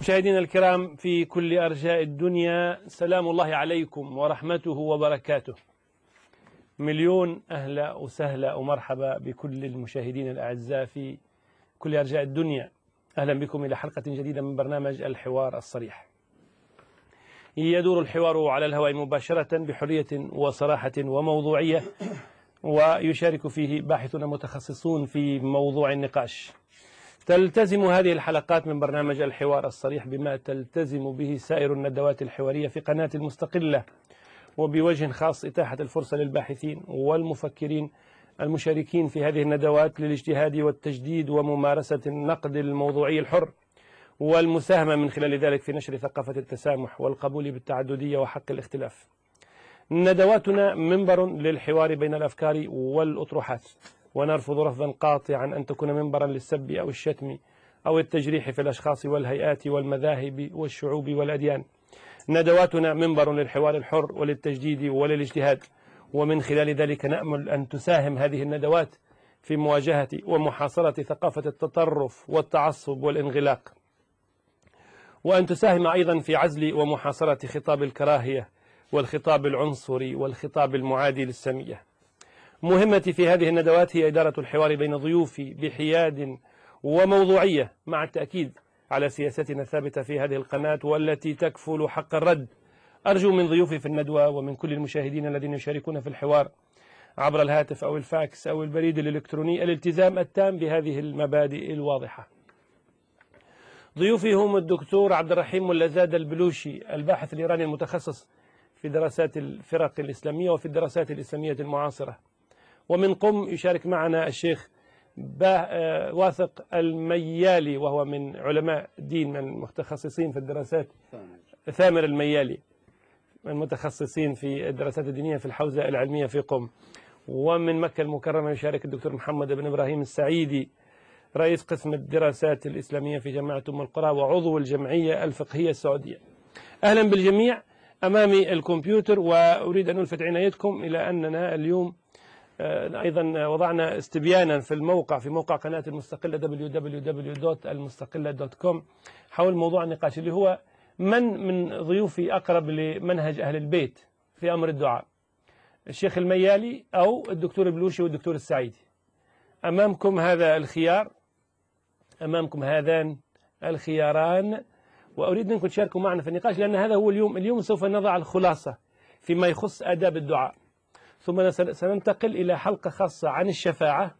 مشاهدينا الكرام في كل أرجاء الدنيا، سلام الله عليكم ورحمته وبركاته. مليون أهلا وسهلا ومرحبا بكل المشاهدين الأعزاء في كل أرجاء الدنيا. أهلا بكم إلى حلقة جديدة من برنامج الحوار الصريح. يدور الحوار على الهواء مباشرة بحرية وصراحة وموضوعية، ويشارك فيه باحثون متخصصون في موضوع النقاش. تلتزم هذه الحلقات من برنامج الحوار الصريح بما تلتزم به سائر الندوات الحوارية في قناة المستقلة، وبوجه خاص إتاحة الفرصة للباحثين والمفكرين المشاركين في هذه الندوات للاجتهاد والتجديد وممارسة النقد الموضوعي الحر، والمساهمة من خلال ذلك في نشر ثقافة التسامح والقبول بالتعددية وحق الاختلاف. ندواتنا منبر للحوار بين الأفكار والأطروحات، ونرفض رفضا قاطعا أن تكون منبرا للسب أو الشتم أو التجريح في الأشخاص والهيئات والمذاهب والشعوب والأديان. ندواتنا منبر للحوار الحر وللتجديد وللاجتهاد، ومن خلال ذلك نأمل أن تساهم هذه الندوات في مواجهة ومحاصرة ثقافة التطرف والتعصب والانغلاق، وأن تساهم أيضا في عزل ومحاصرة خطاب الكراهية والخطاب العنصري والخطاب المعادي للسامية. مهمتي في هذه الندوات هي إدارة الحوار بين ضيوفي بحياد وموضوعية، مع التأكيد على سياستنا الثابتة في هذه القناة والتي تكفل حق الرد. أرجو من ضيوفي في الندوة ومن كل المشاهدين الذين يشاركون في الحوار عبر الهاتف أو الفاكس أو البريد الإلكتروني الالتزام التام بهذه المبادئ الواضحة. ضيوفي هم الدكتور عبد الرحيم ملازاد البلوشي، الباحث الإيراني المتخصص في دراسات الفرق الإسلامية وفي الدراسات الإسلامية المعاصرة. ومن قم يشارك معنا الشيخ واثق الميالي، وهو من علماء الدين من المتخصصين في الدراسات. ثامر الميالي من المتخصصين في الدراسات الدينية في الحوزة العلمية في قم. ومن مكة المكرمة يشارك الدكتور محمد بن إبراهيم السعيدي، رئيس قسم الدراسات الإسلامية في جامعة أم القرى وعضو الجمعية الفقهية السعودية. أهلا بالجميع. أمامي الكمبيوتر، وأريد أن ألفت عنايتكم إلى أننا اليوم أيضا وضعنا استبيانا في موقع قناة المستقلة www.المستقلة.com حول موضوع النقاش اللي هو من ضيوفي أقرب لمنهج أهل البيت في أمر الدعاء، الشيخ الميالي أو الدكتور بلوشي والدكتور السعيدي. أمامكم هذا الخيار، أمامكم هذان الخياران، وأريد أنكم تشاركوا معنا في النقاش، لأن هذا هو اليوم سوف نضع الخلاصة فيما يخص آداب الدعاء، ثم سننتقل إلى حلقة خاصة عن الشفاعة،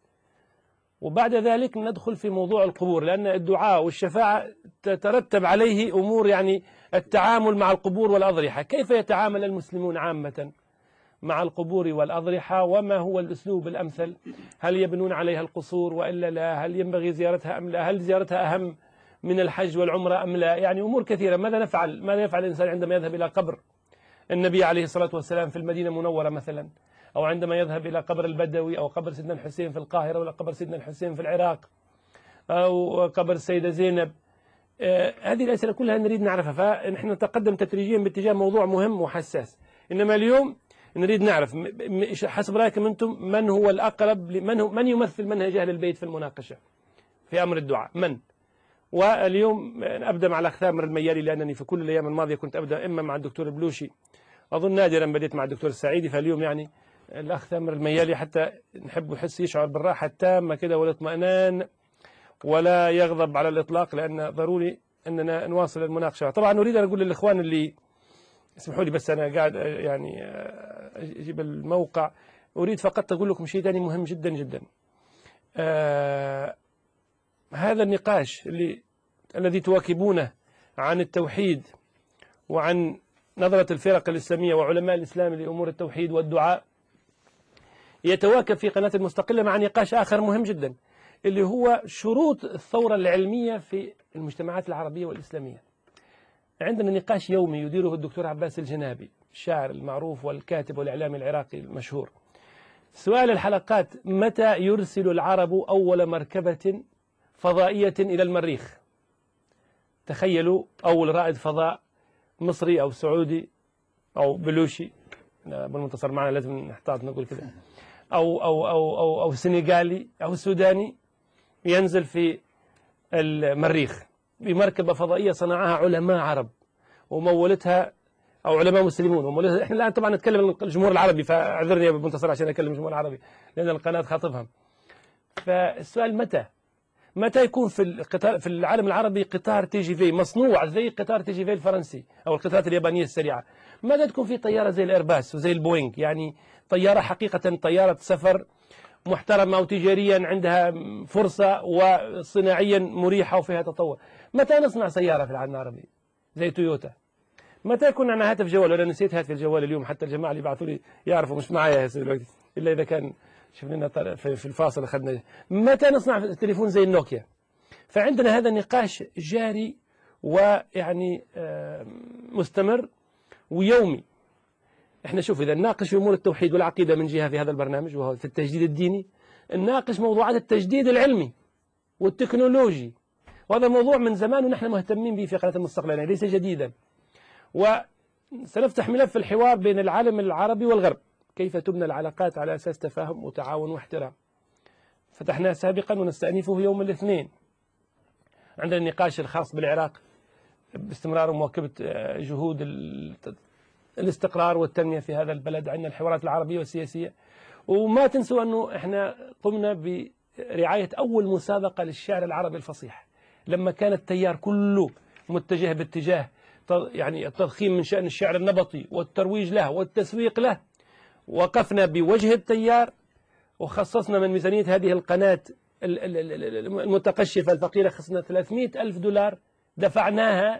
وبعد ذلك ندخل في موضوع القبور، لأن الدعاء والشفاعة تترتب عليه أمور، يعني التعامل مع القبور والأضرحة. كيف يتعامل المسلمون عامة مع القبور والأضرحة، وما هو الأسلوب الأمثل؟ هل يبنون عليها القصور وإلا لا؟ هل ينبغي زيارتها أم لا؟ هل زيارتها أهم من الحج والعمرة أم لا؟ يعني أمور كثيرة. ماذا يفعل الإنسان عندما يذهب إلى قبر النبي عليه الصلاة والسلام في المدينة المنورة مثلا، أو عندما يذهب إلى قبر البدوي، أو قبر سيدنا الحسين في القاهرة، ولا قبر سيدنا الحسين في العراق، أو قبر السيدة زينب؟ هذه الأسئلة كلها نريد نعرفها، فنحن نتقدم تدريجيا باتجاه موضوع مهم وحساس. إنما اليوم نريد نعرف حسب رأيكم أنتم من هو الأقرب، من يمثل منهج أهل البيت في المناقشة في أمر الدعاء، من؟ واليوم أبدأ مع الأخ ثامر الميالي، لأنني في كل الأيام الماضية كنت أبدأ إما مع الدكتور بلوشي، أظن نادرا بديت مع الدكتور السعيدي، فاليوم يعني الأخ ثامر الميالي حتى نحب يحس يشعر بالراحة التامة كده والاطمئنان، ولا يغضب على الإطلاق، لأن ضروري أننا نواصل المناقشة. طبعا أريد أن أقول للإخوان اللي اسمحوا لي، بس أنا قاعد يعني أجيب الموقع، أريد فقط أقول لكم شيء ثاني مهم جدا جدا. هذا النقاش الذي تواكبونه عن التوحيد وعن نظرة الفرق الإسلامية وعلماء الإسلام لأمور التوحيد والدعاء يتواكب في قناة المستقلة مع نقاش آخر مهم جدا، اللي هو شروط الثورة العلمية في المجتمعات العربية والإسلامية. عندنا نقاش يومي يديره الدكتور عباس الجنابي، الشاعر المعروف والكاتب والإعلامي العراقي المشهور. سؤال الحلقات: متى يرسل العرب أول مركبة فضائية إلى المريخ؟ تخيلوا أول رائد فضاء مصري أو سعودي أو بلوشي، بالمنتصر معنا لازم نحتاط نقول كده، أو سنغالي أو سوداني ينزل في المريخ. بمركبة فضائية صنعها علماء عرب ومولتها، أو علماء مسلمون ومولتها. إحنا الآن طبعا نتكلم عن الجمهور العربي، فاعذرني يا أبو منتصر عشان أكلم الجمهور العربي لأن القناة خاطبهم. فالسؤال متى يكون في العالم العربي قطار تي جي في مصنوع زي قطار تي جي في الفرنسي أو القطارات اليابانية السريعة؟ متى تكون في طيارة زي الإيرباص وزي البوينغ، يعني طيارة حقيقة طيارة سفر محترمة وتجاريا عندها فرصة وصناعيا مريحة وفيها تطور؟ متى نصنع سيارة في العالم العربي زي تويوتا؟ متى يكون عندنا هاتف جوال؟ ولا نسيت هاتف الجوال اليوم، حتى الجماعة اللي بعثوا لي يعرفوا مش معايا دلوقتي إلا إذا كان شفنا لنا في الفاصل أخذنا. متى نصنع تليفون زي النوكيا؟ فعندنا هذا النقاش جاري ويعني مستمر ويومي. احنا شوف، إذا نناقش في أمور التوحيد والعقيدة من جهة في هذا البرنامج وهو في التجديد الديني، نناقش موضوعات التجديد العلمي والتكنولوجي، وهذا موضوع من زمان ونحن مهتمين به في قناة المستقبل، يعني ليس جديدا. وسنفتح ملف الحوار بين العالم العربي والغرب، كيف تبنى العلاقات على أساس تفاهم وتعاون واحترام. فتحناه سابقا ونستأنفه يوم الاثنين. عندنا النقاش الخاص بالعراق باستمرار ومواكبة جهود الاستقرار والتنمية في هذا البلد. عندنا الحوارات العربية والسياسية. وما تنسوا أنه إحنا قمنا برعاية أول مسابقة للشعر العربي الفصيح، لما كان التيار كله متجه باتجاه يعني التضخيم من شأن الشعر النبطي والترويج له والتسويق له. وقفنا بوجه التيار وخصصنا من ميزانية هذه القناة المتقشفة الفقيرة، خصصنا 300,000 دولار دفعناها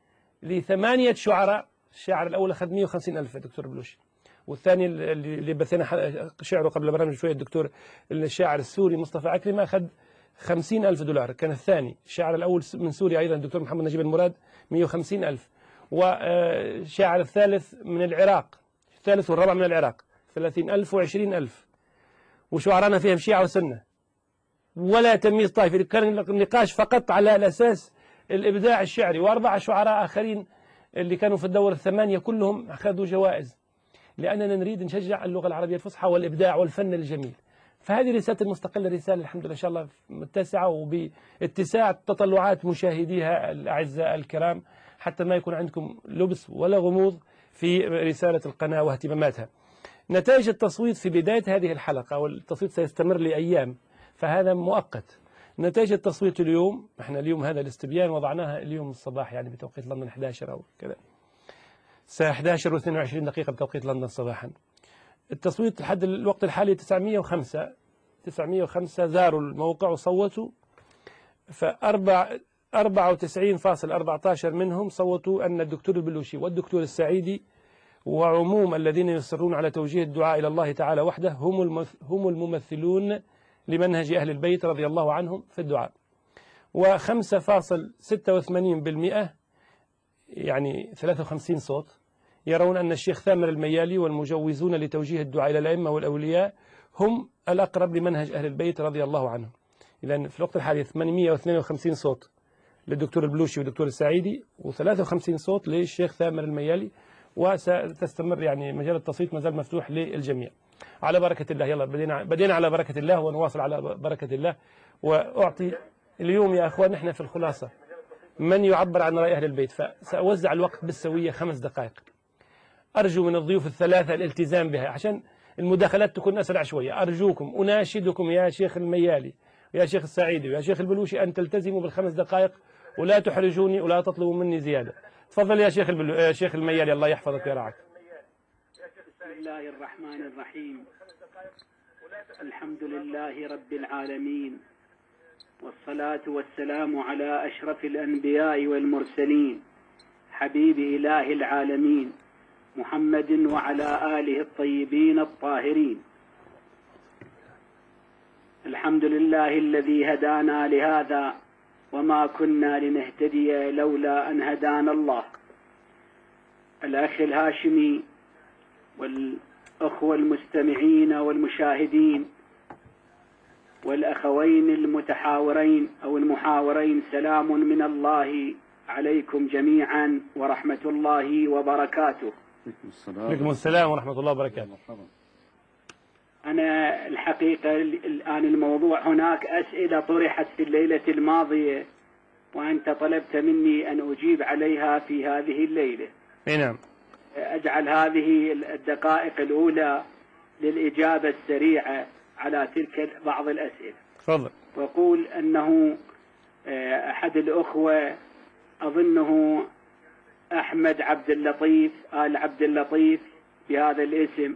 ل8 شعراء. الشاعر الأول أخذ 150,000 الدكتور بلوشي، والثاني اللي بثينا شعره قبل برنامج شوية الدكتور الشاعر السوري مصطفى عكرمة أخذ 50,000 دولار كان الثاني. الشاعر الأول من سوريا أيضا الدكتور محمد نجيب المراد 150,000. والشاعر الثالث من العراق، الثالث والرابع من العراق 30,000 و20,000. وشعرانا فيهم شيعة وسنة ولا تمييز طائفي، كان النقاش فقط على الأساس الإبداع الشعري. وأربعة شعراء آخرين اللي كانوا في الدور الثمانية كلهم أخذوا جوائز، لأننا نريد نشجع اللغة العربية الفصحى والإبداع والفن الجميل. فهذه رسالة المستقلة، رسالة الحمد لله إن شاء الله متسعة وباتساع تطلعات مشاهديها الأعزاء الكرام، حتى ما يكون عندكم لبس ولا غموض في رسالة القناة واهتماماتها. نتائج التصويت في بداية هذه الحلقة، والتصويت سيستمر لأيام فهذا مؤقت. نتائج التصويت اليوم، احنا اليوم هذا الاستبيان وضعناها اليوم الصباح يعني بتوقيت لندن 11 أو كذا، الساعة 11 و22 دقيقة بتوقيت لندن صباحا. التصويت لحد الوقت الحالي 905 زاروا الموقع وصوتوا. 94.14% منهم صوتوا أن الدكتور البلوشي والدكتور السعيدي وعموم الذين يصرون على توجيه الدعاء إلى الله تعالى وحده هم الممثلون لمنهج أهل البيت رضي الله عنهم في الدعاء. و5.86% يعني 53 صوت يرون أن الشيخ ثامر الميالي والمجوزون لتوجيه الدعاء إلى الأئمة والأولياء هم الأقرب لمنهج أهل البيت رضي الله عنهم. إذن في الوقت الحالي 852 صوت للدكتور البلوشي والدكتور السعيدي و53 صوت للشيخ ثامر الميالي. وستستمر يعني مجال التصويت ما زال مفتوح للجميع على بركة الله. يلا بدينا على بركة الله ونواصل على بركة الله. وأعطي اليوم يا أخوان نحن في الخلاصة من يعبر عن رأي أهل البيت، فسأوزع الوقت بالسوية 5 دقائق. أرجو من الضيوف الثلاثة الالتزام بها عشان المداخلات تكون أسرع شوية. أرجوكم أناشدكم يا شيخ الميالي ويا شيخ السعيدي ويا شيخ البلوشي أن تلتزموا بال5 دقائق ولا تحرجوني ولا تطلبوا مني زيادة. تفضل يا شيخ الميالي، الله يحفظك ويرعاك. بسم الله الرحمن الرحيم. الحمد لله رب العالمين، والصلاة والسلام على أشرف الأنبياء والمرسلين حبيب إله العالمين محمد وعلى آله الطيبين الطاهرين. الحمد لله الذي هدانا لهذا وما كنا لنهتدي لولا أن هدانا الله. الأخ الهاشمي والأخوة المستمعين والمشاهدين والأخوين المتحاورين أو المحاورين، سلام من الله عليكم جميعا ورحمة الله وبركاته. عليكم السلام ورحمة الله وبركاته. أنا الحقيقة الآن الموضوع هناك أسئلة طرحت في الليلة الماضية وأنت طلبت مني أن أجيب عليها في هذه الليلة. نعم. أجعل هذه الدقائق الأولى للإجابة السريعة على تلك بعض الأسئلة. تفضل. وأقول أنه أحد الأخوة أظنه أحمد عبد اللطيف آل عبد اللطيف بهذا الاسم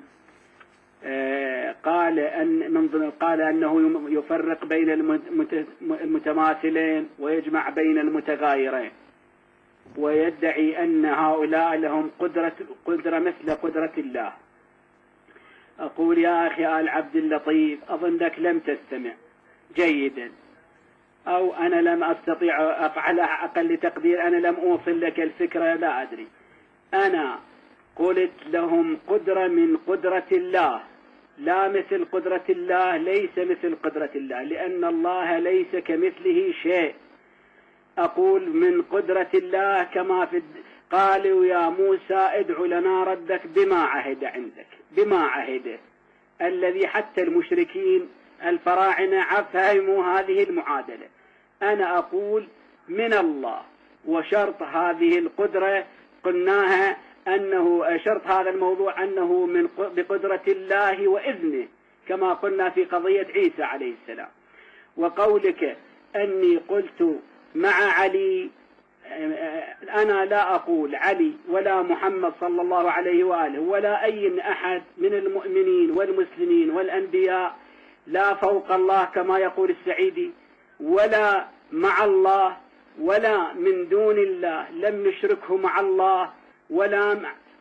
قال أنه يفرق بين المتماثلين ويجمع بين المتغايرين، ويدعي أن هؤلاء لهم قدرة مثل قدرة الله. أقول يا أخي آل عبد اللطيف أظنك لم تستمع جيدا، أو أنا لم أستطيع على أقل تقدير أنا لم أوصل لك الفكرة، لا أدري. أنا قلت لهم قدرة من قدرة الله، لا مثل قدرة الله، ليس مثل قدرة الله، لأن الله ليس كمثله شيء. أقول من قدرة الله كما قالوا يا موسى ادع لنا ربك بما عهد عندك، بما عهده، الذي حتى المشركين الفراعنة فهموا هذه المعادلة. أنا أقول من الله، وشرط هذه القدرة قلناها أنه شرط هذا الموضوع أنه بقدرة الله وإذنه، كما قلنا في قضية عيسى عليه السلام. وقولك أني قلت مع علي، أنا لا أقول علي ولا محمد صلى الله عليه وآله ولا أي أحد من المؤمنين والمسلمين والأنبياء لا فوق الله كما يقول السعيدي، ولا مع الله ولا من دون الله، لم نشركه مع الله ولا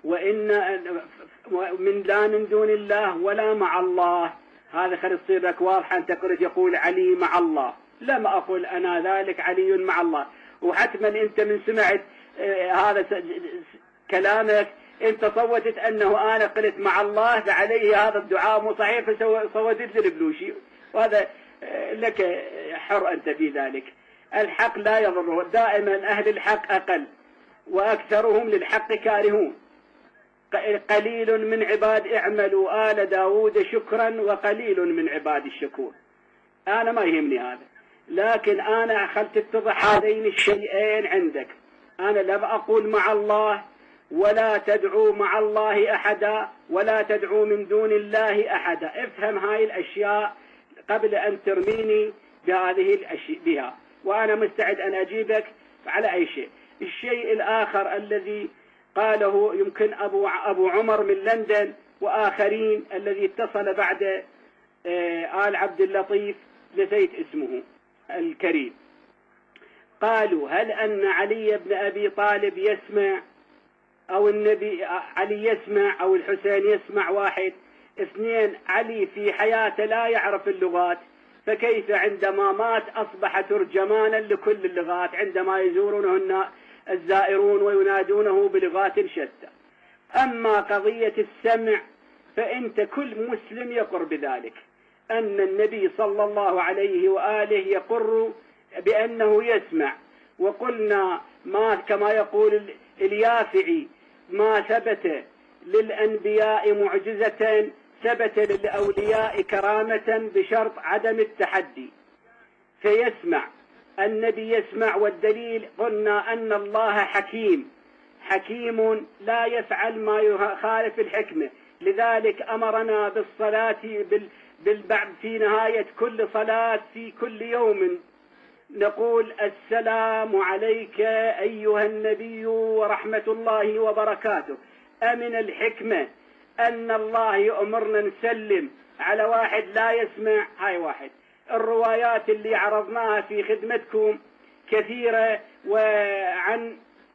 لا من دون الله ولا مع الله. هذا خلي تصير لك واضحة. أنت قلت يقول علي مع الله، لم أقل أنا ذلك علي مع الله. وحتما أنت من سمعت هذا كلامك أنت صوتت أنه أنا قلت مع الله فعليه هذا الدعاء مو صحيح، فصوتت للبلوشي، وهذا لك حر أنت في ذلك. الحق لا يضره، دائما أهل الحق أقل وأكثرهم للحق كارهون. قليل من عباد اعملوا آل داود شكرا وقليل من عباد الشكور. أنا ما يهمني هذا، لكن أنا خلت تتضح هذين الشيئين عندك. أنا لم أقول مع الله ولا تدعو مع الله أحدا ولا تدعو من دون الله أحدا. افهم هاي الأشياء قبل أن ترميني بهذه الأشياء بها، وأنا مستعد أن أجيبك على أي شيء. الشيء الآخر الذي قاله يمكن أبو عمر من لندن وآخرين الذي اتصل بعد آل عبد اللطيف، نسيت اسمه الكريم، قالوا هل أن علي بن أبي طالب يسمع أو النبي علي يسمع أو الحسين يسمع؟ واحد. اثنين، علي في حياته لا يعرف اللغات، فكيف عندما مات أصبح ترجمانا لكل اللغات عندما يزورونه الزائرون وينادونه بلغات شتى. أما قضية السمع فأنت كل مسلم يقر بذلك، أن النبي صلى الله عليه وآله يقر بأنه يسمع. وقلنا ما كما يقول اليافعي ما ثبت للأنبياء معجزة ثبت للأولياء كرامة بشرط عدم التحدي. فيسمع النبي يسمع، والدليل قلنا أن الله حكيم لا يفعل ما يخالف الحكمة. لذلك أمرنا بالصلاة في نهاية كل صلاة في كل يوم نقول السلام عليك أيها النبي ورحمة الله وبركاته. أمن الحكمة أن الله يأمرنا نسلم على واحد لا يسمع. هاي واحد. الروايات اللي عرضناها في خدمتكم كثيرة، وعن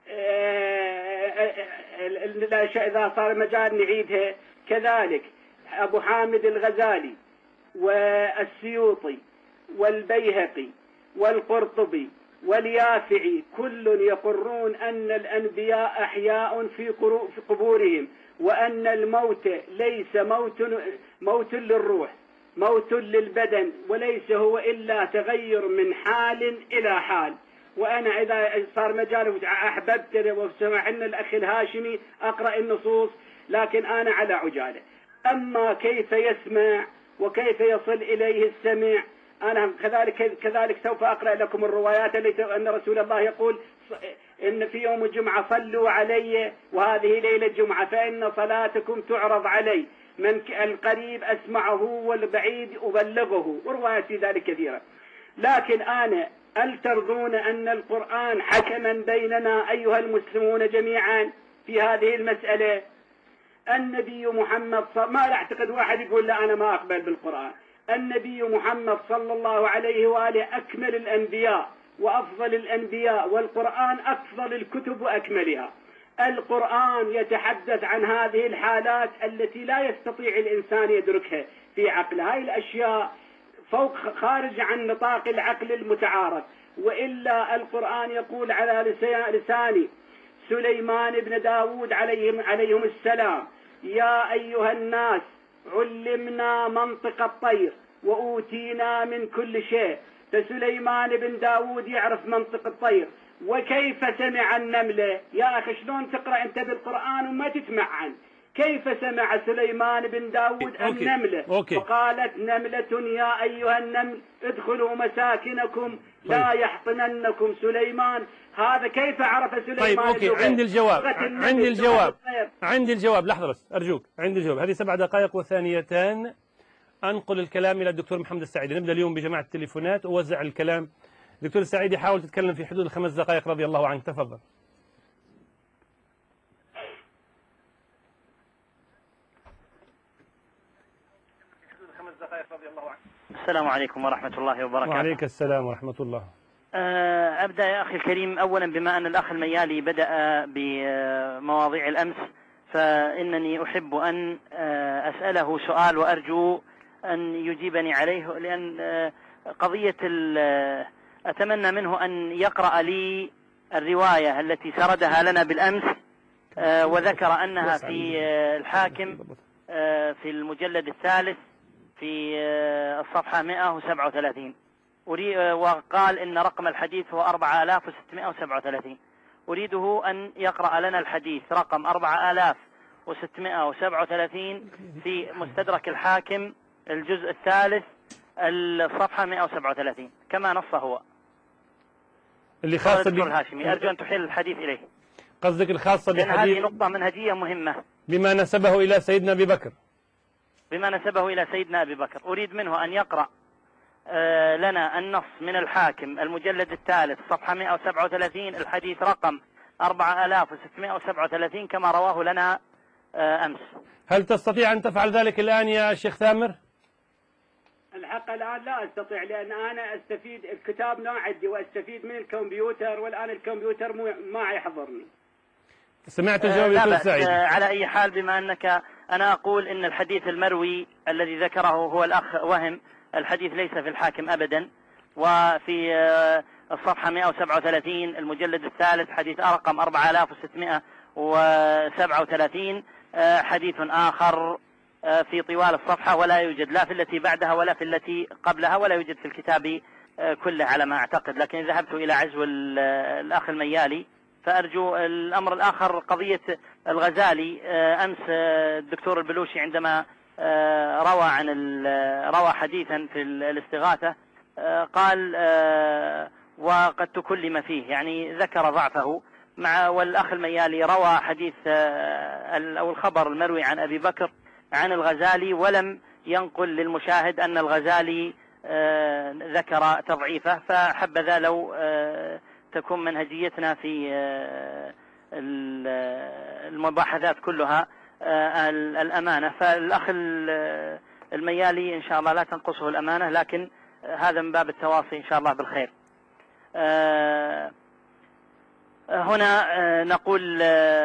إذا صار مجال نعيدها. كذلك أبو حامد الغزالي والسيوطي والبيهقي والقرطبي واليافعي كل يقرون أن الأنبياء أحياء في قبورهم، وأن الموت ليس موت للروح، موت للبدن، وليس هو إلا تغير من حال إلى حال. وأنا إذا صار مجال أحببت وسمح لنا الأخ الهاشمي أقرأ النصوص، لكن أنا على عجالة. أما كيف يسمع وكيف يصل إليه السمع أنا كذلك سوف أقرأ لكم الروايات التي أن رسول الله يقول إن في يوم الجمعة صلوا علي وهذه ليلة الجمعة فإن صلاتكم تعرض علي، من القريب أسمعه والبعيد أبلغه، وروايات في ذلك كثيرة. لكن هل ترضون أن القرآن حكما بيننا أيها المسلمون جميعا في هذه المسألة؟ النبي محمد ما أعتقد واحد يقول لا أنا ما أقبل بالقرآن. النبي محمد صلى الله عليه وآله أكمل الأنبياء وأفضل الأنبياء، والقرآن أفضل الكتب وأكملها. القرآن يتحدث عن هذه الحالات التي لا يستطيع الإنسان يدركها في عقله، هاي الأشياء فوق خارج عن نطاق العقل المتعارف. وإلا القرآن يقول على لسان سليمان بن داود عليهم السلام: يا أيها الناس علمنا منطق الطير وأوتينا من كل شيء. فسليمان بن داود يعرف منطق الطير، وكيف سمع النملة؟ يا أخي شلون تقرأ أنت بالقرآن وما تتمعن؟ كيف سمع سليمان بن داود النملة؟ وقالت نملة يا أيها النمل ادخلوا مساكنكم لا يحطمنكم سليمان. هذا كيف عرف سليمان؟ طيب أوكي، عندي الجواب لحظة بس أرجوك، عندي الجواب. هذه 7 دقائق وثانيتان أنقل الكلام إلى الدكتور محمد السعيدي. نبدأ اليوم بجماعة التليفونات ووزع الكلام. دكتور السعيدي حاول تتكلم في حدود 5 دقائق رضي الله عنك، تفضل. السلام عليكم ورحمة الله وبركاته. وعليك السلام ورحمة الله. أبدأ يا أخي الكريم أولا بما أن الأخ الميالي بدأ بمواضيع الأمس، فإنني أحب أن أسأله سؤال وأرجو أن يجيبني عليه، لأن قضية أتمنى منه أن يقرأ لي الرواية التي سردها لنا بالأمس وذكر أنها في الحاكم في المجلد الثالث في الصفحة 137، وقال إن رقم الحديث هو 4637. أريده أن يقرأ لنا الحديث رقم 4637 في مستدرك الحاكم الجزء الثالث الصفحة 137 كما نص هو. اللي خاصة الهاشمي أرجو أن تحيل الحديث إليه. قصدك الخاصة بحديث؟ هذه نقطة منهجية مهمة بما نسبه إلى سيدنا أبي بكر. بما نسبه إلى سيدنا أبي بكر أريد منه أن يقرأ لنا النص من الحاكم المجلد الثالث صفحة 137 الحديث رقم 4637 كما رواه لنا أمس. هل تستطيع أن تفعل ذلك الآن يا شيخ ثامر؟ الحق الآن لا أستطيع، لأن أنا أستفيد الكتاب لا عندي وأستفيد من الكمبيوتر، والآن الكمبيوتر ما يحضرني. سمعت الجواب يا دكتور سعيد؟ على أي حال بما أنك أنا أقول إن الحديث المروي الذي ذكره هو الأخ وهم، الحديث ليس في الحاكم أبدا، وفي الصفحة 137 المجلد الثالث حديث رقم 4637 حديث آخر في طوال الصفحة، ولا يوجد لا في التي بعدها ولا في التي قبلها، ولا يوجد في الكتاب كله على ما أعتقد. لكن ذهبت إلى عزو الأخ الميالي فأرجو. الأمر الآخر قضية الغزالي، أمس الدكتور البلوشي عندما روى حديثا في الاستغاثة قال وقد تكلم فيه، يعني ذكر ضعفه والأخ الميالي روى حديث أو الخبر المروي عن أبي بكر عن الغزالي ولم ينقل للمشاهد أن الغزالي ذكر تضعيفه، فحبذا لو تكون منهجيتنا في المباحثات كلها الأمانة. فالأخ الميالي إن شاء الله لا تنقصه الأمانة، لكن هذا من باب التواصي إن شاء الله بالخير. هنا نقول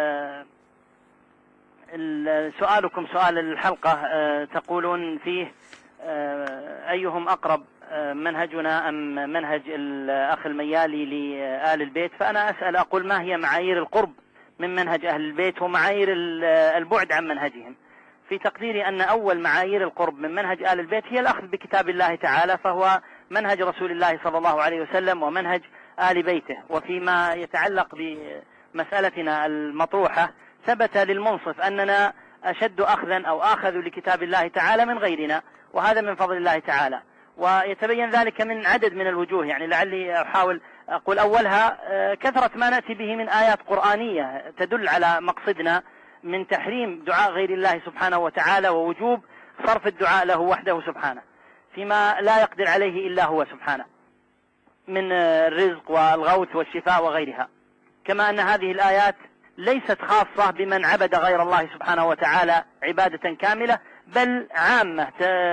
سؤالكم سؤال الحلقة تقولون فيه أيهم أقرب منهجنا أم منهج الأخ الميالي لآل البيت. فأنا أسأل أقول ما هي معايير القرب من منهج أهل البيت ومعايير البعد عن منهجهم؟ في تقديري أن أول معايير القرب من منهج آل البيت هي الأخذ بكتاب الله تعالى، فهو منهج رسول الله صلى الله عليه وسلم ومنهج آل بيته. وفيما يتعلق بمسألتنا المطروحة ثبت للمنصف أننا أشد أخذا أو آخذ لكتاب الله تعالى من غيرنا، وهذا من فضل الله تعالى. ويتبين ذلك من عدد من الوجوه. يعني لعلي أحاول أقول أولها كثرة ما نأتي به من آيات قرآنية تدل على مقصدنا من تحريم دعاء غير الله سبحانه وتعالى، ووجوب صرف الدعاء له وحده سبحانه فيما لا يقدر عليه إلا هو سبحانه من الرزق والغوث والشفاء وغيرها. كما أن هذه الآيات ليست خاصة بمن عبد غير الله سبحانه وتعالى عبادة كاملة، بل عامة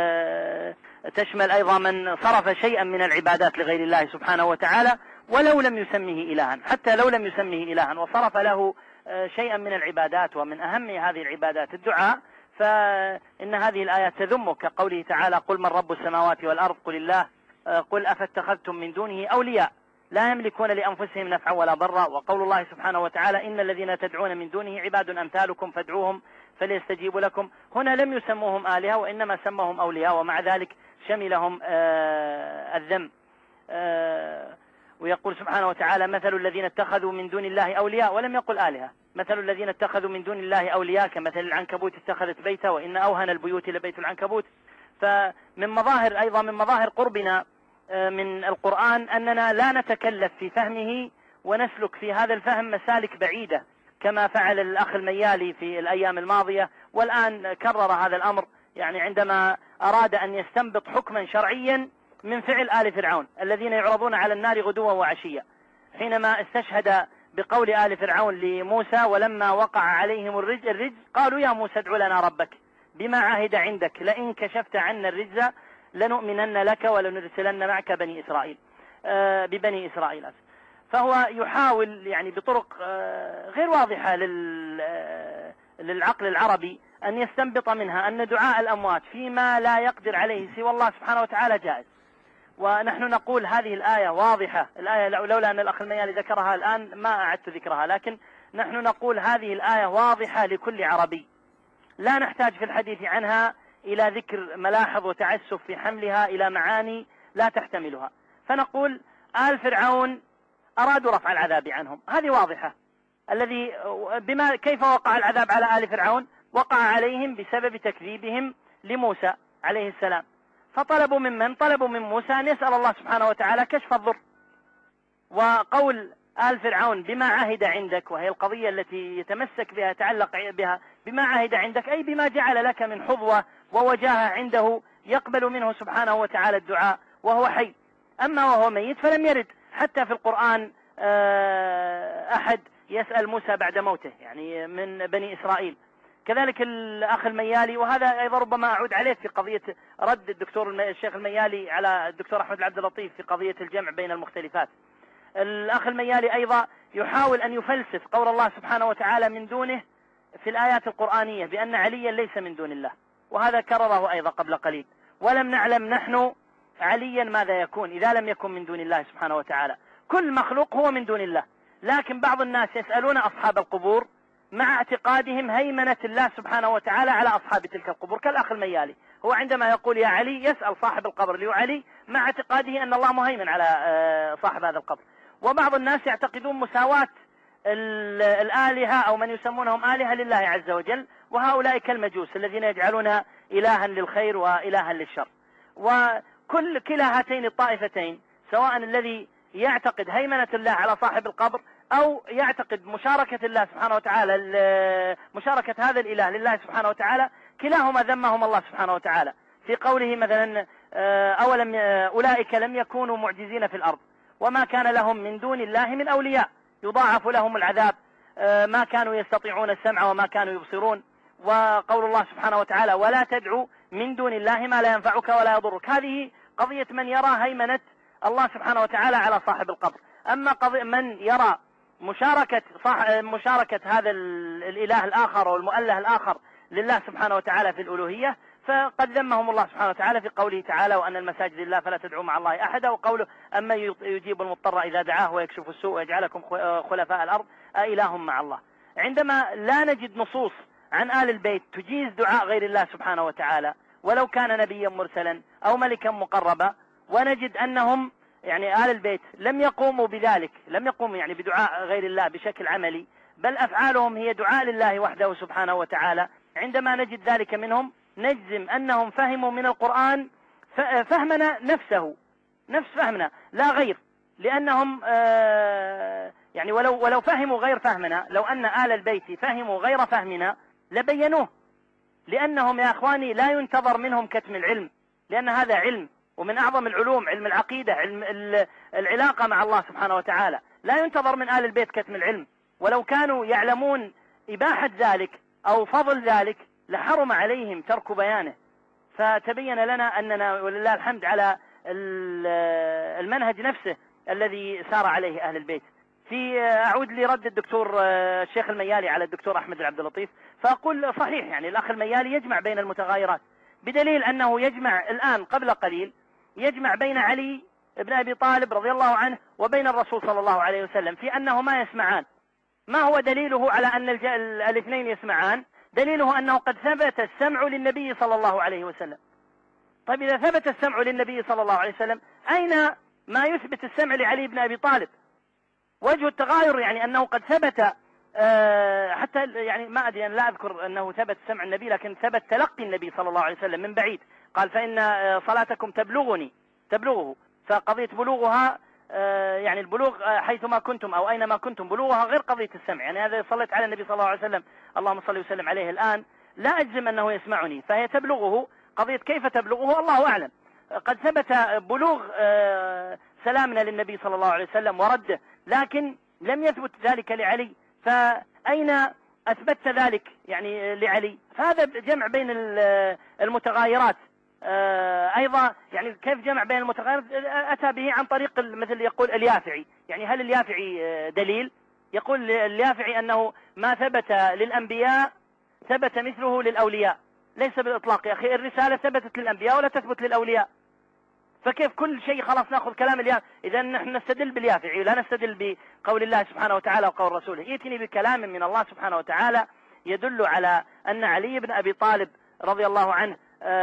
تشمل أيضا من صرف شيئا من العبادات لغير الله سبحانه وتعالى ولو لم يسمه إلها، حتى لو لم يسمه إلها وصرف له شيئا من العبادات، ومن أهم هذه العبادات الدعاء، فإن هذه الآيات تذمه كقوله تعالى: قل من رب السماوات والأرض قل الله قل أفاتخذتم من دونه أولياء لا يملكون لأنفسهم نفعا ولا ضرا. وقول الله سبحانه وتعالى: إن الذين تدعون من دونه عباد أمثالكم فادعوهم فليستجيبوا لكم. هنا لم يسموهم آلهة وإنما سموهم أولياء، ومع ذلك شملهم الذم. ويقول سبحانه وتعالى: مثل الذين اتخذوا من دون الله أولياء، ولم يقل آلهة. مثل الذين اتخذوا من دون الله أولياء كمثل العنكبوت اتخذت بيتا وإن أوهن البيوت لبيت العنكبوت. فمن مظاهر أيضا من مظاهر قربنا من القرآن أننا لا نتكلف في فهمه ونسلك في هذا الفهم مسالك بعيدة كما فعل الأخ الميالي في الأيام الماضية، والآن كرر هذا الأمر يعني عندما أراد أن يستنبط حكما شرعيا من فعل آل فرعون الذين يعرضون على النار غدوا وعشيا، حينما استشهد بقول آل فرعون لموسى: ولما وقع عليهم الرجز قالوا يا موسى ادع لنا ربك بما عهد عندك لئن كشفت عنا الرجز لنؤمنن لك ولنرسلن معك بني إسرائيل. فهو يحاول يعني بطرق غير واضحة للعقل العربي أن يستنبط منها أن دعاء الأموات فيما لا يقدر عليه سوى الله سبحانه وتعالى جائز. ونحن نقول هذه الآية واضحة، الآية لولا أن الأخ الميالي ذكرها الآن ما أعدت ذكرها، لكن نحن نقول هذه الآية واضحة لكل عربي، لا نحتاج في الحديث عنها إلى ذكر ملاحظ وتعسف في حملها إلى معاني لا تحتملها. فنقول آل فرعون أرادوا رفع العذاب عنهم، هذه واضحة. الذي كيف وقع العذاب على آل فرعون؟ وقع عليهم بسبب تكذيبهم لموسى عليه السلام، فطلبوا طلبوا من موسى أن يسأل الله سبحانه وتعالى كشف الضر. وقول آل فرعون بما عهد عندك، وهي القضية التي يتمسك بها يتعلق بها، بما عهد عندك أي بما جعل لك من حظوة ووجاهة عنده يقبل منه سبحانه وتعالى الدعاء وهو حي. أما وهو ميت فلم يرد حتى في القرآن أحد يسأل موسى بعد موته يعني من بني إسرائيل. كذلك الأخ الميالي، وهذا أيضا ربما أعود عليه في قضية رد الشيخ الميالي على الدكتور أحمد العبد اللطيف في قضية الجمع بين المختلفات. الأخ الميالي أيضا يحاول أن يفلسف قول الله سبحانه وتعالى من دونه في الآيات القرآنية بأن عليا ليس من دون الله، وهذا كرره أيضا قبل قليل. ولم نعلم نحن عليا ماذا يكون إذا لم يكن من دون الله سبحانه وتعالى. كل مخلوق هو من دون الله، لكن بعض الناس يسألون أصحاب القبور مع اعتقادهم هيمنة الله سبحانه وتعالى على أصحاب تلك القبور، كالأخ الميالي هو عندما يقول يا علي يسأل صاحب القبر ليو علي مع اعتقاده أن الله مهيمن على صاحب هذا القبر. وبعض الناس يعتقدون مساواة الآلهة أو من يسمونهم آلهة لله عز وجل، وهؤلاء كالمجوس الذين يجعلون إلها للخير وإلها للشر. كلا هاتين الطائفتين، سواء الذي يعتقد هيمنة الله على صاحب القبر أو يعتقد مشاركة الله سبحانه وتعالى مشاركة هذا الإله لله سبحانه وتعالى، كلاهما ذمهم الله سبحانه وتعالى في قوله مثلا أولم أولئك لم يكونوا معجزين في الأرض وما كان لهم من دون الله من أولياء يضاعف لهم العذاب ما كانوا يستطيعون السمع وما كانوا يبصرون. وقول الله سبحانه وتعالى ولا تدعو من دون الله ما لا ينفعك ولا يضرك. هذه قضية من يرى هيمنة الله سبحانه وتعالى على صاحب القبر. أما من يرى مشاركة هذا الإله الآخر والمؤله الآخر لله سبحانه وتعالى في الألوهية، فقد ذمهم الله سبحانه وتعالى في قوله تعالى وأن المساجد لله فلا تدعوا مع الله أحدا، وقوله أما يجيب المضطر إذا دعاه ويكشف السوء ويجعلكم خلفاء الأرض أإله مع الله. عندما لا نجد نصوص عن آل البيت تجيز دعاء غير الله سبحانه وتعالى ولو كان نبيا مرسلا أو ملكا مقربا، ونجد أنهم يعني آل البيت لم يقوموا بذلك، لم يقوموا يعني بدعاء غير الله بشكل عملي، بل أفعالهم هي دعاء لله وحده سبحانه وتعالى، عندما نجد ذلك منهم نجزم أنهم فهموا من القرآن فهمنا نفسه، نفس فهمنا لا غير، لأنهم يعني ولو فهموا غير فهمنا، لو أن آل البيت فهموا غير فهمنا لبينوه، لأنهم يا أخواني لا ينتظر منهم كتم العلم، لأن هذا علم، ومن أعظم العلوم علم العقيدة، علم العلاقة مع الله سبحانه وتعالى، لا ينتظر من آل البيت كتم العلم. ولو كانوا يعلمون إباحة ذلك أو فضل ذلك لحرم عليهم ترك بيانه. فتبين لنا أننا ولله الحمد على المنهج نفسه الذي سار عليه أهل البيت. أعود لرد الدكتور الشيخ الميالي على الدكتور أحمد العبد اللطيف، فأقول صحيح، يعني الأخ الميالي يجمع بين المتغايرات، بدليل أنه يجمع الآن قبل قليل يجمع بين علي بن أبي طالب رضي الله عنه وبين الرسول صلى الله عليه وسلم في أنهما يسمعان. ما هو دليله على أن الاثنين يسمعان؟ دليله أنه قد ثبت السمع للنبي صلى الله عليه وسلم. طيب إذا ثبت السمع للنبي صلى الله عليه وسلم، أين ما يثبت السمع لعلي بن أبي طالب؟ وجه التغاير يعني أنه قد ثبت حتى يعني ما أدري، أنا لا أذكر أنه ثبت سمع النبي، لكن ثبت تلقي النبي صلى الله عليه وسلم من بعيد. قال فإن صلاتكم تبلغه، فقضية بلوغها يعني البلوغ حيثما كنتم أو أينما كنتم، بلوغها غير قضية السمع. يعني هذا صليت على النبي صلى الله عليه وسلم اللهم صل وسلم عليه الآن، لا أجزم أنه يسمعني، فهي تبلغه، قضية كيف تبلغه الله أعلم. قد ثبت بلوغ سلامنا للنبي صلى الله عليه وسلم ورده، لكن لم يثبت ذلك لعلي، فأين أثبت ذلك يعني لعلي؟ فهذا جمع بين المتغايرات. أيضا يعني كيف جمع بين المتغايرات؟ أتى به عن طريق مثل يقول اليافعي. يعني هل اليافعي دليل؟ يقول اليافعي أنه ما ثبت للأنبياء ثبت مثله للأولياء، ليس بالإطلاق يا أخي، الرسالة ثبتت للأنبياء ولا تثبت للأولياء، فكيف كل شيء خلاص نأخذ كلام اليافعي؟ إذا نحن نستدل باليافعي لا نستدل بقول الله سبحانه وتعالى وقول رسوله. يأتيني بكلام من الله سبحانه وتعالى يدل على أن علي بن أبي طالب رضي الله عنه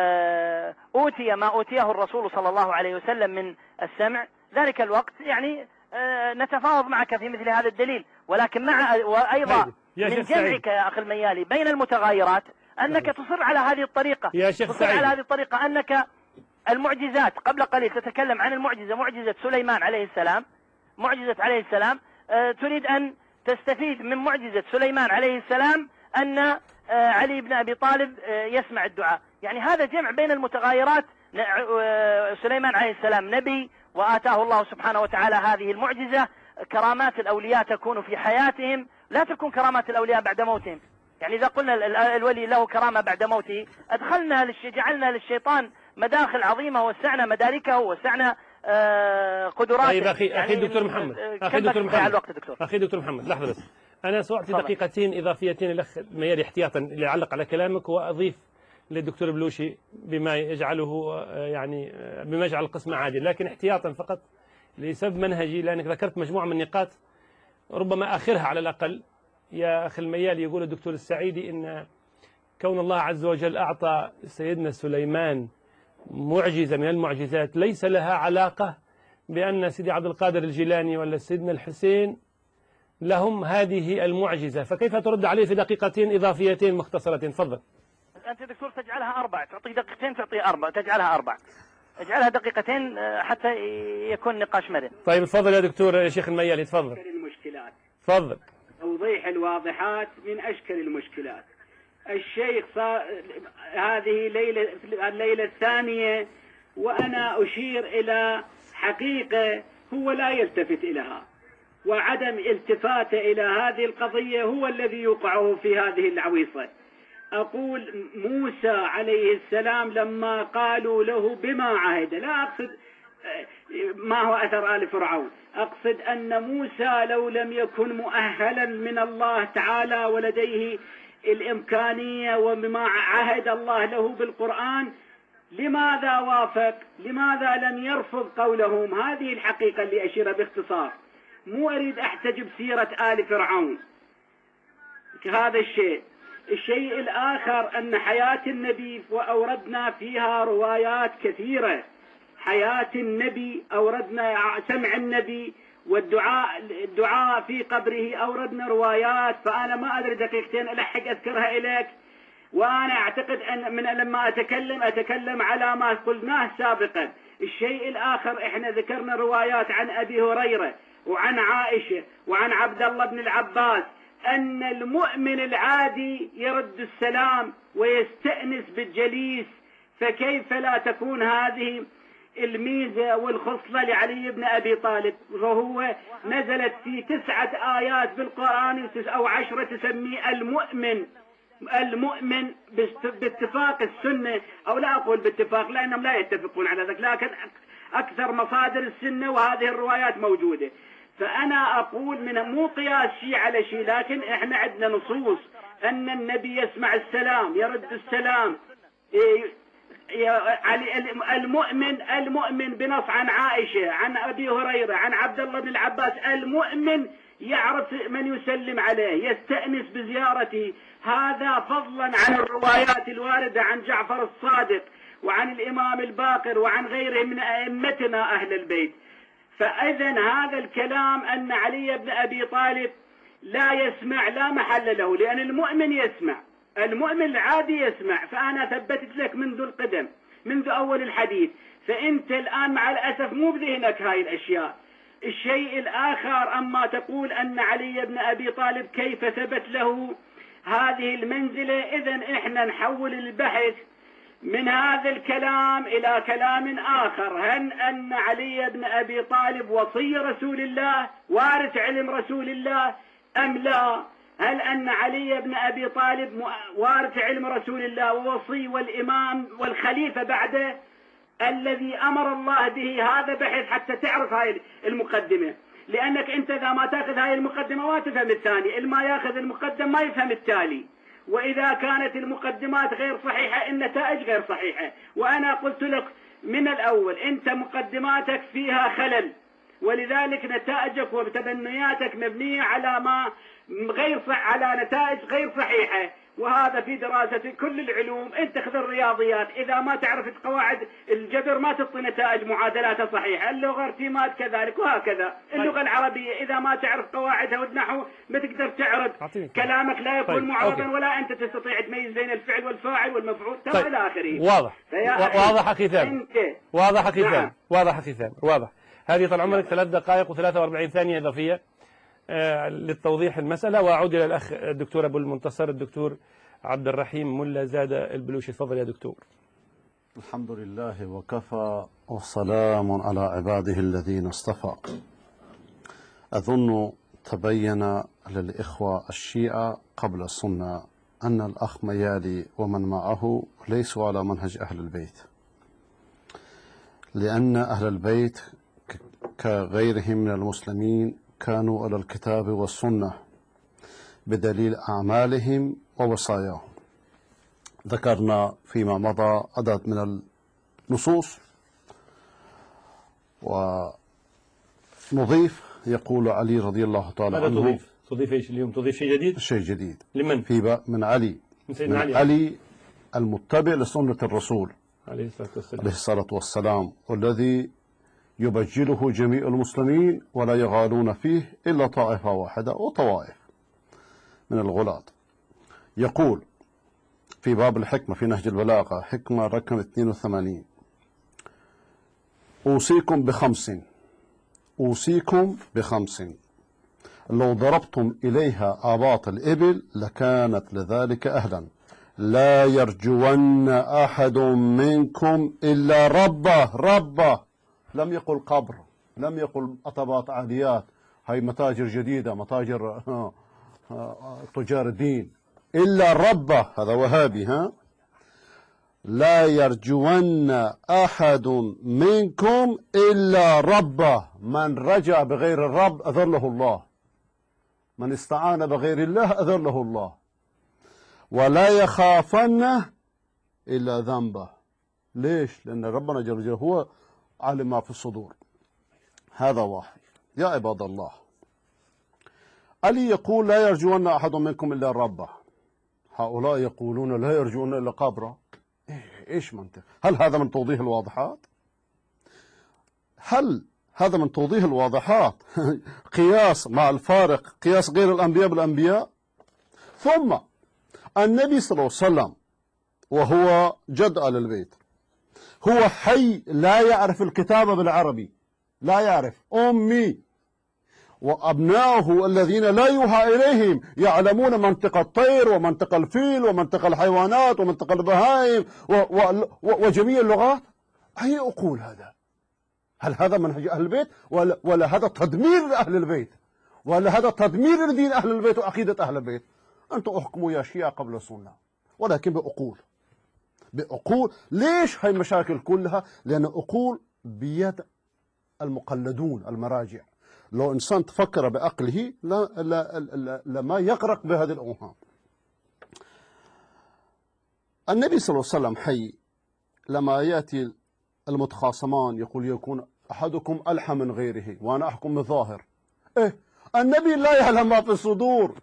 أوتي ما أوتيه الرسول صلى الله عليه وسلم من السمع ذلك الوقت، يعني نتفاوض معك في مثل هذا الدليل، ولكن وأيضا من جمعك يا أخي الميالي بين المتغايرات أنك تصر على هذه الطريقة، يا شيخ سعيد، على هذه الطريقة أنك المعجزات قبل قليل تتكلم عن المعجزة، معجزة سليمان عليه السلام، معجزة عليه السلام، تريد أن تستفيد من معجزة سليمان عليه السلام أن علي بن أبي طالب يسمع الدعاء. يعني هذا جمع بين المتغايرات. سليمان عليه السلام نبي وآتاه الله سبحانه وتعالى هذه المعجزة. كرامات الأولياء تكون في حياتهم، لا تكون كرامات الأولياء بعد موتهم. يعني إذا قلنا الولي له كرامة بعد موته جعلنا للشيطان مداخل عظيمة، وسعنا مداركه وسعنا قدراته. طيب أخي يعني دكتور محمد، أخي دكتور محمد لحظة بس، أنا سأعطي دقيقتين إضافيتين الأخ الميالي احتياطا ليعلق على كلامك، وأضيف للدكتور بلوشي بما يجعله يعني بما يجعل القسم عادل، لكن احتياطا فقط لسبب منهجي، لأنك ذكرت مجموعة من النقاط ربما آخرها على الأقل. يا أخي الميالي يقول الدكتور السعيدي إن كون الله عز وجل أعطى سيدنا سليمان معجزة من المعجزات ليس لها علاقة بأن سيدي عبد القادر الجيلاني ولا سيدنا الحسين لهم هذه المعجزة، فكيف ترد عليه في دقيقتين إضافيتين مختصرتين؟ تفضل. أنت دكتور تجعلها 4، تعطي دقيقتين تعطي 4، تجعلها 4، اجعلها دقيقتين حتى يكون نقاش مرن. طيب تفضل يا دكتور يا شيخ الميالي، تفضل. المشكلات تفضل. توضيح الواضحات من أشكل المشكلات. الشيخ هذه الليلة الثانية وأنا أشير إلى حقيقة هو لا يلتفت إليها، وعدم التفاته إلى هذه القضية هو الذي يوقعه في هذه العويصة. أقول موسى عليه السلام لما قالوا له بما عهد، لا أقصد ما هو أثر آل فرعون، أقصد أن موسى لو لم يكن مؤهلا من الله تعالى ولديه الإمكانية وبما عهد الله له بالقرآن، لماذا وافق؟ لماذا لم يرفض قولهم؟ هذه الحقيقة اللي أشيرها باختصار، مو أريد أحتجب سيرة آل فرعون. هذا الشيء الآخر أن حياة النبي وأوردنا فيها روايات كثيرة، حياة النبي أوردنا سمع النبي والدعاء في قبره أوردنا روايات، فأنا ما أدري دقيقتين ألحق أذكرها إليك. وأنا أعتقد أن لما أتكلم على ما قلناه سابقا. الشيء الآخر، إحنا ذكرنا روايات عن أبي هريرة وعن عائشة وعن عبد الله بن العباس أن المؤمن العادي يرد السلام ويستأنس بالجليس، فكيف لا تكون هذه الميزة والخصلة لعلي بن أبي طالب؟ وهو نزلت في 9 آيات بالقرآن أو 10 تسميه المؤمن باتفاق السنة، أو لا أقول باتفاق لأنهم لا يتفقون على ذلك، لكن أكثر مصادر السنة وهذه الروايات موجودة. فأنا أقول من مو قياس شيء على شيء، لكن إحنا عندنا نصوص أن النبي يسمع السلام يرد السلام. المؤمن بنص عن عائشة عن أبي هريرة عن عبد الله بن العباس، المؤمن يعرف من يسلم عليه يستأنس بزيارته، هذا فضلا عن الروايات الواردة عن جعفر الصادق وعن الإمام الباقر وعن غيره من أئمتنا أهل البيت. فإذا هذا الكلام أن علي بن أبي طالب لا يسمع لا محل له، لأن المؤمن يسمع، المؤمن العادي يسمع. فأنا ثبتت لك منذ القدم منذ أول الحديث، فأنت الآن مع الأسف مو بذهنك هاي الأشياء. الشيء الآخر، أما تقول أن علي بن أبي طالب كيف ثبت له هذه المنزلة، إذن إحنا نحول البحث من هذا الكلام إلى كلام آخر. هل أن علي بن أبي طالب وصي رسول الله وارث علم رسول الله أم لا؟ هل أن علي بن أبي طالب وارث علم رسول الله ووصي والإمام والخليفة بعده الذي أمر الله به؟ هذا بحث حتى تعرف هاي المقدمة، لأنك أنت إذا ما تأخذ هاي المقدمة ما تفهم الثاني، إما يأخذ المقدم ما يفهم التالي. وإذا كانت المقدمات غير صحيحة النتائج غير صحيحة. وأنا قلت لك من الأول أنت مقدماتك فيها خلل، ولذلك نتائجك وتبنياتك مبنية على على نتائج غير صحيحة. وهذا في دراسة كل العلوم. انت خذ الرياضيات، اذا ما تعرف قواعد الجبر ما تعطي نتائج معادلاتها صحيحة، اللغة ارتماد كذلك، وهكذا اللغة العربية اذا ما تعرف قواعدها والنحو ما تقدر تعرض كلامك، لا يكون معرضا ولا انت تستطيع تميز بين الفعل والفاعل والمفعول الى اخره. واضح واضح اخي ثامر، واضح اخي ثامر، واضح اخي ثامر، واضح. هذه طال عمرك 3 دقائق و43 ثانية إضافية للتوضيح المسألة. وأعود إلى الأخ الدكتور أبو المنتصر الدكتور عبد الرحيم ملا زاد البلوشي. تفضل يا دكتور. الحمد لله وكفى وسلام على عباده الذين اصطفى. أظن تبين للإخوة الشيعة قبل السنة أن الأخ ميالي ومن معه ليسوا على منهج أهل البيت، لأن أهل البيت كغيرهم من المسلمين كانوا على الكتاب والسنة بدليل أعمالهم ووصاياهم. ذكرنا فيما مضى عدد من النصوص، ونضيف يقول علي رضي الله تعالى عنه. تضيف ايش اليوم؟ تضيف شيء جديد؟ شيء جديد. لمن؟ من علي، من علي المتبع لسنة الرسول عليه الصلاة والسلام، والذي يبجله جميع المسلمين ولا يغالون فيه إلا طائفة واحدة وطوائف من الغلاة. يقول في باب الحكمة في نهج البلاغة حكمة رقم 82: أوصيكم بخمس لو ضربتم إليها آباط الإبل لكانت لذلك أهلا. لا يرجون أحد منكم إلا ربه. لم يقل قبر، لم يقل أطبات عاليات، هاي متاجر جديدة، متاجر تجار الدين، إلا ربه. هذا وهابي. لا يرجون أحد منكم إلا ربه. من رجع بغير الرب أذله الله، من استعان بغير الله أذله الله. ولا يخافن إلا ذنبه. ليش؟ لأن ربنا جل جلاله هو عالم ما في الصدور. هذا واحد. يا عباد الله، علي يقول لا يرجون أحد منكم إلا ربه. هؤلاء يقولون لا يرجون إلا قبره. إيش منطق؟ هل هذا من توضيح الواضحات؟ هل هذا من توضيح الواضحات؟ قياس مع الفارق، قياس غير الأنبياء بالأنبياء. ثم النبي صلى الله عليه وسلم وهو جد آل البيت، هو حي لا يعرف الكتابة بالعربي، لا يعرف، أمي، وأبناؤه الذين لا يوحى إليهم يعلمون منطق الطير ومنطق الفيل ومنطق الحيوانات ومنطق البهائم وجميع اللغات. أي أقول هذا؟ هل هذا منهج أهل البيت ولا هذا تدمير لأهل البيت، ولا هذا تدمير لدين أهل البيت وعقيدة أهل البيت؟ أنتم أحكموا يا شيعة قبل السنة، ولكن بأقول. ليش هاي المشاكل كلها؟ لأن أقول بيد المقلدون المراجع. لو إنسان تفكر بعقله لما يغرق بهذه الأوهام. النبي صلى الله عليه وسلم حي، لما يأتي المتخاصمان يقول يكون أحدكم ألحى من غيره وأنا أحكم بالظاهر. النبي لا يعلم ما في الصدور،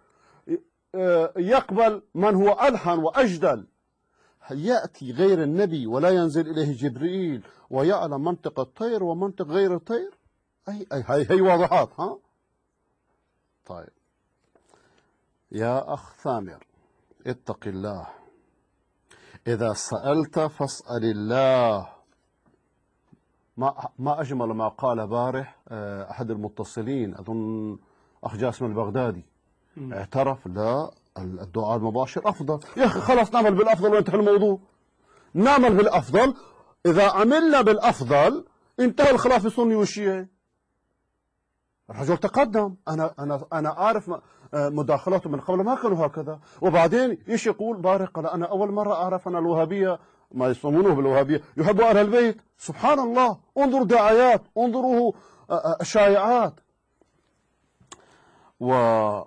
يقبل من هو ألحن وأجدل. يأتي غير النبي ولا ينزل إليه جبريل ويعلم منطق الطير ومنطق غير الطير؟ هي واضحات. ها طيب يا أخ ثامر، اتق الله، إذا سألت فاسأل الله. ما أجمل ما قال بارح أحد المتصلين، أظن أخ جاسم البغدادي، اعترف لا الدعاء المباشر أفضل. يا أخي خلاص نعمل بالأفضل وانتهى الموضوع. نعمل بالأفضل، إذا عملنا بالأفضل انتهى الخلاف السني والشيعي. الرجل تقدم، أنا أعرف مداخلاته من قبل ما كانوا هكذا. وبعدين إيش يقول بارح؟ قال أنا أول مرة أعرف أن الوهابية، ما يسمونه بالوهابية، يحبوا أهل البيت. سبحان الله، انظروا دعايات، انظروا شائعات. والأخ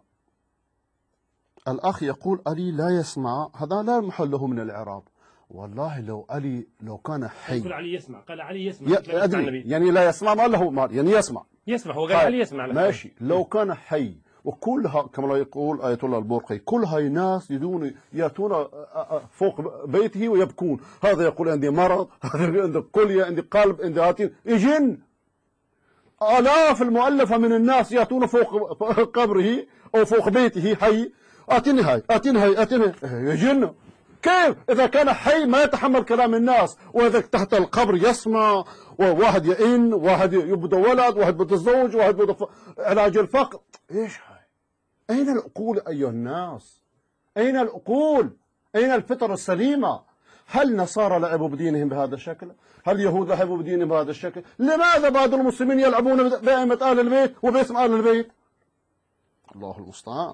يقول علي لا يسمع، هذا لا محل له من الإعراب. والله لو علي لو كان حي، يقول علي يسمع، قال علي يسمع، أدري يعني لا يسمع، ما له يعني يسمع، هو قال علي يسمع. ماشي. لو كان حي، وكلها كما يقول آية الله البرقي، كل هاي ناس يأتون فوق بيته ويبكون، هذا يقول عندي مرض، هذا عندي كلية، عندي قلب، عندي هاتين، يجن. آلاف المؤلفة من الناس يأتون فوق قبره أو فوق بيته حي، آتني هاي آتني هاي آتني، يجن. كيف إذا كان حي ما يتحمل كلام الناس، وإذا تحت القبر يسمع، وواحد يئن، واحد يبدو ولد، واحد بده يتزوج، واحد بده علاج الفقر. إيش هاي؟ أين العقول أيها الناس؟ أين العقول؟ أين الفطر السليمة؟ هل نصارى لعبوا بدينهم بهذا الشكل؟ هل يهود لعبوا بدينهم بهذا الشكل؟ لماذا بعض المسلمين يلعبون بأئمة أهل البيت وباسم أهل البيت؟ الله المستعان.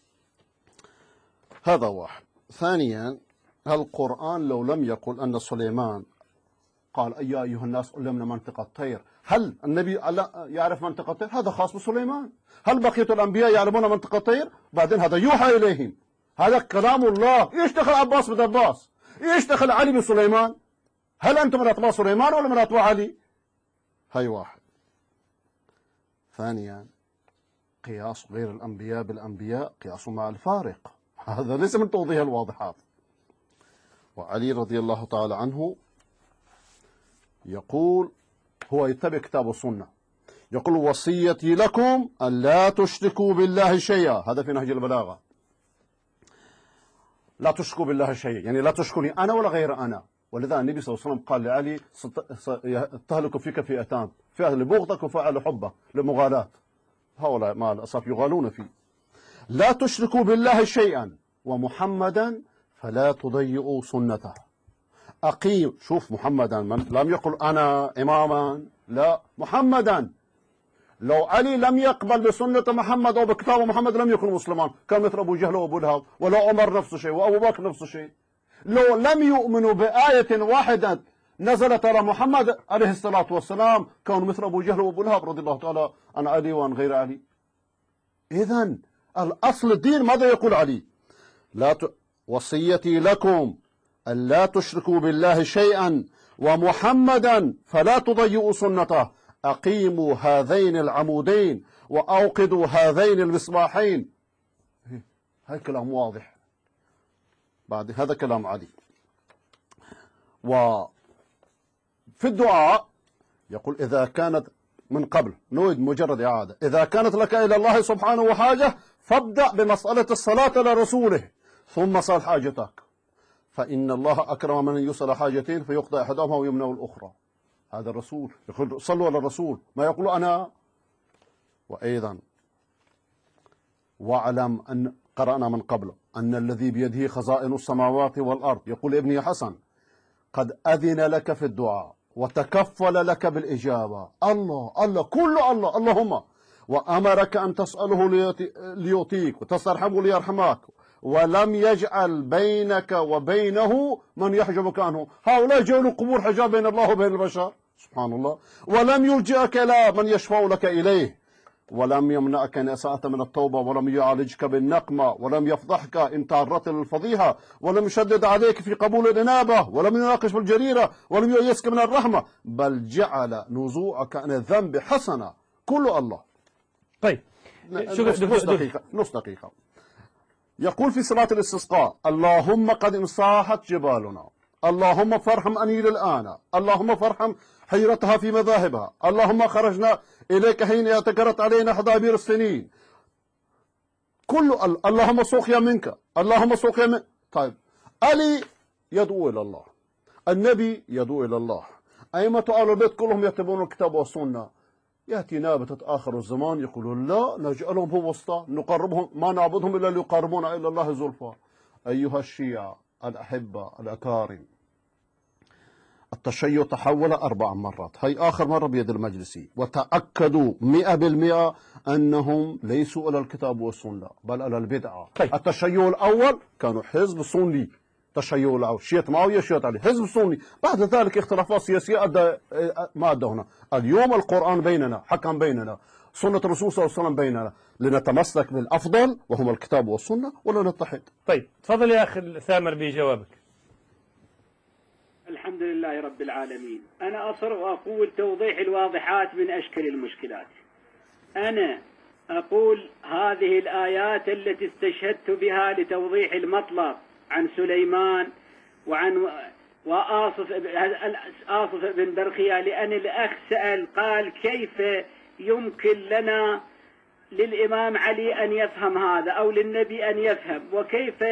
هذا واحد. ثانيا، القرآن لو لم يقل أن سليمان قال يا أيها الناس علمنا منطق الطير، هل النبي يعرف منطق الطير؟ هذا خاص بسليمان. هل بقية الأنبياء يعلمون منطق الطير؟ بعدين هذا يوحى إليهم، هذا كلام الله. إيش دخل عباس بعباس؟ إيش دخل علي بسليمان؟ هل أنتم من أتباع سليمان ولا من أتباع علي؟ هاي واحد. ثانيا، قياس غير الأنبياء بالأنبياء قياس مع الفارق، هذا ليس من توضيح الواضحات. وعلي رضي الله تعالى عنه يقول، هو يتبع كتاب السنة، يقول وصيتي لكم أن لا تشركوا بالله شيئا، هذا في نهج البلاغة. لا تشركوا بالله شيئا يعني لا تشركوني أنا ولا غير أنا. ولذا النبي صلى الله عليه وسلم قال لعلي تهلك فيك فئتان، فئة لبغضك وفئة لحبك لمغالاة. هؤلاء مع الأسف يغالون فيه. لا تشركوا بالله شيئا ومحمدا فلا تضيعوا سنته. أقيم، شوف محمدا، من لم يقل أنا إماما، لا، محمدا. لو علي لم يقبل بسنة محمد أو بكتاب محمد لم يكن مسلمان، كان مثل أبو جهل وأبو لهب، ولا عمر نفس الشيء، وأبو بكر نفس الشيء. لو لم يؤمنوا بآية واحدة نزلت على محمد عليه الصلاة والسلام كانوا مثل أبو جهل وأبو لهب رضي الله تعالى عن علي وعن غير علي. إذن الأصل الدين ماذا يقول علي؟ وصيتي لكم أن لا تشركوا بالله شيئا ومحمدا فلا تضيعوا سنته. أقيموا هذين العمودين وأوقدوا هذين المصباحين. هذا كلام واضح. بعد هذا كلام علي. وفي الدعاء يقول إذا كانت من قبل، نريد مجرد إعادة، إذا كانت لك إلى الله سبحانه وحاجة فابدأ بمسألة الصلاة على رسوله ثم صل حاجتك. فإن الله أكرم من يوصل حاجتين فيقضى إحداهما ويمنع الأخرى. هذا الرسول يقول صلوا على الرسول، ما يقول أنا. وأيضا واعلم أن قرأنا من قبل أن الذي بيده خزائن السماوات والأرض، يقول ابني حسن قد أذن لك في الدعاء وتكفل لك بالإجابة. الله كله الله اللهم، وأمرك أن تسأله ليعطيك وتسترحمه ليرحمك، ولم يجعل بينك وبينه من يحجبك عنه. هؤلاء جعلوا قبور حجاب بين الله وبين البشر، سبحان الله. ولم يلجئك إلى من يشفع لك إليه، ولم يمنعك إن أسأت من التوبة، ولم يعالجك بالنقمة، ولم يفضحك إن تعرضت للفضيحة، ولم يشدد عليك في قبول الإنابة، ولم يناقش بالجريرة، ولم ييسك من الرحمة، بل جعل نزوعك عن الذنب حسنة. كله الله. طيب نص دقيقة. يقول في صلاة الاستسقاء اللهم قد انصاحت جبالنا، اللهم فارحم أنيل الآن، اللهم فارحم حيرتها في مذاهبها، اللهم خرجنا إليك حين يتكرت علينا حضابير السنين. كل اللهم سقيا منك، اللهم سقيا منك. طيب علي يدعو إلى الله، النبي يدعو إلى الله، أئمة أهل البيت كلهم يتبعون الكتاب والسنة. يأتي نابتة آخر الزمان يقولون لا نجعلهم هو وسطى، نقربهم، ما نعبدهم إلا ليقربونا إلى الله زلفى. أيها الشيعة الأحبة الأكارم، التشيع تحول 4 مرات، هي آخر مرة بيد المجلسي، وتأكدوا 100% أنهم ليسوا على الكتاب والسنة بل على البدعة. طيب. التشيع الأول كانوا حزب سني، تشيع الأول شيعة معاوية شيعة علي، حزب سني. بعد ذلك اختلافات سياسية ما أدى هنا. اليوم القرآن بيننا، حكم بيننا، سنة الرسول صلى الله عليه وسلم بيننا، لنتمسك بالأفضل وهما الكتاب والسنة ولا نتحد. طيب تفضل يا أخي ثامر بجوابك. الحمد لله رب العالمين. أنا أصر وأقول توضيح الواضحات من أشكال المشكلات. أنا أقول هذه الآيات التي استشهدت بها لتوضيح المطلب عن سليمان وعن آصف بن برخيا، لأن الأخ سأل قال كيف يمكن لنا للإمام علي أن يفهم هذا أو للنبي أن يفهم، وكيف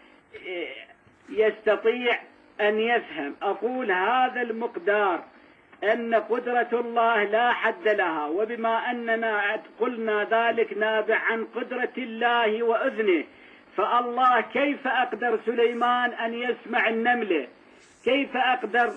يستطيع أن يفهم. أقول هذا المقدار أن قدرة الله لا حد لها، وبما أننا قلنا ذلك نابع عن قدرة الله وأذنه، فالله كيف أقدر سليمان أن يسمع النملة؟ كيف أقدر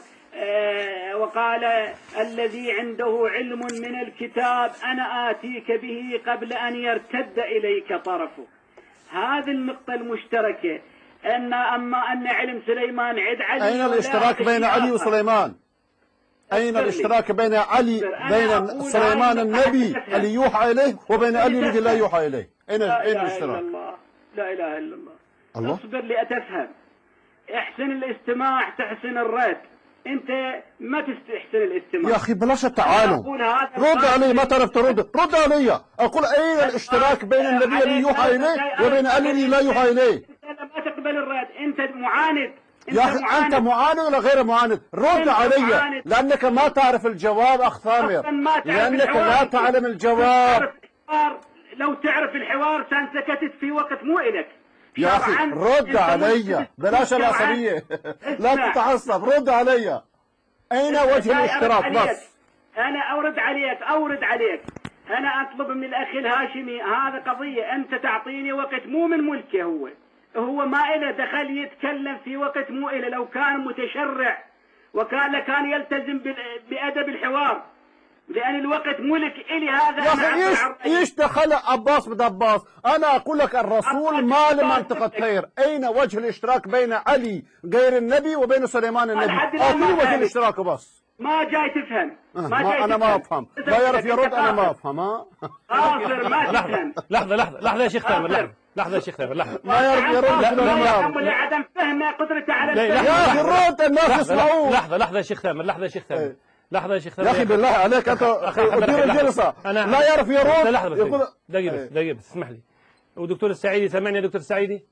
وقال الذي عنده علم من الكتاب أنا آتيك به قبل أن يرتد إليك طرفه. هذه النقطة المشتركة. أما أن علم سليمان عد علي. أين الاشتراك بين علي وسليمان؟ أين الاشتراك بين علي بين سليمان النبي اللي يوحى إليه وبين علي الذي لا يوحى إليه؟ أين الاشتراك؟ لا إله إلا الله. اصبر لأتفهم. احسن الاستماع تحسن الرد. أنت ما تستحسن الاستماع يا أخي بلاش التعالم. رد علي، ما تعرف ترد، رد علي. أقول أين الاشتراك بين النبي اللي يوحى إليه وبين علي اللي لا يوحى إليه؟ أنت ما تقبل الرد، أنت معاند. يا أخي أنت معاند ولا غير معاند؟ رد علي لأنك ما تعرف الجواب أخ ثامر، لأنك لا تعلم الجواب. لو تعرف الحوار كان سكتت في وقت مو إلك. يا أخي رد علي، بلاش العصبية، لا تتعصب، رد علي. أين وجه الاشتراك بس؟ أنا أورد عليك. أنا أطلب من الأخ الهاشمي هذا قضية، أنت تعطيني وقت مو من ملكه، هو ما إله دخل يتكلم في وقت مو إله. لو كان متشرع وكان يلتزم بأدب الحوار، لأن الوقت ملك إلي. هذا يا أخي إيش دخل عباس بدباس؟ أنا أقول لك الرسول ما لمنطقة خير. أين وجه الاشتراك بين علي غير النبي وبين سليمان النبي؟ أعطيني وجه الاشتراك بس. ما جاي تفهم. أنا ما أفهم. لا يعرف يرد، أنا ما أفهم. آخر ما تفهم. لحظة يا شيخ ثامر، لحظة يا شيخ ثامر، لحظة. ما يعرف يرد. لعدم فهمه قدرته على يا أخي رد، الناس يسمعون. لحظة يا شيخ ثامر، لحظة يا شيخ ثامر. يا أخي بالله عليك أنت أدير الجلسة، لا يعرف يرد. لحظة دقيقة بس اسمح لي. ودكتور السعيدي سامعني يا دكتور السعيدي؟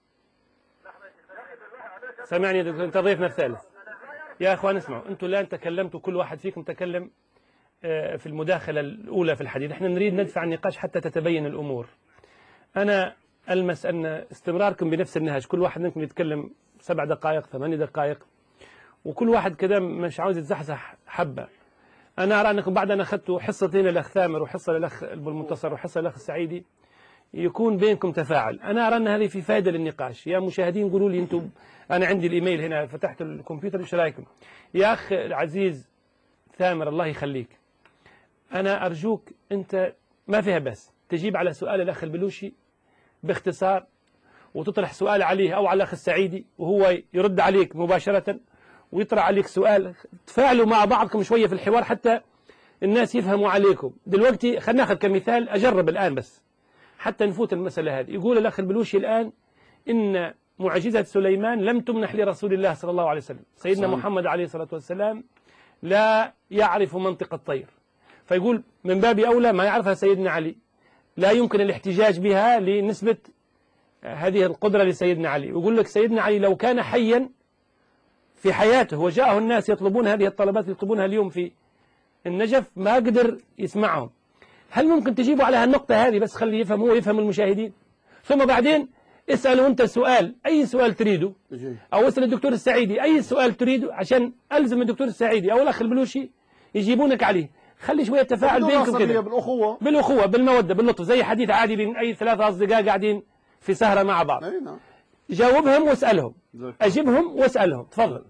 سامعني يا دكتور، أنت ضيفنا الثالث. يا أخوان اسمعوا، أنتم الآن تكلمتوا، كل واحد فيكم تكلم في المداخلة الأولى في الحديث. احنا نريد ندفع النقاش حتى تتبين الأمور. أنا ألمس أن استمراركم بنفس النهج، كل واحد منكم يتكلم 7 دقائق 8 دقائق، وكل واحد كذا مش عاوز يتزحزح حبة. أنا أرى أنكم بعد أن أخذتوا حصتين للأخ ثامر وحصة للأخ أبو المنتصر وحصة للأخ السعيدي يكون بينكم تفاعل. أنا أرى أن هذه في فائدة للنقاش. يا مشاهدين قولوا لي أنتم، أنا عندي الإيميل هنا فتحت الكمبيوتر، إيش رأيكم؟ يا أخ العزيز ثامر الله يخليك، أنا أرجوك أنت ما فيها بس تجيب على سؤال الأخ البلوشي باختصار، وتطرح سؤال عليه أو على الأخ السعيدي وهو يرد عليك مباشرة ويطرح عليك سؤال. تفاعلوا مع بعضكم شوية في الحوار حتى الناس يفهموا عليكم. دلوقتي خلينا ناخذ كمثال، أجرب الآن بس حتى نفوت المسألة هذه. يقول الأخ البلوشي الآن إن معجزة سليمان لم تمنح لرسول الله صلى الله عليه وسلم، سيدنا محمد عليه الصلاة والسلام لا يعرف منطق الطير، فيقول من باب أولى ما يعرفها سيدنا علي، لا يمكن الاحتجاج بها لنسبة هذه القدرة لسيدنا علي. ويقول لك سيدنا علي لو كان حيا في حياته وجاءه الناس يطلبون هذه الطلبات يطلبونها اليوم في النجف ما قدر يسمعهم. هل ممكن تجيبوا على هالنقطة هذه بس خلي يفهم هو يفهم المشاهدين، ثم بعدين اسألوا أنت سؤال أي سؤال تريده، أو اسأل الدكتور السعيدي أي سؤال تريده عشان ألزم الدكتور السعيدي أو الأخ البلوشي يجيبونك عليه. خلي شوية تفاعل بينكم كده، بالأخوة بالمودة باللطف، زي حديث عادي بين أي 3 أصدقاء قاعدين في سهرة مع بعض. جاوبهم واسألهم، أجبهم واسألهم. تفضل.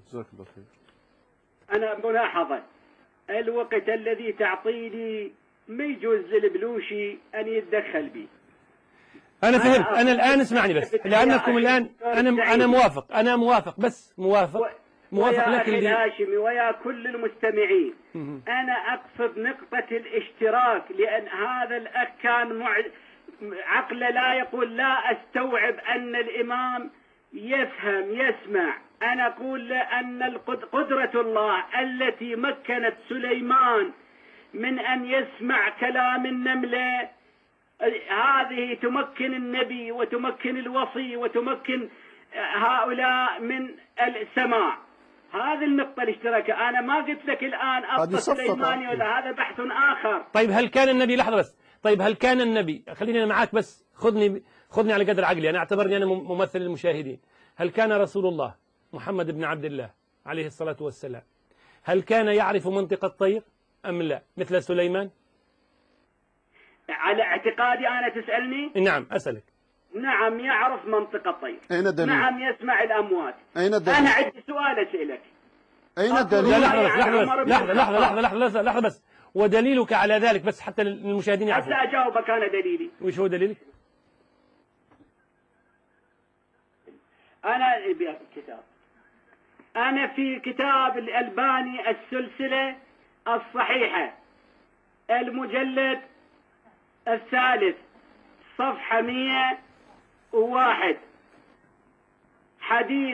أنا ملاحظة الوقت الذي تعطيني ما يجوز للبلوشي أن يتدخل بي. أنا فهمت. أنا الآن اسمعني بس، لأنكم الآن أنا موافق بس موافق لك الهاشمي ويا كل المستمعين. أنا أقصد نقطة الاشتراك، لأن هذا الأخ كان عقله لا يقول لا أستوعب أن الإمام يفهم يسمع. أنا أقول لأن قدرة الله التي مكنت سليمان من أن يسمع كلام النملة هذه تمكن النبي وتمكن الوصي وتمكن هؤلاء من السماع. هذه النقطة الاشتراكية. أنا ما قلت لك الآن أبقى سليماني ولا هذا بحث آخر. طيب هل كان النبي، لحظة بس، طيب هل كان النبي، خليني أنا معاك بس، خذني على قدر عقلي، أنا أعتبرني أنا ممثل للمشاهدين. هل كان رسول الله محمد بن عبد الله عليه الصلاة والسلام هل كان يعرف منطق الطير أم لا مثل سليمان؟ على اعتقادي أنا تسألني؟ نعم أسألك. نعم يعرف منطق الطير. أين الدليل؟ نعم يسمع الأموات. أين الدليل؟ أنا عندي سؤال أسألك. أين الدليل؟ لحظة بس، ودليلك على ذلك بس حتى المشاهدين يعرفوا. حتى أجاوبك أنا دليلي. وش هو دليلك؟ أنا في كتاب الألباني السلسلة الصحيحة المجلد 3 صفحة 101 حديث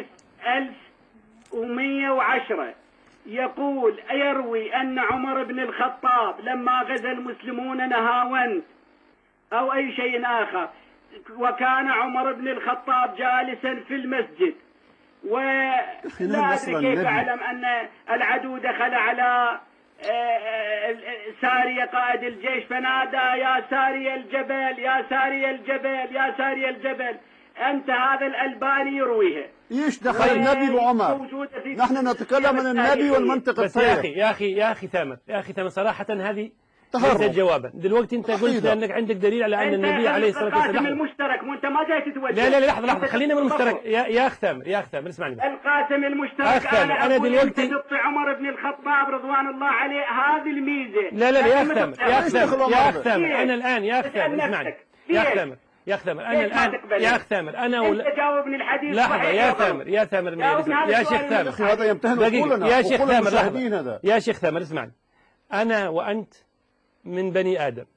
1110 يقول يروي أن عمر بن الخطاب لما غزا المسلمون نهاوند أو أي شيء آخر، وكان عمر بن الخطاب جالسا في المسجد، ولا أدري كيف أعلم أن العدو دخل على سارية قائد الجيش فنادى يا ساري الجبل يا ساري الجبل يا ساري الجبل. أنت هذا الألباني يرويها. ايش دخل النبي بعمر؟ نحن نتكلم عن النبي والمنطق الطير. يا أخي ثامر صراحة هذه ليست جوابا. دلوقتي أنت قلت أنك عندك دليل على أن النبي عليه الصلاة والسلام القاسم المشترك وأنت ما جاي تتوجه. لا لحظة خلينا من المشترك يا أخ ثامر اسمعني. القاسم المشترك أنا دلوقتي تعطي عمر بن الخطاب رضوان الله عليه هذه الميزة. لا يا أخ ثامر أنا الآن يا أخ ثامر اسمعني يا أخ ثامر أنا الآن يا أخ ثامر أنا أنت جاوبني الحديث. لحظة يا ثامر يا شيخ ثامر هذا يمتهن عقولنا يا شيخ ثامر يا شيخ ثامر اسمعني. أنا وأنت من بني آدم،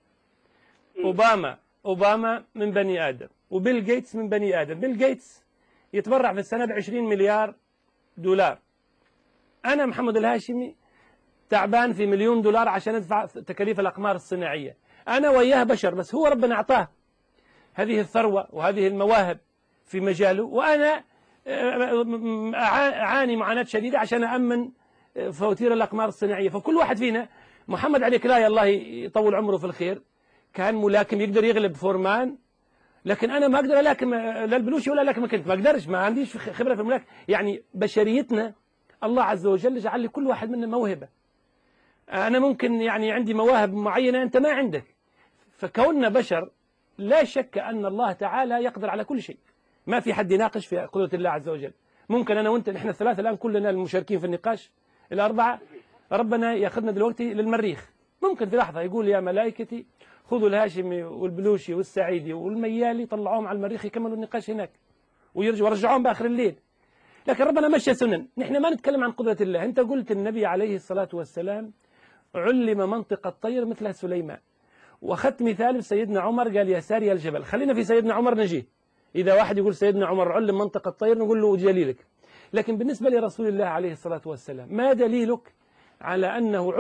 أوباما من بني آدم، وبيل جيتس من بني آدم. بيل جيتس يتبرع في السنة ب20 مليار دولار. أنا محمد الهاشمي تعبان في $1 مليون عشان أدفع تكاليف الأقمار الصناعية. أنا وياه بشر، بس هو ربنا أعطاه هذه الثروة وهذه المواهب في مجاله، وأنا أعاني معاناة شديدة عشان أأمن فواتير الأقمار الصناعية. فكل واحد فينا، محمد علي كلاي الله يطول عمره في الخير كان ملاكم يقدر يغلب فورمان لكن أنا ما أقدر ألاكم لا البلوشي ولا ألاكم كنت، ما أقدرش، ما عنديش خبرة في الملاك. يعني بشريتنا الله عز وجل جعل لكل واحد منا موهبة. أنا ممكن يعني عندي مواهب معينة أنت ما عندك، فكوننا بشر لا شك أن الله تعالى يقدر على كل شيء، ما في حد يناقش في قدرة الله عز وجل. ممكن أنا وأنت نحن الثلاثة الآن كلنا المشاركين في النقاش الأربعة ربنا ياخذنا دلوقتي للمريخ، ممكن في لحظة يقول يا ملائكتي خذوا الهاشمي والبلوشي والسعيدي والميالي طلعوهم على المريخ يكملوا النقاش هناك ورجعوهم بآخر الليل. لكن ربنا مشى سنن، نحن ما نتكلم عن قدرة الله. أنت قلت النبي عليه الصلاة والسلام علم منطق الطير مثل سليمان، وأخذت مثال سيدنا عمر قال يا ساري الجبل. خلينا في سيدنا عمر نجي، إذا واحد يقول سيدنا عمر علم منطق الطير نقول له دليلك. لكن بالنسبة لرسول الله عليه الصلاة والسلام ما دليلك على أنه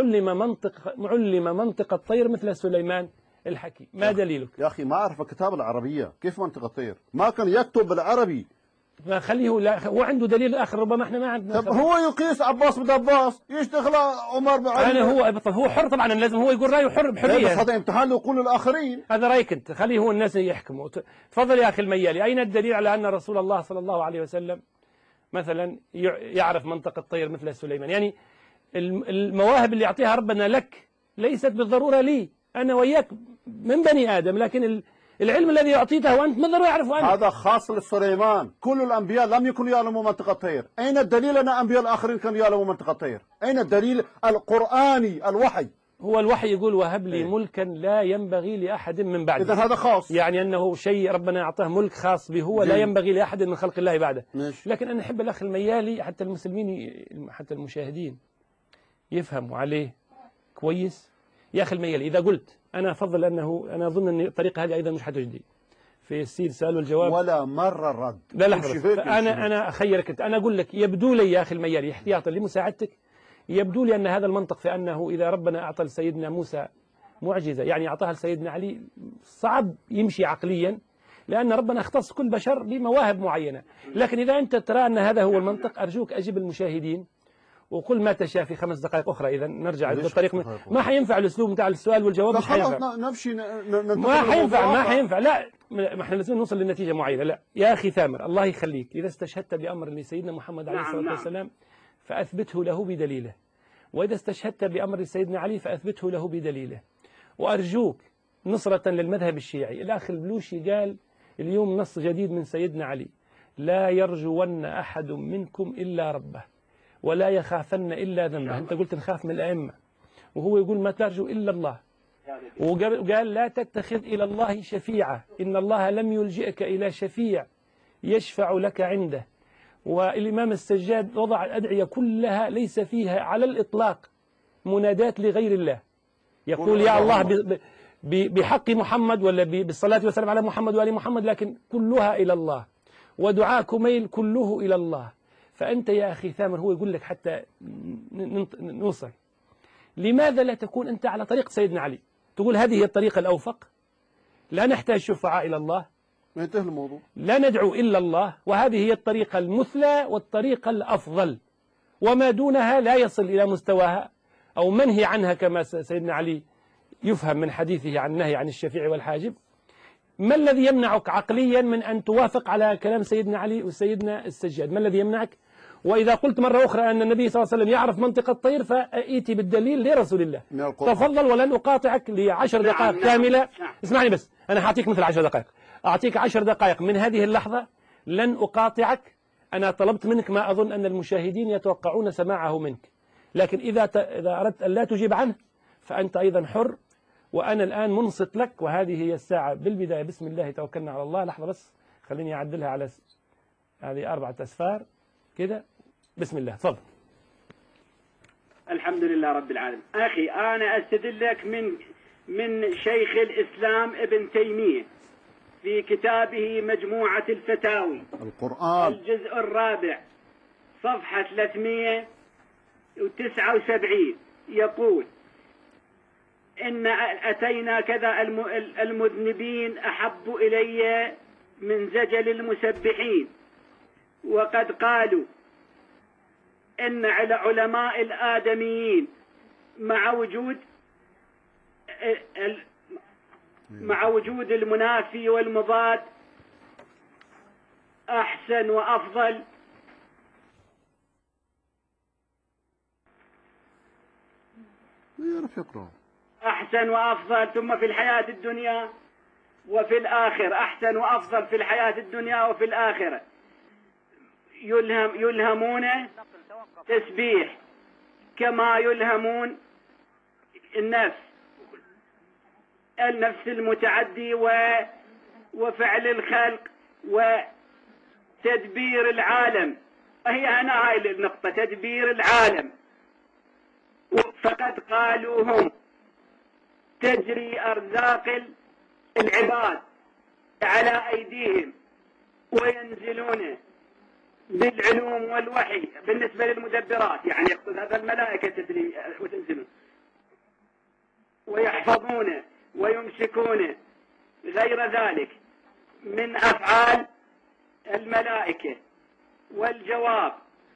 علم منطق الطير مثل سليمان الحكيم؟ ما دليلك؟ يا أخي ما أعرف الكتاب العربية، كيف منطق الطير؟ ما كان يكتب بالعربي. فخليه لا هو عنده دليل آخر ربما احنا ما عندنا. طب هو يقيس عباس بن عباس يشتغل عمر بن علي. هو حر طبعا، لازم هو يقول رأيه حر بحرية. بس هذا امتحان يقول للآخرين. هذا رأيك أنت، خليه هو الناس يحكموا. تفضل يا أخي الميالي، أين الدليل على أن رسول الله صلى الله عليه وسلم مثلا يعرف منطق الطير مثل سليمان؟ يعني المواهب اللي يعطيها ربنا لك ليست بالضرورة لي، أنا وياك من بني آدم، لكن العلم الذي أعطيته وأنت من ضروري يعرفه أنا. هذا خاص لسليمان، كل الأنبياء لم يكونوا يعلموا منطق الطير. أين الدليل أن أنبياء الآخرين كانوا يعلموا منطق الطير؟ أين الدليل القرآني الوحي؟ هو الوحي يقول وهب لي ملكا لا ينبغي لأحد من بعده. إذا هذا خاص، يعني أنه شيء ربنا أعطاه ملك خاص به هو لا ينبغي لأحد من خلق الله بعده. لكن أنا أحب الأخ الميالي حتى المسلمين حتى المشاهدين يفهموا عليه كويس. يا أخي الميالي إذا قلت أنا أفضل أنا أظن أن الطريقة هذه أيضا مش حتجدي في السيد سؤال والجواب ولا مرة رد. لا لحظة، أنا أخيرك أنت، أنا أقول لك يبدو لي يا أخي الميالي احتياطا لمساعدتك، يبدو لي أن هذا المنطق في أنه إذا ربنا أعطى لسيدنا موسى معجزة يعني أعطاها لسيدنا علي صعب يمشي عقليا، لأن ربنا اختص كل بشر بمواهب معينة. لكن إذا أنت ترى أن هذا هو المنطق أرجوك أجب المشاهدين وقل ما تشاء في 5 دقائق أخرى. إذا نرجع بالطريق ما حينفع الأسلوب بتاع السؤال والجواب، مش حينفع. ما حينفع لا، ما احنا لازم نوصل لنتيجة معينة. لا يا أخي ثامر الله يخليك، إذا استشهدت بأمر لسيدنا محمد عليه الصلاة والسلام فأثبته له بدليله، وإذا استشهدت بأمر سيدنا علي فأثبته له بدليله. وأرجوك نصرة للمذهب الشيعي، الأخ البلوشي قال اليوم نص جديد من سيدنا علي: لا يرجون أحد منكم إلا ربه ولا يخافن إلا ذنبه. أنت قلت نخاف من الأئمة، وهو يقول ما ترجو إلا الله. وقال لا تتخذ إلى الله شفيعة، إن الله لم يلجئك إلى شفيع يشفع لك عنده. والإمام السجاد وضع الأدعية كلها ليس فيها على الإطلاق منادات لغير الله، يقول يا الله بحق محمد ولا بالصلاة والسلام على محمد وآل محمد، لكن كلها إلى الله، ودعاء كميل كله إلى الله. فأنت يا أخي ثامر هو يقول لك حتى نوصل، لماذا لا تكون أنت على طريق سيدنا علي؟ تقول هذه هي الطريقة الأوفق، لا نحتاج شفعاء إلى الله، انتهى الموضوع، لا ندعو إلا الله، وهذه هي الطريقة المثلى والطريقة الأفضل، وما دونها لا يصل إلى مستواها أو منهي عنها كما سيدنا علي يفهم من حديثه عن النهي عن الشفيع والحاجب. ما الذي يمنعك عقليا من أن توافق على كلام سيدنا علي وسيدنا السجاد؟ ما الذي يمنعك؟ وإذا قلت مرة أخرى أن النبي صلى الله عليه وسلم يعرف منطق الطير فأتي بالدليل لرسول الله. تفضل ولن أقاطعك ل10 دقائق كاملة. اسمعني بس، أنا هعطيك مثل 10 دقائق، أعطيك 10 دقائق من هذه اللحظة لن أقاطعك. أنا طلبت منك ما أظن أن المشاهدين يتوقعون سماعه منك، لكن إذا أردت أن لا تجيب عنه فأنت أيضا حر، وأنا الآن منصت لك. وهذه هي الساعة بالبداية. بسم الله توكلنا على الله. لحظة بس خليني أعدلها على هذه 4 أصفار كده. بسم الله تفضل. الحمد لله رب العالمين. أخي أنا أستدل لك من شيخ الإسلام ابن تيمية في كتابه مجموعة الفتاوي القرآن الجزء 4 صفحة 379 يقول: إن أتينا كذا المذنبين أحب إلي من زجل المسبحين. وقد قالوا إن علماء الآدميين مع وجود مع وجود المنافي والمضاد أحسن وأفضل؟ يعرف يقرأ. أحسن وأفضل، ثم في الحياة الدنيا وفي الآخرة. أحسن وأفضل في الحياة الدنيا وفي الآخرة. يلهمون تسبيح كما يلهمون النفس المتعدي وفعل الخلق وتدبير العالم. هي هنا هاي النقطة، تدبير العالم. فقد قالوا هم تجري أرزاق العباد على أيديهم وينزلون بالعلوم والوحي بالنسبة للمدبرات، يعني يقصد هذا الملائكة تدري وتنزلون ويحفظون ويمسكون غير ذلك من أفعال الملائكة. والجواب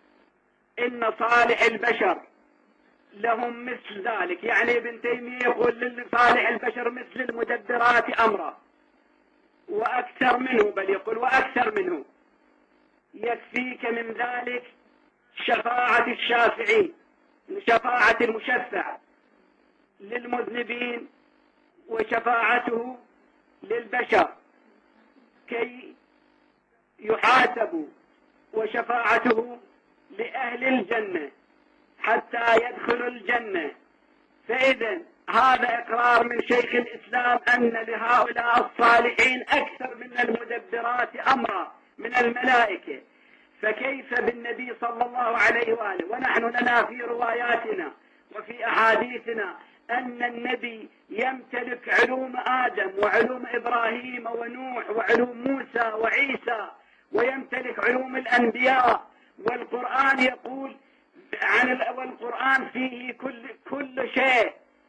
إن صالح البشر لهم مثل ذلك. يعني ابن تيمية يقول لصالح البشر مثل المدبرات أمرا وأكثر منه، بل يقول وأكثر منه. يكفيك من ذلك شفاعة الشافعين، شفاعة المشفع للمذنبين وشفاعته للبشر كي يحاسبوا، وشفاعته لأهل الجنة حتى يدخلوا الجنة. فإذا هذا إقرار من شيخ الإسلام أن لهؤلاء الصالحين أكثر من المدبرات أمرا من الملائكة. فكيف بالنبي صلى الله عليه وآله؟ ونحن لنا في رواياتنا وفي أحاديثنا أن النبي يمتلك علوم آدم وعلوم إبراهيم ونوح وعلوم موسى وعيسى، ويمتلك علوم الأنبياء. والقرآن يقول والقرآن فيه كل شيء.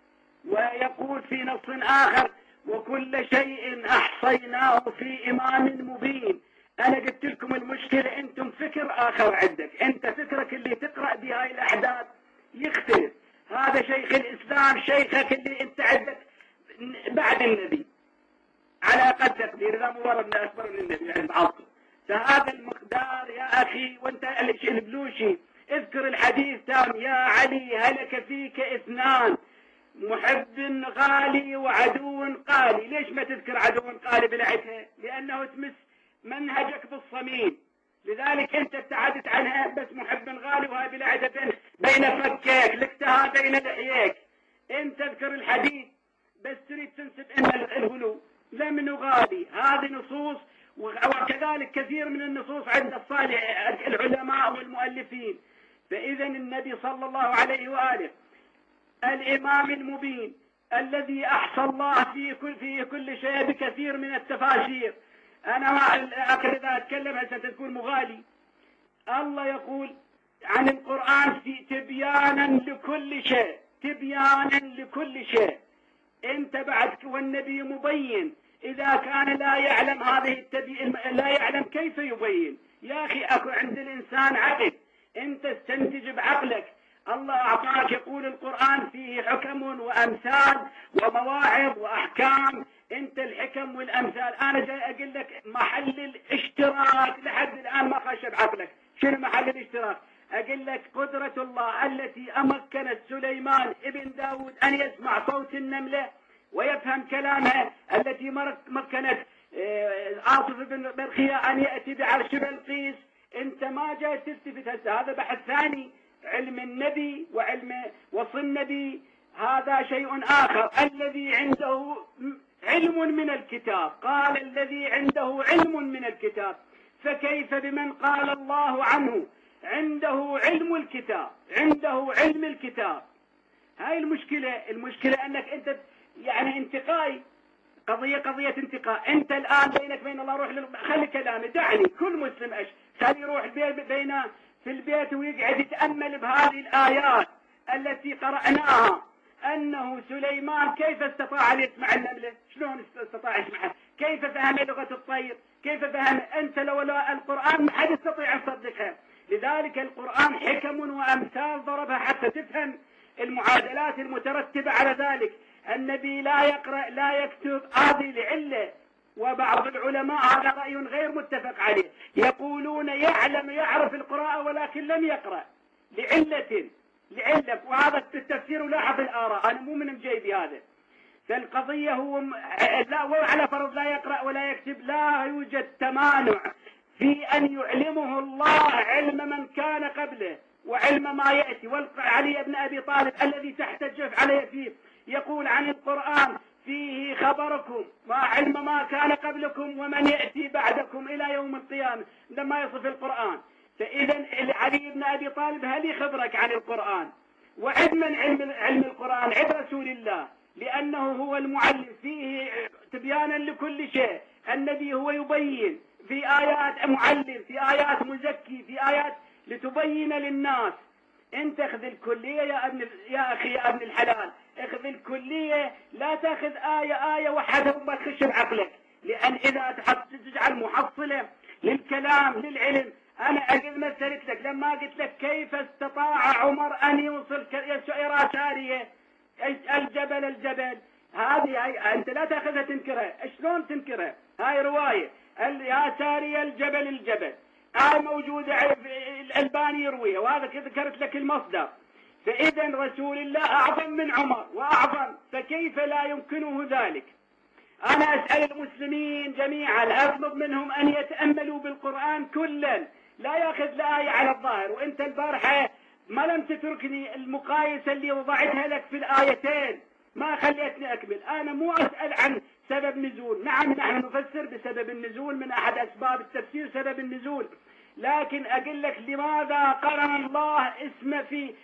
ويقول في نص آخر وكل شيء أحصيناه في إمام مبين. أنا قلت لكم المشكلة أنتم فكر آخر عندك، أنت فكرك اللي تقرأ بهاي الأحداث يختلف. هذا شيخ الإسلام شيخك اللي أنت عندك بعد النبي على قد تقدير، إذا مو ورد أكبر من النبي عند بعضكم. فهذا المقدار يا أخي. وأنت البلوشي اذكر الحديث تام: يا علي هلك فيك اثنان، محب غالي وعدو قالي. ليش ما تذكر عدو قالي بلعتها؟ لأنه تمس منهجك بالصميم، لذلك أنت ابتعدت عنها. بس محب غالي وهي بلعتها بين فكيك لكتها بين لحييك. أنت تذكر الحديث بس تريد تنسب إن الغلو لمن غالي. هذه نصوص، وكذلك كثير من النصوص عند الصالح العلماء والمؤلفين. فإذا النبي صلى الله عليه وآله الإمام المبين الذي أحصى الله في كل شيء بكثير من التفاسير. أنا إذا أتكلم هسه تكون مغالي. الله يقول عن القرآن في تبيانا لكل شيء، تبيانا لكل شيء. أنت بعد والنبي مبين. إذا كان لا يعلم لا يعلم كيف يبين؟ يا أخي أكو عند الإنسان عقل، أنت استنتج بعقلك. الله أعطاك، يقول القرآن فيه حكم وأمثال ومواعظ وأحكام. أنت الحكم والأمثال أنا جاي أقول لك محل الاشتراك لحد الآن ما خش بعقلك. شنو محل الاشتراك؟ أقول لك قدرة الله التي أمكنت سليمان ابن داود أن يسمع صوت النملة ويفهم كلامها، التي مكنت عاصف بن برخية أن يأتي بعرش بلقيس. أنت ما جاي تلتفت. هذا بحث ثاني. علم النبي وعلم وصي النبي هذا شيء آخر. الذي عنده علم من الكتاب، قال الذي عنده علم من الكتاب. فكيف بمن قال الله عنه عنده علم الكتاب، عنده علم الكتاب؟ هاي المشكلة أنك أنت يعني انتقائي. قضية انتقاء. أنت الآن بينك بين الله. روح خلي كلامي، دعني كل مسلم خلي يروح في البيت ويقعد يتأمل بهذه الآيات التي قرأناها. أنه سليمان كيف استطاع أن يسمع النملة؟ شلون استطاع يسمعها؟ كيف فهم لغة الطير؟ كيف فهم؟ أنت لولا القرآن ما حد يستطيع أن يصدقها. لذلك القرآن حكم وأمثال ضربها حتى تفهم المعادلات المترتبة على ذلك. النبي لا يقرأ لا يكتب، هذه لعلة. وبعض العلماء هذا رأي غير متفق عليه، يقولون يعرف القراءة ولكن لم يقرأ لعلة. وهذا التفسير لاحظ الآراء، أنا مو من جيبي هذا. فالقضية هو وعلى فرض لا يقرأ ولا يكتب لا يوجد تمانع في أن يعلمه الله علم من كان قبله وعلم ما يأتي. وعلي بن أبي طالب الذي تحتج عليه فيه يقول عن القرآن فيه خبركم وعلم ما كان قبلكم ومن يأتي بعدكم إلى يوم القيامة لما يصف القرآن. فإذا علي بن أبي طالب هل يخبرك عن القرآن؟ وعد من علم القرآن عد رسول الله، لأنه هو المعلم، فيه تبيانا لكل شيء. النبي هو يبين في آيات، معلم في آيات، مزكي في آيات لتبين للناس. انت اخذ الكلية يا أخي يا ابن الحلال، اخذ الكلية، لا تاخذ آية واحدة وما تخش بعقلك. لأن إذا تجعل محصلة للكلام للعلم، أنا أقل مثلت لك لما قلت لك كيف استطاع عمر أن يوصل إلى سارية الجبل. هذه أنت لا تأخذها تنكرها. شلون تنكرها؟ هاي رواية يا سارية الجبل، هاي موجودة، الألباني يرويها، وهذا ذكرت لك المصدر. فإذا رسول الله أعظم من عمر وأعظم، فكيف لا يمكنه ذلك؟ أنا أسأل المسلمين جميعا، أطلب منهم أن يتأملوا بالقرآن كلا، لا يأخذ الآية على الظاهر. وأنت البارحة ما لم تتركني المقايسة اللي وضعتها لك في الآيتين، ما خليتني أكمل. أنا مو أسأل عن سبب نزول، نعم نحن نفسر بسبب النزول، من أحد أسباب التفسير سبب النزول، لكن أقول لك لماذا قرن الله اسم في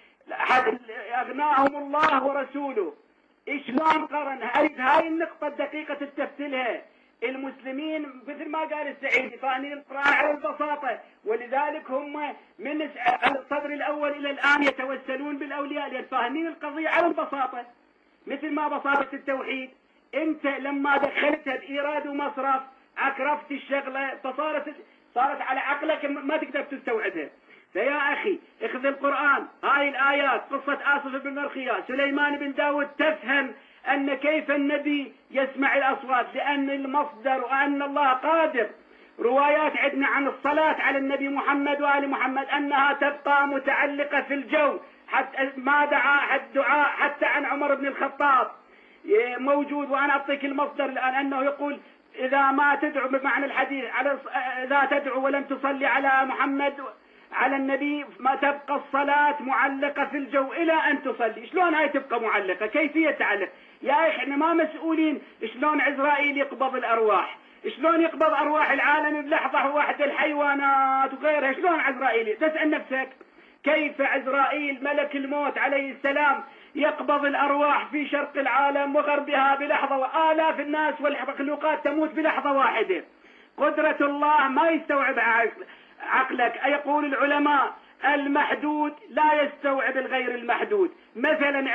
أغناهم الله ورسوله؟ شلون قرن؟ هاي النقطة الدقيقة تستفتلها. المسلمين مثل ما قال السعيدي فاهمين القرآن على البساطة، ولذلك هم من الصدر الأول إلى الآن يتوسلون بالأولياء لأن فاهمين القضية على البساطة، مثل ما بساطة التوحيد. أنت لما دخلتها بإيراد ومصرف عكرفت الشغلة، صارت على عقلك ما تقدر تستوعبها. فيا أخي اخذ القرآن، هاي الآيات، قصة آصف بن مرخيا، سليمان بن داود، تفهم أن كيف النبي يسمع الأصوات، لأن المصدر وأن الله قادر. روايات عندنا عن الصلاة على النبي محمد وآل محمد أنها تبقى متعلقة في الجو، حتى ما دعا الدعاء حتى عن عمر بن الخطاب موجود. وأنا أعطيك المصدر الآن أنه يقول إذا ما تدعو، بمعنى الحديث إذا تدعو ولم تصلي على محمد على النبي ما تبقى الصلاة معلقة في الجو إلى أن تصلي. شلون هاي تبقى معلقة؟ كيفية تعلق؟ يا أخي احنا ما مسؤولين شلون عزرائيل يقبض الأرواح، شلون يقبض أرواح العالم بلحظة واحدة، الحيوانات وغيرها. شلون عزرائيل؟ تسأل نفسك كيف عزرائيل ملك الموت عليه السلام يقبض الأرواح في شرق العالم وغربها بلحظة، وآلاف الناس والمخلوقات تموت بلحظة واحدة. قدرة الله ما يستوعبها عقلك. يقول العلماء المحدود لا يستوعب الغير المحدود. مثلا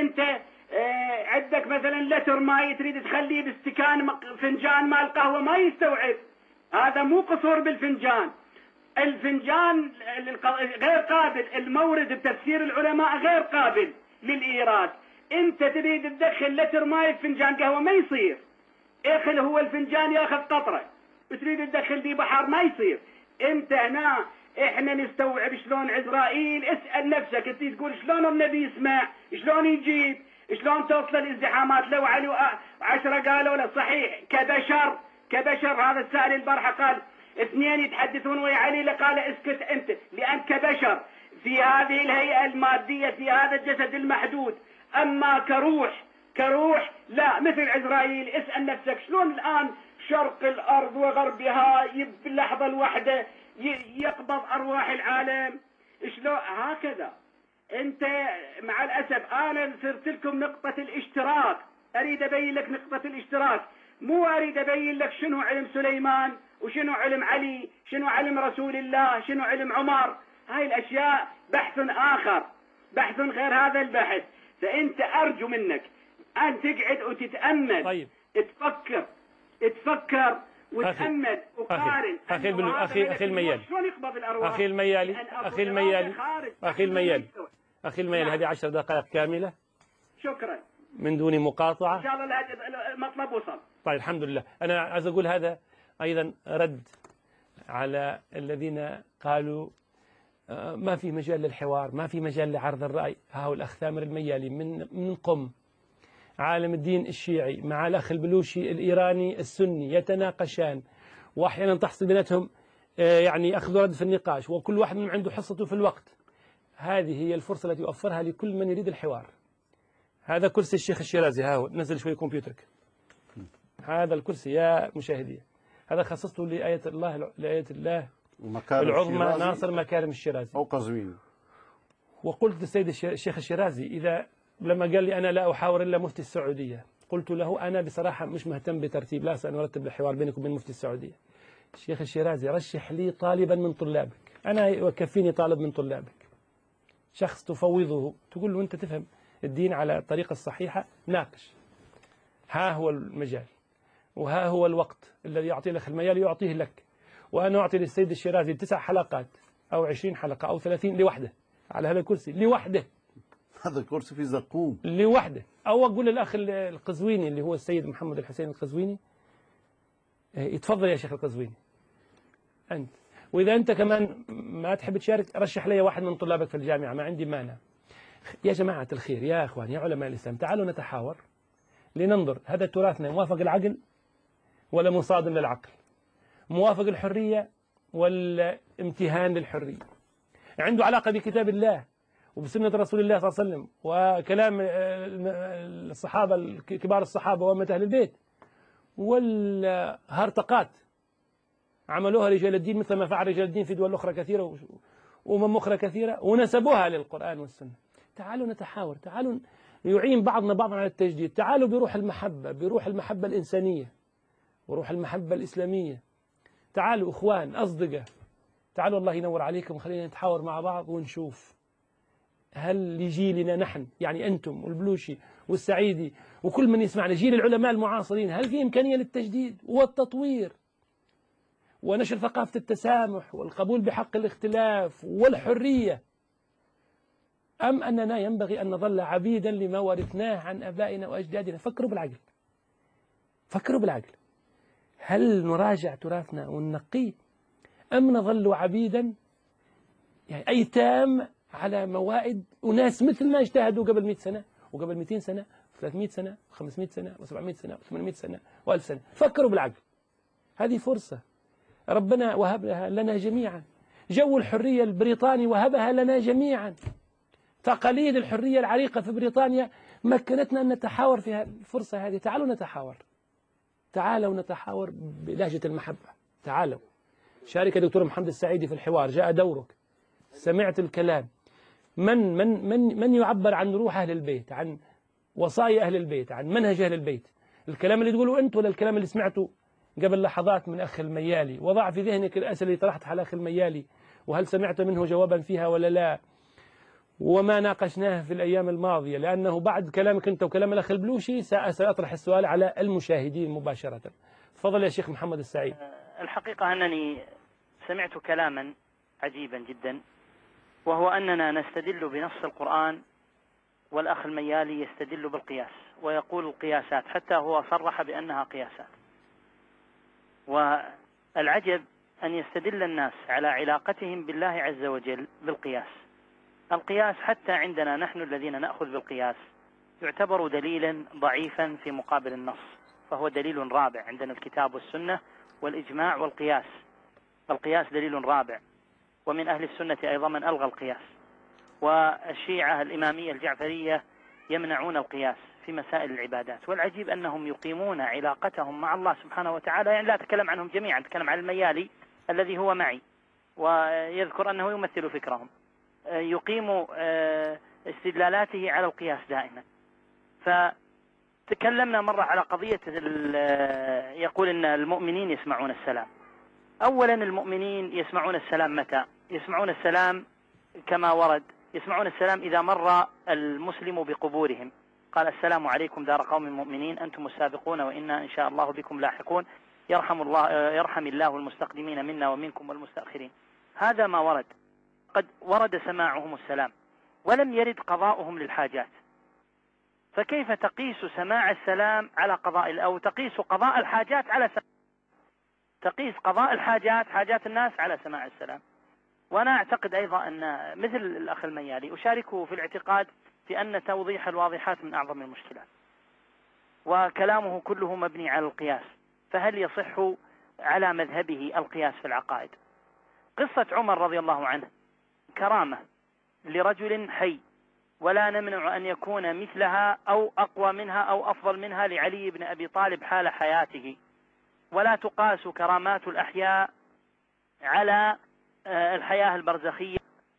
عندك مثلا لتر ماء تريد تخليه باستكان فنجان مال قهوة، ما يستوعب. هذا مو قصور بالفنجان، الفنجان غير قابل، المورد بتفسير العلماء غير قابل للإيراد. انت تريد تدخل لتر ماء في فنجان قهوة ما يصير. هو الفنجان ياخذ قطرة وتريد تدخل دي بحر ما يصير. انت هنا احنا نستوعب شلون عزرائيل. اسأل نفسك انت تقول شلون النبي يسمع، شلون يجيب، شلون توصل الازدحامات. لو علي 10 قالوا له صحيح كبشر. هذا السائل البارحة قال 2 يتحدثون ويا علي، قال اسكت انت لأن كبشر في هذه الهيئة المادية في هذا الجسد المحدود. اما كروح لا، مثل عزرائيل. اسأل نفسك شلون الآن شرق الأرض وغربها باللحظة الواحدة يقبض أرواح العالم. شلون هكذا؟ أنت مع الأسف أنا صرت لكم نقطة الاشتراك، أريد أبين لك نقطة الاشتراك، مو أريد أبين لك شنو علم سليمان وشنو علم علي، شنو علم رسول الله، شنو علم عمر. هاي الأشياء بحث آخر، بحث غير هذا البحث. فأنت أرجو منك أن تقعد وتتأمل. طيب. تفكر وتأمل وقارن. أخي الميالي، شلون يقبض الأرواح؟ أخي الميالي، هذه 10 دقائق كاملة. شكرا. من دون مقاطعة. إن شاء الله المطلب وصل. طيب الحمد لله. أنا عايز أقول هذا أيضا رد على الذين قالوا ما في مجال للحوار، ما في مجال لعرض الرأي. ها هو الأخ ثامر الميالي من قم، عالم الدين الشيعي، مع الأخ البلوشي الإيراني السني، يتناقشان وأحيانا تحصل بيناتهم يعني أخذ ورد في النقاش، وكل واحد منهم عنده حصته في الوقت. هذه هي الفرصة التي يوفرها لكل من يريد الحوار. هذا كرسي الشيخ الشيرازي، ها هو، نزل شوي كمبيوترك. هذا الكرسي يا مشاهدي، هذا خصصته لآية الله العظمى ناصر مكارم الشيرازي أو قزويني. وقلت للسيد الشيخ الشيرازي إذا لما قال لي أنا لا أحاور إلا مفتي السعودية، قلت له أنا بصراحة مش مهتم بترتيب، لا سأرتب الحوار بينك وبين مفتي السعودية. الشيخ الشيرازي رشح لي طالبا من طلابك، أنا يكفيني طالب من طلابك، شخص تفوضه تقول له أنت تفهم الدين على الطريقة الصحيحة، ناقش. ها هو المجال وها هو الوقت الذي يعطيه الأخ الميالي يعطيه لك، وأنا أعطي للسيد الشيرازي 9 حلقات أو 20 حلقة أو 30 لوحده على هذا الكرسي لوحده. هذا الكرسي في زقوم لوحده. أو أقول للأخ القزويني اللي هو السيد محمد الحسين القزويني يتفضل يا شيخ القزويني أنت، وإذا أنت كمان ما تحب تشارك رشح لي واحد من طلابك في الجامعة، ما عندي مانع. يا جماعة الخير، يا أخوان، يا علماء الإسلام، تعالوا نتحاور لننظر هذا تراثنا موافق العقل ولا مصادم للعقل، موافق الحرية ولا امتهان للحرية، عنده علاقة بكتاب الله وبسنة رسول الله صلى الله عليه وسلم وكلام الصحابة كبار الصحابة وأمة أهل البيت، والهرطقات عملوها رجال الدين مثل ما فعل رجال الدين في دول أخرى كثيرة وأمم أخرى كثيرة ونسبوها للقرآن والسنة. تعالوا نتحاور، تعالوا يعين بعضنا بعضا على التجديد، تعالوا بروح المحبة، بروح المحبة الإنسانية وروح المحبة الإسلامية. تعالوا إخوان أصدقاء، تعالوا الله ينور عليكم، خلينا نتحاور مع بعض ونشوف هل لجيلنا نحن، يعني أنتم والبلوشي والسعيدي وكل من يسمعنا، جيل العلماء المعاصرين، هل في إمكانية للتجديد والتطوير ونشر ثقافة التسامح والقبول بحق الاختلاف والحرية، أم أننا ينبغي أن نظل عبيدا لما ورثناه عن أبائنا وأجدادنا؟ فكروا بالعقل، فكروا بالعقل. هل نراجع تراثنا وننقيه أم نظل عبيدا يعني أيتام على موائد أناس مثل ما اجتهدوا قبل 100 سنة وقبل 200 سنة 300 سنة 500 سنة و700 سنة و800 سنة و1000 سنة؟ فكروا بالعقل. هذه فرصة ربنا وهبها لنا جميعا، جو الحرية البريطاني وهبها لنا جميعا، تقاليد الحرية العريقة في بريطانيا مكنتنا أن نتحاور في الفرصة هذه. تعالوا نتحاور، تعالوا نتحاور بلهجة المحبة، تعالوا شارك دكتور محمد السعيدي في الحوار، جاء دورك، سمعت الكلام، من يعبر عن روح أهل البيت، عن وصايا أهل البيت، عن منهج أهل البيت، الكلام اللي تقوله أنت ولا الكلام اللي سمعته قبل لحظات من أخ الميالي؟ وضع في ذهنك الأسئلة اللي طرحتها على أخ الميالي، وهل سمعت منه جوابا فيها ولا لا، وما ناقشناه في الأيام الماضية، لأنه بعد كلامك أنت وكلام الأخ البلوشي سأطرح السؤال على المشاهدين مباشرة. تفضل يا شيخ محمد السعيد. الحقيقة أنني سمعت كلاما عجيبا جدا، وهو أننا نستدل بنص القرآن والأخ الميالي يستدل بالقياس ويقول القياسات، حتى هو صرح بأنها قياسات. والعجب أن يستدل الناس على علاقتهم بالله عز وجل بالقياس. القياس حتى عندنا نحن الذين نأخذ بالقياس يعتبر دليلا ضعيفا في مقابل النص، فهو دليل رابع عندنا الكتاب والسنة والإجماع والقياس. القياس دليل رابع، ومن أهل السنة أيضا من ألغى القياس، والشيعة الإمامية الجعفرية يمنعون القياس في مسائل العبادات. والعجيب أنهم يقيمون علاقتهم مع الله سبحانه وتعالى، يعني لا أتكلم عنهم جميعا، أتكلم عن الميالي الذي هو معي ويذكر أنه يمثل فكرهم، يقيم استدلالاته على القياس دائما. فتكلمنا مرة على قضية يقول أن المؤمنين يسمعون السلام. أولا المؤمنين يسمعون السلام متى؟ يسمعون السلام كما ورد، يسمعون السلام إذا مر المسلم بقبورهم، قال السلام عليكم دار قوم مؤمنين أنتم السابقون وإنا إن شاء الله بكم لاحقون، يرحم الله المستقدمين منا ومنكم والمستأخرين. هذا ما ورد. قد ورد سماعهم السلام ولم يرد قضاؤهم للحاجات. فكيف تقيس سماع السلام على أو تقيس قضاء الحاجات على تقيس قضاء الحاجات، حاجات الناس، على سماع السلام؟ وأنا أعتقد أيضا أن مثل الأخ الميالي أشاركه في الاعتقاد في أن توضيح الواضحات من أعظم المشكلات، وكلامه كله مبني على القياس. فهل يصح على مذهبه القياس في العقائد؟ قصة عمر رضي الله عنه كرامة لرجل حي، ولا نمنع أن يكون مثلها أو أقوى منها أو أفضل منها لعلي بن أبي طالب حال حياته، ولا تقاس كرامات الأحياء على الحياة البرزخية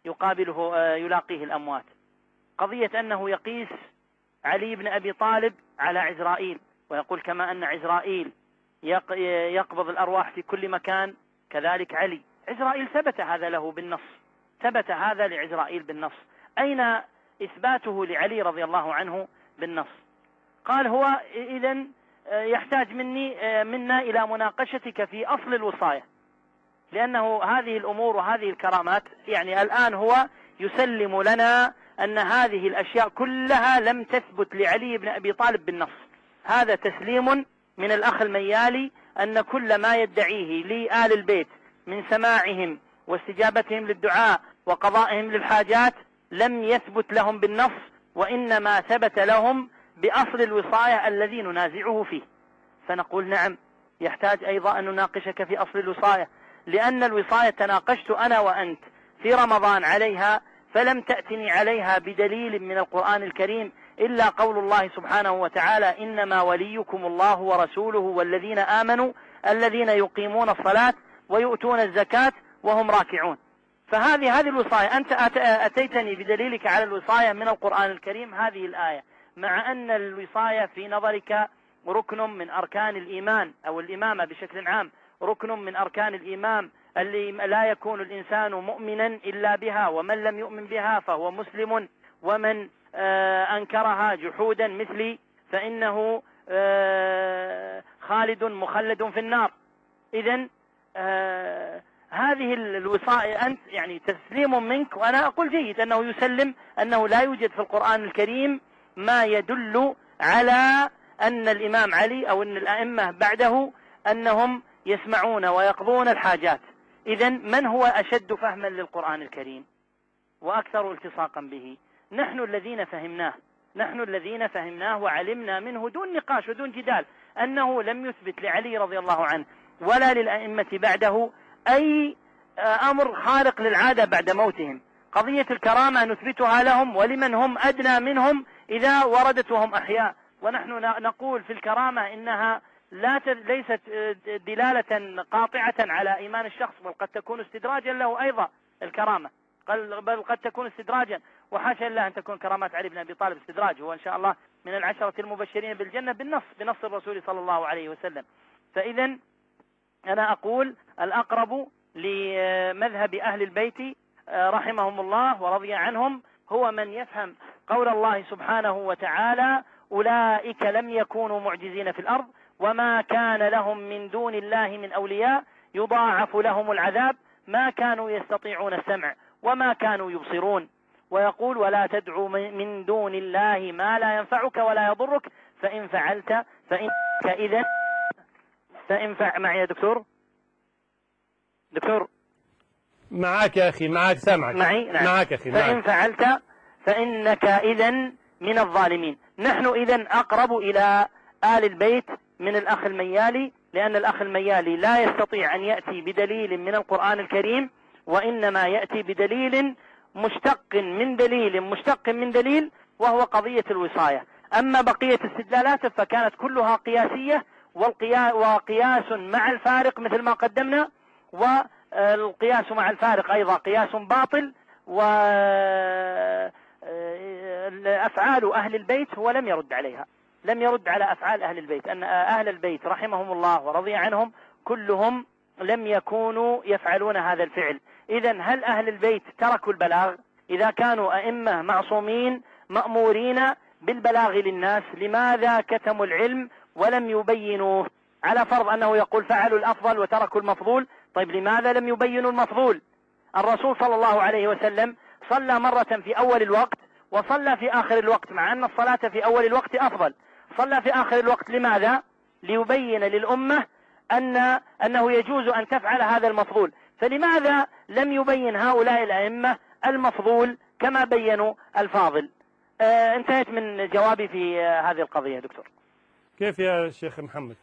يلاقيه الأموات. قضية أنه يقيس علي بن أبي طالب على عزرائيل، ويقول كما أن عزرائيل يقبض الأرواح في كل مكان كذلك علي. عزرائيل ثبت هذا له بالنص، ثبت هذا لعزرائيل بالنص، أين إثباته لعلي رضي الله عنه بالنص؟ قال هو إذن يحتاج منا إلى مناقشتك في أصل الوصاية، لأنه هذه الأمور وهذه الكرامات يعني الآن هو يسلم لنا أن هذه الأشياء كلها لم تثبت لعلي بن أبي طالب بالنص. هذا تسليم من الأخ الميالي أن كل ما يدعيه لآل البيت من سماعهم واستجابتهم للدعاء وقضائهم للحاجات لم يثبت لهم بالنص، وإنما ثبت لهم بأصل الوصاية الذي ننازعه فيه. فنقول نعم، يحتاج أيضا أن نناقشك في أصل الوصاية، لأن الوصاية تناقشت أنا وأنت في رمضان عليها، فلم تأتني عليها بدليل من القرآن الكريم إلا قول الله سبحانه وتعالى: إنما وليكم الله ورسوله والذين آمنوا الذين يقيمون الصلاة ويؤتون الزكاة وهم راكعون. فهذه الوصاية، أنت أتيتني بدليلك على الوصاية من القرآن الكريم هذه الآية، مع أن الوصاية في نظرك ركن من أركان الإيمان أو الإمامة بشكل عام، ركن من أركان الإمام اللي لا يكون الإنسان مؤمنا إلا بها، ومن لم يؤمن بها فهو مسلم، ومن أنكرها جحودا مثلي فإنه خالد مخلد في النار. إذن هذه الوصاية أنت يعني تسليم منك، وأنا أقول جيد أنه يسلم أنه لا يوجد في القرآن الكريم ما يدل على أن الإمام علي أو أن الأئمة بعده أنهم يسمعون ويقضون الحاجات. إذن من هو أشد فهما للقرآن الكريم وأكثر التصاقا به؟ نحن الذين فهمناه وعلمنا منه دون نقاش ودون جدال أنه لم يثبت لعلي رضي الله عنه ولا للأئمة بعده أي أمر خارق للعادة بعد موتهم. قضية الكرامة نثبتها لهم ولمن هم أدنى منهم إذا وردت وهم أحياء، ونحن نقول في الكرامة إنها ليست دلالة قاطعة على إيمان الشخص، بل قد تكون استدراجا له أيضا الكرامة، بل قد تكون استدراجا، وحاشا الله أن تكون كرامات علي بن أبي طالب استدراج، هو إن شاء الله من العشرة المبشرين بالجنة بنص الرسول صلى الله عليه وسلم. فإذا أنا أقول الأقرب لمذهب أهل البيت رحمهم الله ورضي عنهم هو من يفهم قول الله سبحانه وتعالى: أولئك لم يكونوا معجزين في الأرض وما كان لهم من دون الله من أولياء يضاعف لهم العذاب ما كانوا يستطيعون السمع وما كانوا يبصرون. ويقول: ولا تدعوا من دون الله ما لا ينفعك ولا يضرك فإن فعلت فإنك إذن معي يا دكتور معك يا أخي، معك، سامعك معي، نعم. معك أخي، فإن فعلت فإنك إذن من الظالمين. نحن إذن أقرب إلى آل البيت من الأخ الميالي، لأن الأخ الميالي لا يستطيع أن يأتي بدليل من القرآن الكريم، وإنما يأتي بدليل مشتق من دليل وهو قضية الوصاية. أما بقية استدلالات فكانت كلها قياسية، وقياس مع الفارق مثل ما قدمنا، والقياس مع الفارق أيضا قياس باطل. وأفعال أهل البيت هو لم يرد عليها، لم يرد على أفعال أهل البيت، أن أهل البيت رحمهم الله ورضي عنهم كلهم لم يكونوا يفعلون هذا الفعل. إذن هل أهل البيت تركوا البلاغ؟ إذا كانوا أئمة معصومين مأمورين بالبلاغ للناس، لماذا كتموا العلم ولم يبينوه؟ على فرض أنه يقول فعلوا الأفضل وتركوا المفضول، طيب لماذا لم يبينوا المفضول؟ الرسول صلى الله عليه وسلم صلى مرة في أول الوقت وصلى في آخر الوقت، مع أن الصلاة في أول الوقت أفضل. صلى في آخر الوقت لماذا؟ ليبين للأمة أنه يجوز أن تفعل هذا المفضول. فلماذا لم يبين هؤلاء الأئمة المفضول كما بينوا الفاضل؟ انتهيت من جوابي في هذه القضية دكتور. كيف يا شيخ محمد؟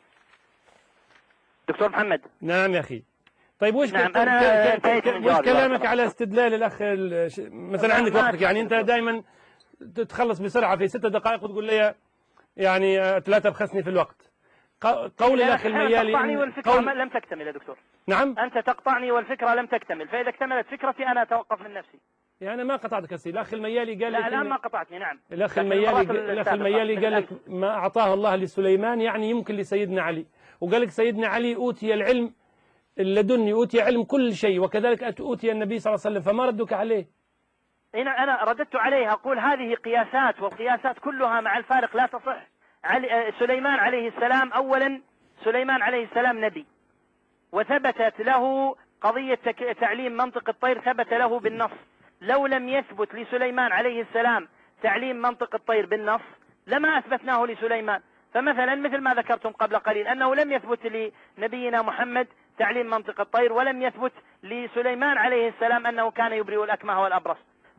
دكتور محمد. نعم يا أخي. طيب وش نعم أنا انتهيت من جوابي. وش كلامك على استدلال الأخ مثلا عندك وقتك، يعني أنت دائما تتخلص بسرعة في 6 دقائق وتقول لي يعني 3 أبخسني في الوقت. قول الأخ الميالي تقطعني والفكرة لم تكتمل يا دكتور. نعم أنت تقطعني والفكرة لم تكتمل، فإذا اكتملت فكرتي أنا أتوقف من نفسي. يعني ما قطعتك السيد. الأخ الميالي قال لك لا الآن ما قطعتني. نعم الأخ الميالي قال لك ما أعطاه الله لسليمان يعني يمكن لسيدنا علي، وقال لك سيدنا علي أوتي العلم اللدني، أوتي علم كل شيء، وكذلك أوتي النبي صلى الله عليه وسلم، فما ردك عليه؟ أنا رددت عليه أقول هذه قياسات، والقياسات كلها مع الفارق لا تصح. سليمان عليه السلام أولا سليمان عليه السلام نبي، وثبتت له قضية تعليم منطق الطير، ثبت له بالنص. لو لم يثبت لسليمان عليه السلام تعليم منطق الطير بالنص لما أثبتناه لسليمان. فمثلا مثل ما ذكرتم قبل قليل أنه لم يثبت لنبينا محمد تعليم منطق الطير، ولم يثبت لسليمان عليه السلام أنه كان يبرئ الأكمه والأبرص.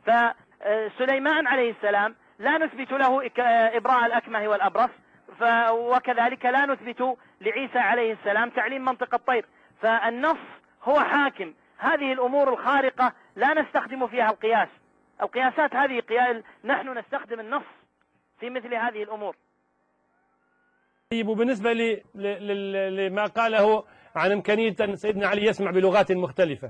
فسليمان عليه السلام لا نثبت له إبراء الأكمه والأبرص، وكذلك لا نثبت لعيسى عليه السلام تعليم منطق الطير. فالنص هو حاكم. هذه الأمور الخارقة لا نستخدم فيها القياس. القياسات هذه نحن نستخدم النص في مثل هذه الأمور. طيب وبالنسبة لما قاله عن إمكانية أن سيدنا علي يسمع بلغات مختلفة،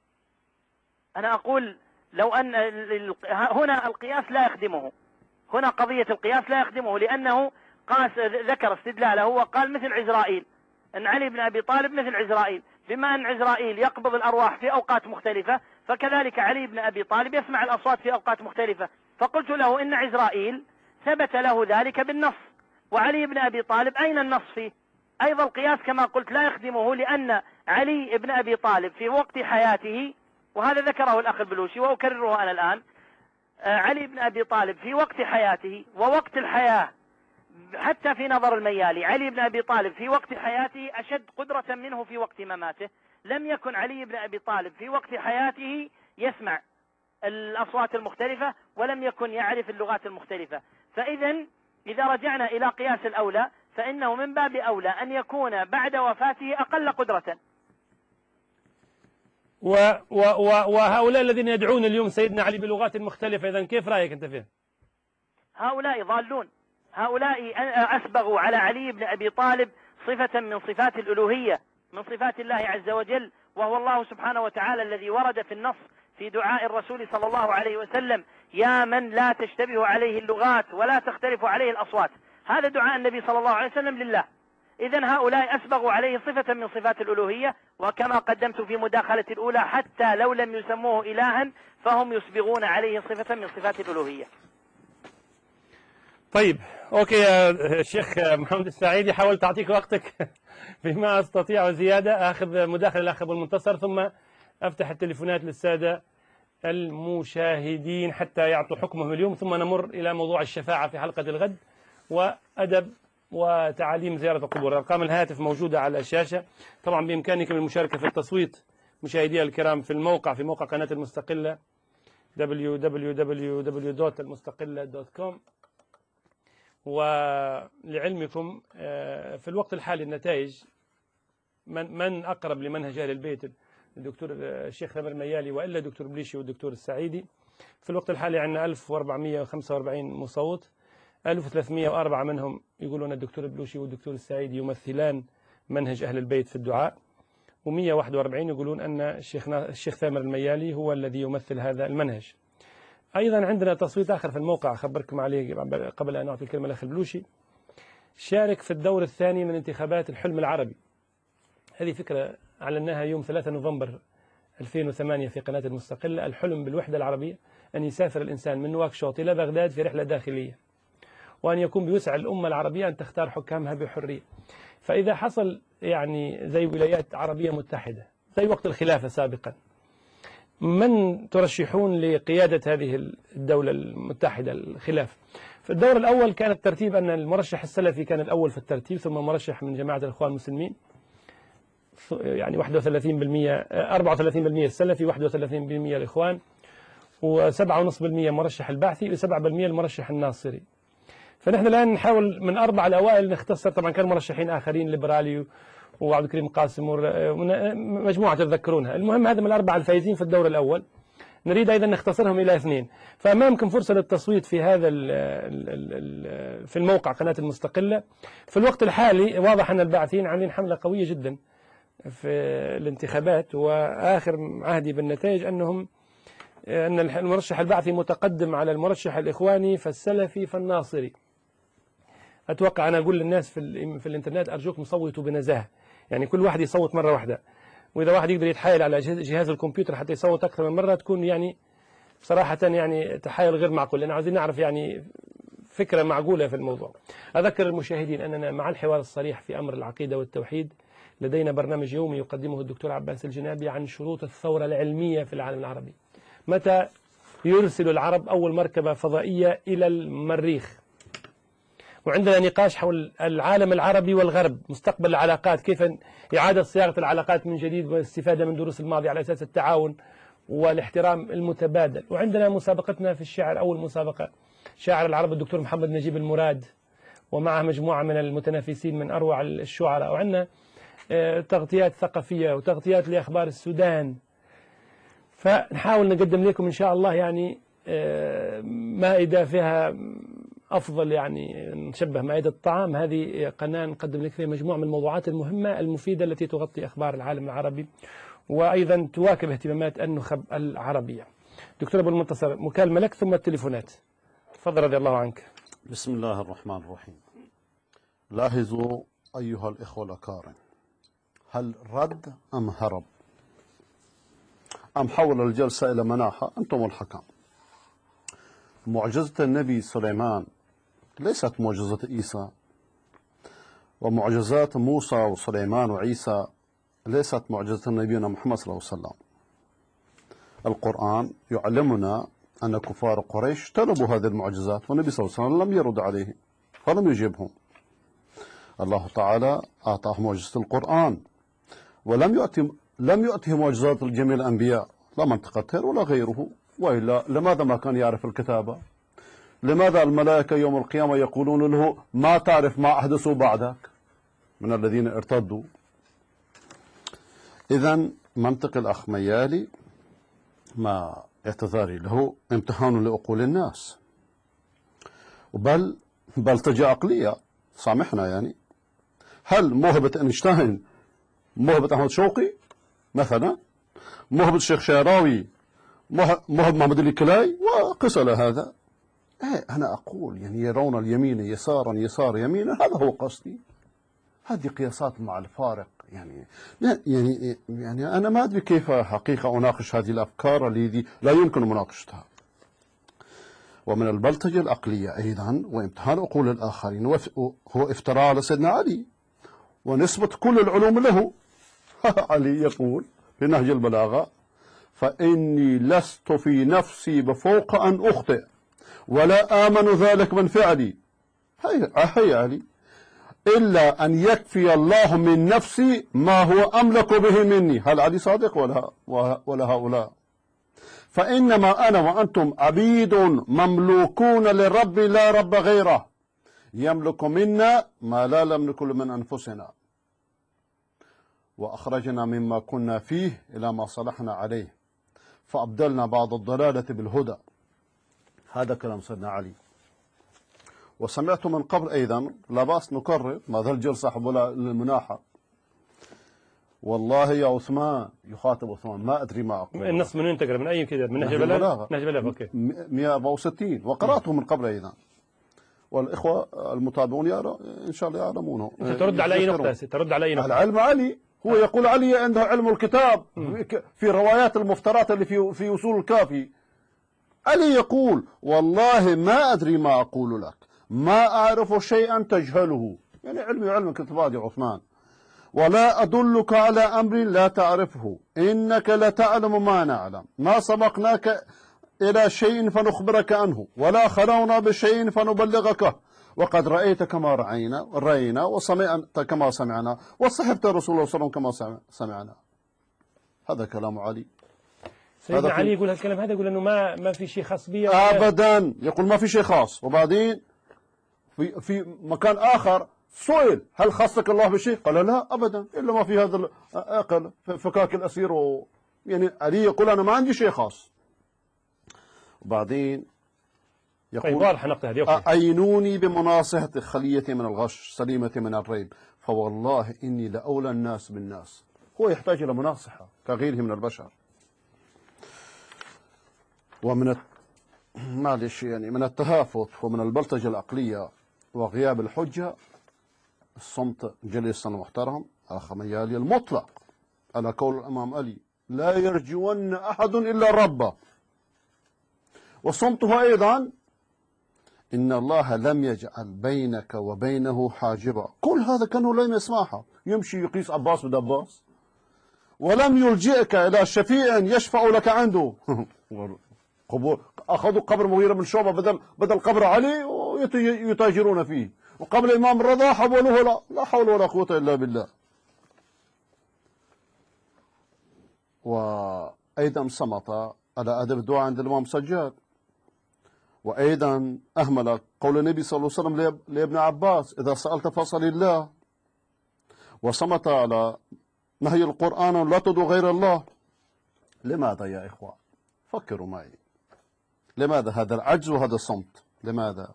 أنا أقول لو أن هنا القياس لا يخدمه، هنا قضية القياس لا يخدمه، لأنه ذكر استدلاله وقال مثل عزرائيل، أن علي بن أبي طالب مثل عزرائيل، بما أن عزرائيل يقبض الأرواح في أوقات مختلفة فكذلك علي بن أبي طالب يسمع الأصوات في أوقات مختلفة. فقلت له إن عزرائيل ثبت له ذلك بالنص، وعلي بن أبي طالب أين النص فيه؟ أيضا القياس كما قلت لا يخدمه، لأن علي بن أبي طالب في وقت حياته، وهذا ذكره الأخ البلوشي وأكرره أنا الآن، علي بن أبي طالب في وقت حياته ووقت الحياة حتى في نظر الميالي علي بن أبي طالب في وقت حياته أشد قدرة منه في وقت مماته. لم يكن علي بن أبي طالب في وقت حياته يسمع الأصوات المختلفة ولم يكن يعرف اللغات المختلفة. إذا رجعنا إلى قياس الأولى فإنه من باب أولى أن يكون بعد وفاته أقل قدرة. وهؤلاء الذين يدعون اليوم سيدنا علي بلغات مختلفة، إذن كيف رأيك أنت فيه؟ هؤلاء ضالون، هؤلاء أسبغوا على علي بن أبي طالب صفة من صفات الألوهية، من صفات الله عز وجل، وهو الله سبحانه وتعالى الذي ورد في النص في دعاء الرسول صلى الله عليه وسلم: يا من لا تشتبه عليه اللغات ولا تختلف عليه الأصوات. هذا دعاء النبي صلى الله عليه وسلم لله. إذن هؤلاء أسبغوا عليه صفة من صفات الألوهية، وكما قدمت في مداخلة الأولى حتى لو لم يسموه إلها فهم يسبغون عليه صفة من صفات الألوهية. طيب أوكي يا الشيخ محمد السعيدي، حاولت أعطيك وقتك بما أستطيع وزيادة. أخذ مداخلة الأخ أبو المنتصر ثم أفتح التليفونات للسادة المشاهدين حتى يعطوا حكمهم اليوم، ثم نمر إلى موضوع الشفاعة في حلقة الغد وأدب وتعاليم زيارة القبور. أرقام الهاتف موجودة على الشاشة. طبعا بإمكانكم المشاركة في التصويت مشاهدي الكرام في موقع قناة المستقلة www.المستقلة.com. ولعلمكم في الوقت الحالي النتائج من أقرب لمنهج أهل البيت الدكتور الشيخ ثامر الميالي وإلا الدكتور بليشي والدكتور السعيدي. في الوقت الحالي عندنا 1445 مصوت، 1304 منهم يقولون الدكتور بلوشي والدكتور السعيدي يمثلان منهج أهل البيت في الدعاء، و141 يقولون أن الشيخ ثامر الميالي هو الذي يمثل هذا المنهج. أيضا عندنا تصويت آخر في الموقع أخبركم عليه قبل أن أعطي الكلمة الأخ البلوشي. شارك في الدور الثاني من انتخابات الحلم العربي. هذه فكرة أعلناها يوم 3 نوفمبر 2008 في قناة المستقلة. الحلم بالوحدة العربية أن يسافر الإنسان من نواكشوط إلى بغداد في رحلة داخلية، وأن يكون بيسعى الأمة العربية أن تختار حكامها بحرية. فإذا حصل يعني زي ولايات عربية متحدة زي وقت الخلافة سابقا، من ترشحون لقيادة هذه الدولة المتحدة الخلافة؟ في الدور الأول كان الترتيب أن المرشح السلفي كان الأول في الترتيب، ثم مرشح من جماعة الإخوان المسلمين، يعني 31%، 34% السلفي، 31% الإخوان، و7.5% مرشح البعثي، و7% المرشح الناصري. فنحن الآن نحاول من 4 الأوائل نختصر. طبعا كان مرشحين آخرين ليبرالي وعبد الكريم قاسم مجموعة تذكرونها. المهم هذا من 4 الفائزين في الدور الأول، نريد أيضا نختصرهم إلى 2. فأمامكم فرصة للتصويت في هذا في الموقع قناة المستقلة. في الوقت الحالي واضح أن الباعثين عاملين حملة قوية جدا في الانتخابات، وآخر عهدي بالنتائج أن المرشح البعثي متقدم على المرشح الإخواني فالسلفي فالناصري. أتوقع أنا أقول للناس في الإنترنت أرجوكم صوتوا بنزاهة، يعني كل واحد يصوت مرة واحدة، وإذا واحد يقدر يتحايل على جهاز الكمبيوتر حتى يصوت أكثر من مرة تكون يعني صراحة يعني تحايل غير معقول، لأن عاوزين نعرف يعني فكرة معقولة في الموضوع. أذكر المشاهدين أننا مع الحوار الصريح في أمر العقيدة والتوحيد لدينا برنامج يومي يقدمه الدكتور عباس الجنابي عن شروط الثورة العلمية في العالم العربي. متى يرسل العرب أول مركبة فضائية إلى المريخ؟ وعندنا نقاش حول العالم العربي والغرب، مستقبل العلاقات، كيف إعادة صياغة العلاقات من جديد والاستفادة من دروس الماضي على أساس التعاون والاحترام المتبادل. وعندنا مسابقتنا في الشعر، أول مسابقة شاعر العرب الدكتور محمد نجيب المراد ومعه مجموعة من المتنافسين من أروع الشعراء. وعندنا تغطيات ثقافية وتغطيات لأخبار السودان. فنحاول نقدم لكم إن شاء الله يعني مائدة فيها أفضل، يعني نشبه مائدة الطعام. هذه قناة نقدم لك فيها مجموعة من الموضوعات المهمة المفيدة التي تغطي أخبار العالم العربي وأيضا تواكب اهتمامات النخب العربية. دكتور أبو المنتصر، مكالمة لك ثم التليفونات. تفضل رضي الله عنك. بسم الله الرحمن الرحيم. لاحظوا أيها الإخوة الأكارم، هل رد أم هرب أم حول الجلسة إلى مناحة؟ أنتم الحكم. معجزة النبي سليمان ليست معجزة عيسى، ومعجزات موسى وسليمان وعيسى ليست معجزة نبينا محمد صلى الله عليه وسلم. القرآن يعلمنا أن كفار قريش طلبوا هذه المعجزات والنبي صلى الله عليه وسلم لم يرد عليهم فلم يجيبهم. الله تعالى أعطاه معجزة القرآن ولم يؤته معجزات جميع الأنبياء، لا منطقة ولا غيره. وإلا لماذا ما كان يعرف الكتابة؟ لماذا الملائكة يوم القيامة يقولون له ما تعرف ما أحدثوا بعدك من الذين ارتدوا؟ إذن منطق الأخ ميالي ما اعتذاري له امتحان لعقول الناس، بلطجة عقلية. سامحنا يعني. هل موهبة اينشتاين موهبة أحمد شوقي مثلا؟ موهبة الشيخ شعراوي موهبة محمد الكلاي؟ وقس على هذا. أنا أقول يعني يرون اليمين يسارا يسار يمينا، هذا هو قصدي. هذه قياسات مع الفارق يعني أنا ما أدري كيف حقيقة أناقش هذه الأفكار التي لا يمكن مناقشتها. ومن البلطجة العقلية أيضا وامتحان عقول الآخرين هو افتراء على سيدنا علي ونسبة كل العلوم له. علي يقول في نهج البلاغة: فإني لست في نفسي بفوق أن أخطئ ولا آمن ذلك من فعلي. هيا علي، إلا أن يكفي الله من نفسي ما هو أملك به مني. هل علي صادق ولا هؤلاء؟ فإنما أنا وأنتم عبيد مملوكون للرب لا رب غيره، يملك منا ما لا نملك من أنفسنا، وأخرجنا مما كنا فيه إلى ما صلحنا عليه، فأبدلنا بعض الضلالة بالهدى. هذا كلام سيدنا علي. وسمعت من قبل أيضا، لا بأس نكرر ما ذا الجلسة حول المناحة. والله يا عثمان، يخاطب عثمان، ما أدري ما أقول. النص من وين تقرأ؟ من أي كتاب؟ من نهج البلاغة. نهج البلاغة أوكي. 164 وقرأته من قبل أيضا، والإخوة المتابعون إن شاء الله يعلمونه. ترد على أي نقطة؟ ترد على أي نقطة؟ العلم علي، هو يقول علي عنده علم الكتاب في روايات المفترات اللي في أصول الكافي. علي يقول: والله ما أدري ما أقول لك، ما أعرف شيئا تجهله. يعني علمي وعلمك كتبات يا عثمان. ولا أدلك على أمر لا تعرفه إنك لتعلم ما نعلم ما سبقناك إلى شيء فنخبرك عنه ولا خلونا بشيء فنبلغك وقد رأيت كما رأينا وسمعت كما سمعنا وصحبت رسول الله صلى الله عليه وسلم كما سمعنا. هذا كلام علي. سيدنا علي يقول هالكلام هذا، يقول أنه ما في شيء خاص بي أبدا، يقول ما في شيء خاص. وبعدين في مكان آخر سئل هل خصك الله بشيء؟ قال لا أبدا، إلا ما في هذا الأقل فكاك الأسير يعني علي يقول أنا ما عندي شيء خاص. وبعدين يقول واضح النقطة هذه. أعينوني بمناصحة خليتي من الغش سليمتي من الريب فوالله إني لأولى الناس بالناس. هو يحتاج إلى مناصحة كغيره من البشر. ومن معلش يعني من التهافت ومن البلطجة العقلية وغياب الحجة الصمت جليسنا المحترم أخ ميالي المطلق على قول الإمام علي لا يرجون أحد إلا ربه. وصمته أيضا إن الله لم يجعل بينك وبينه حاجبا. كل هذا كانه لم يسمعها، يمشي يقيس عباس بدباس. ولم يلجئك إلى شفيع يشفع لك عنده. أخذوا قبر مغيرة بن شعبة بدل قبر علي ويتاجرون فيه، وقبل الإمام الرضا حولوه لا حول ولا قوة إلا بالله. وأيضا صمت على أدب الدعاء عند الإمام سجاد. وأيضا أهمل قول النبي صلى الله عليه وسلم لابن عباس إذا سألت فاسأل الله. وصمت على نهي القرآن لا تدعو غير الله. لماذا يا إخوان؟ فكروا معي، لماذا هذا العجز وهذا الصمت؟ لماذا؟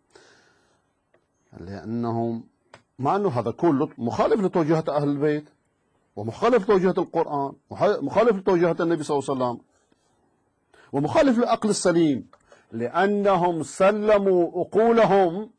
لأنهم مع أنه هذا كله مخالف لتوجيهات أهل البيت ومخالف لتوجيهات القرآن ومخالف لتوجيهات النبي صلى الله عليه وسلم ومخالف للعقل السليم، لأنهم سلموا عقولهم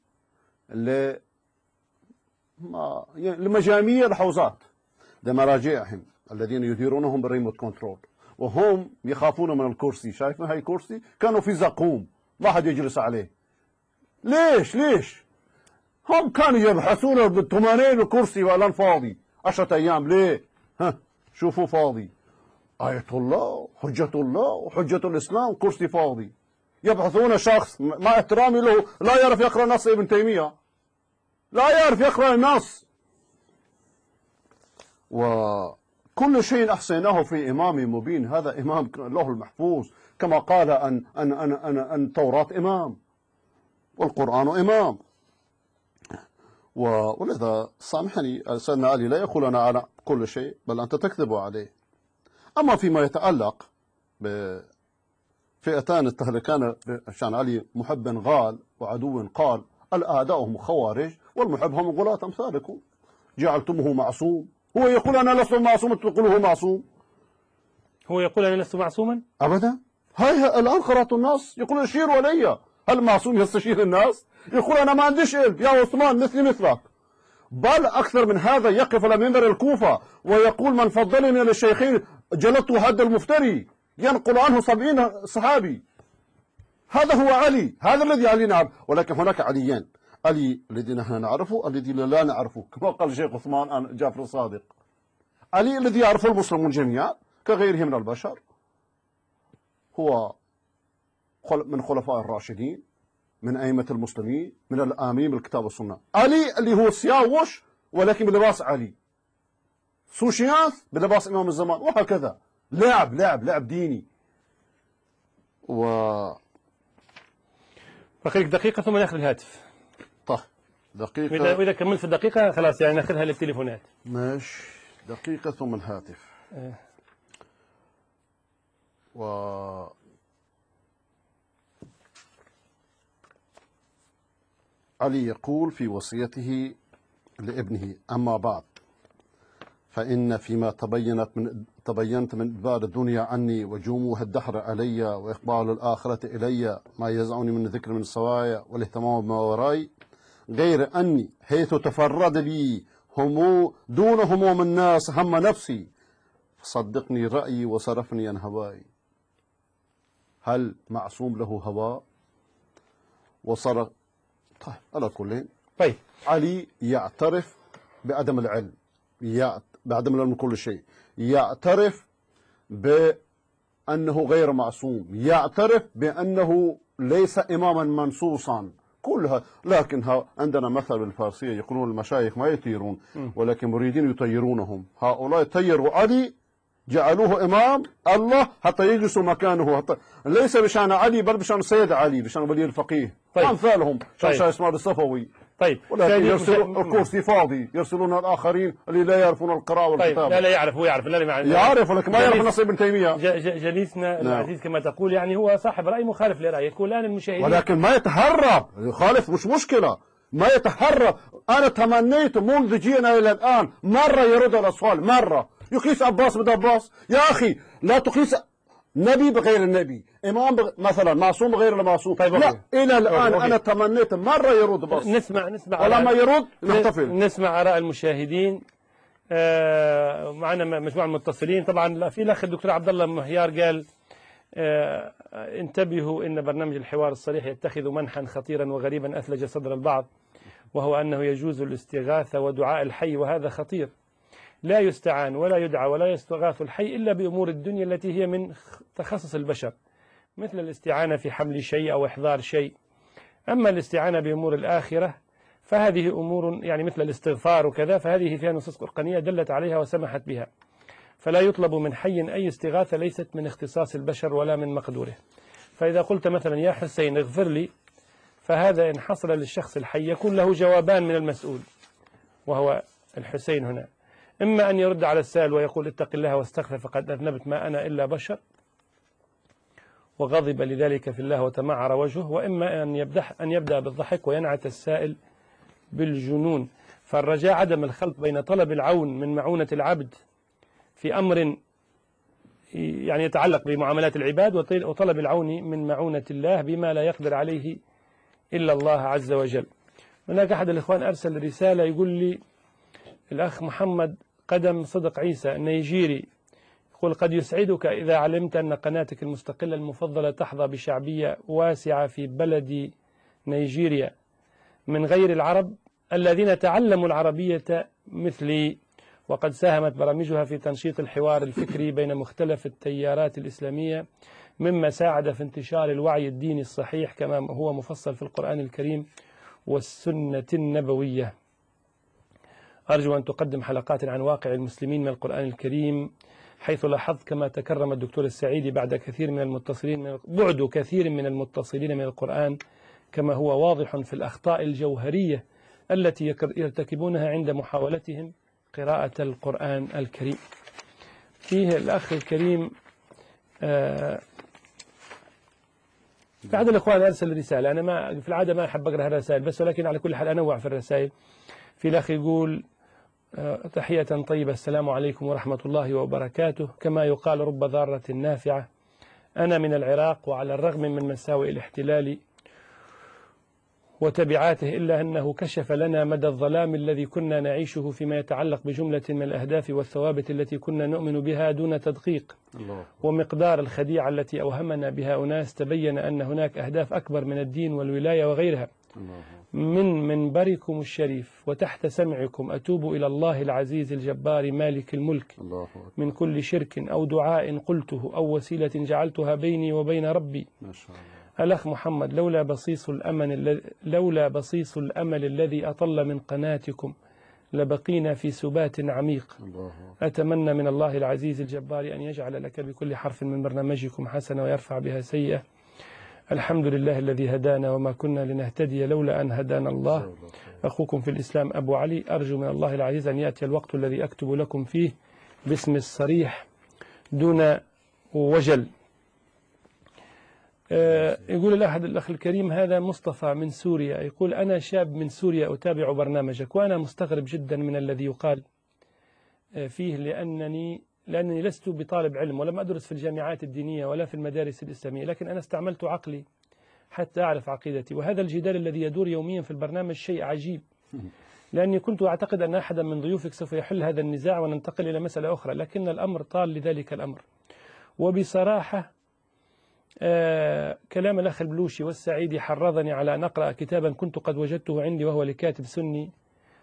لمجاميع الحوزات لمراجعهم الذين يديرونهم بالريموت كنترول، وهم يخافون من الكرسي. شايفين هاي كرسي كانوا في زقوم ما حد يجلس عليه. ليش هم كانوا يبحثون بالطمانين الكرسي والآن فاضي 10 أيام. ليه؟ شوفوا فاضي. آية الله حجة الله وحجة الإسلام كرسي فاضي. يبحثون شخص مع احترامي له لا يعرف يقرأ نص ابن تيمية، لا يعرف يقرأ النص. وكل شيء أحصيناه في إمام مبين. هذا إمام له المحفوظ كما قال أن التوراة إمام والقرآن إمام. ولذا سامحني سيدنا علي لا يقول أنا على كل شيء بل أنت تكذب عليه. أما فيما يتعلق بفئتان التهلكان عشان علي محب غال وعدو قال الأعداء هم خوارج والمحب هم غلاة أمثالكم جعلتمه معصوم. هو يقول أنا لست معصوم تقول هو معصوم. هو يقول أنا لست معصوما أبدا. هاي الآن قرأت النص يقول اشيروا علي. هل معصوم يستشير الناس؟ يقول أنا ما عنديش علم يا عثمان مثلي مثلك. بل أكثر من هذا يقف على منبر الكوفة ويقول من فضلني للشيخين جلدت حد المفتري، ينقل عنه 70 صحابي. هذا هو علي، هذا الذي علي نعرف. ولكن هناك عليين، علي الذي نحن نعرفه الذي لا نعرفه كما قال الشيخ عثمان جعفر الصادق. علي الذي يعرفه المسلمون جميعا كغيره من البشر هو من خلفاء الراشدين من أئمة المسلمين من الآمين بالكتاب والسنة. علي اللي هو سياوش ولكن بلباس علي، سوشيانث بلباس إمام الزمان، وهكذا لعب ديني. فخليك دقيقة ثم ناخذ الهاتف. طيب دقيقة، وإذا كملت في الدقيقة خلاص يعني ناخذها للتليفونات. ماشي، دقيقة ثم الهاتف. علي يقول في وصيته لابنه أما بعد فإن فيما تبينت من إدبار الدنيا عني وجموه الدهر علي وإقبال الآخرة إلي ما يزعني من ذكر من السوايا والاهتمام بما وراي غير أني حيث تفرد بي دون هموم الناس هم نفسي صدقني رأيي وصرفني عن هواي. هل معصوم له هواء وصرف؟ طيب على كل طيب علي يعترف بعدم العلم بعد من كل شيء يعترف بأنه غير معصوم، يعترف بأنه ليس إماما منصوصا كلها. لكن عندنا مثل بالفارسية يقولون المشايخ ما يطيرون ولكن مريدين يطيرونهم. هؤلاء طيروا علي جعلوه إمام الله حتى يجلسوا مكانه، ليس بشأن علي بل بشأن سيد علي، بشأن ولي الفقيه. طيب. أمثالهم طيب. شيخ إسماعيل الصفوي. طيب. ولكن يرسلون الكرسي فاضي، يرسلون الآخرين اللي لا يعرفون القراءة والكتابة. طيب. لا يعرف، هو يعرف، لا يعرف ولكن ما يعرف نص ابن تيمية. جليسنا العزيز كما تقول يعني هو صاحب رأي مخالف لرأيك. يقول الآن المشاهدين ولكن ما يتهرب، يخالف مش مشكلة، ما يتهرب. أنا تمنيت منذ جينا إلى الآن مرة يرد على السؤال، مرة يقيس عباس بن عباس. يا أخي لا تقيس نبي بغير النبي، إمام مثلا معصوم بغير المعصوم. طيب لا إلى الآن أنا تمنيت مرة يرد بس. نسمع ولا ما يرد نحتفل. نسمع آراء المشاهدين. معنا مجموعة المتصلين. طبعا في الأخ الدكتور عبد الله مهيار قال انتبهوا إن برنامج الحوار الصريح يتخذ منحا خطيرا وغريبا أثلج صدر البعض، وهو أنه يجوز الاستغاثة ودعاء الحي، وهذا خطير. لا يستعان ولا يدعى ولا يستغاث الحي إلا بأمور الدنيا التي هي من تخصص البشر، مثل الاستعانة في حمل شيء أو إحضار شيء. أما الاستعانة بأمور الآخرة فهذه أمور يعني مثل الاستغفار وكذا، فهذه فيها نصوص قرآنية دلت عليها وسمحت بها، فلا يطلب من حي أي استغاثة ليست من اختصاص البشر ولا من مقدوره. فإذا قلت مثلا يا حسين اغفر لي، فهذا إن حصل للشخص الحي يكون له جوابان من المسؤول وهو الحسين هنا، إما أن يرد على السائل ويقول اتق الله واستغفر فقد أذنبت ما أنا إلا بشر وغضب لذلك في الله وتمعر وجهه، وإما أن يبدأ بالضحك وينعت السائل بالجنون. فالرجاء عدم الخلط بين طلب العون من معونة العبد في أمر يعني يتعلق بمعاملات العباد وطلب العون من معونة الله بما لا يقدر عليه إلا الله عز وجل. هناك أحد الإخوان أرسل رسالة يقول لي الأخ محمد قدم صدق عيسى النيجيري يقول قد يسعدك إذا علمت أن قناتك المستقلة المفضلة تحظى بشعبية واسعة في بلد نيجيريا من غير العرب الذين تعلموا العربية مثلي، وقد ساهمت برامجها في تنشيط الحوار الفكري بين مختلف التيارات الإسلامية، مما ساعد في انتشار الوعي الديني الصحيح كما هو مفصل في القرآن الكريم والسنة النبوية. أرجو أن تقدم حلقات عن واقع المسلمين من القرآن الكريم، حيث لاحظت كما تكرم الدكتور السعيدي بعد كثير من المتصلين من القرآن، كما هو واضح في الأخطاء الجوهرية التي يرتكبونها عند محاولتهم قراءة القرآن الكريم. فيه الأخ الكريم بعد الإخوان أرسل رسالة، أنا في العادة ما أحب أقرأ الرسائل بس، ولكن على كل حال أنوع في الرسائل. في الأخ يقول تحية طيبة، السلام عليكم ورحمة الله وبركاته. كما يقال رب ضارة نافعة. أنا من العراق، وعلى الرغم من مساوئ الاحتلال وتبعاته إلا أنه كشف لنا مدى الظلام الذي كنا نعيشه فيما يتعلق بجملة من الأهداف والثوابت التي كنا نؤمن بها دون تدقيق، ومقدار الخديعة التي أوهمنا بها أناس. تبين أن هناك أهداف أكبر من الدين والولاية وغيرها. من منبركم الشريف وتحت سمعكم أتوب إلى الله العزيز الجبار مالك الملك من كل شرك أو دعاء قلته أو وسيلة جعلتها بيني وبين ربي. ما شاء الله. الأخ محمد، لولا بصيص الأمل الذي أطل من قناتكم لبقينا في سبات عميق. أتمنى من الله العزيز الجبار أن يجعل لك بكل حرف من برنامجكم حسنة ويرفع بها سيئة. الحمد لله الذي هدانا وما كنا لنهتدي لولا أن هدانا الله. أخوكم في الإسلام أبو علي. أرجو من الله العزيز أن يأتي الوقت الذي أكتب لكم فيه باسم الصريح دون وجل. يقول الأخ الكريم هذا مصطفى من سوريا، يقول أنا شاب من سوريا أتابع برنامجك، وأنا مستغرب جدا من الذي يقال فيه لأنني لست بطالب علم ولم أدرس في الجامعات الدينية ولا في المدارس الإسلامية، لكن أنا استعملت عقلي حتى أعرف عقيدتي. وهذا الجدال الذي يدور يوميا في البرنامج شيء عجيب، لأني كنت أعتقد أن أحدا من ضيوفك سوف يحل هذا النزاع وننتقل إلى مسألة أخرى، لكن الأمر طال لذلك الأمر. وبصراحة كلام الأخ البلوشي والسعيدي حرضني على أن أقرأ كتابا كنت قد وجدته عندي، وهو لكاتب سني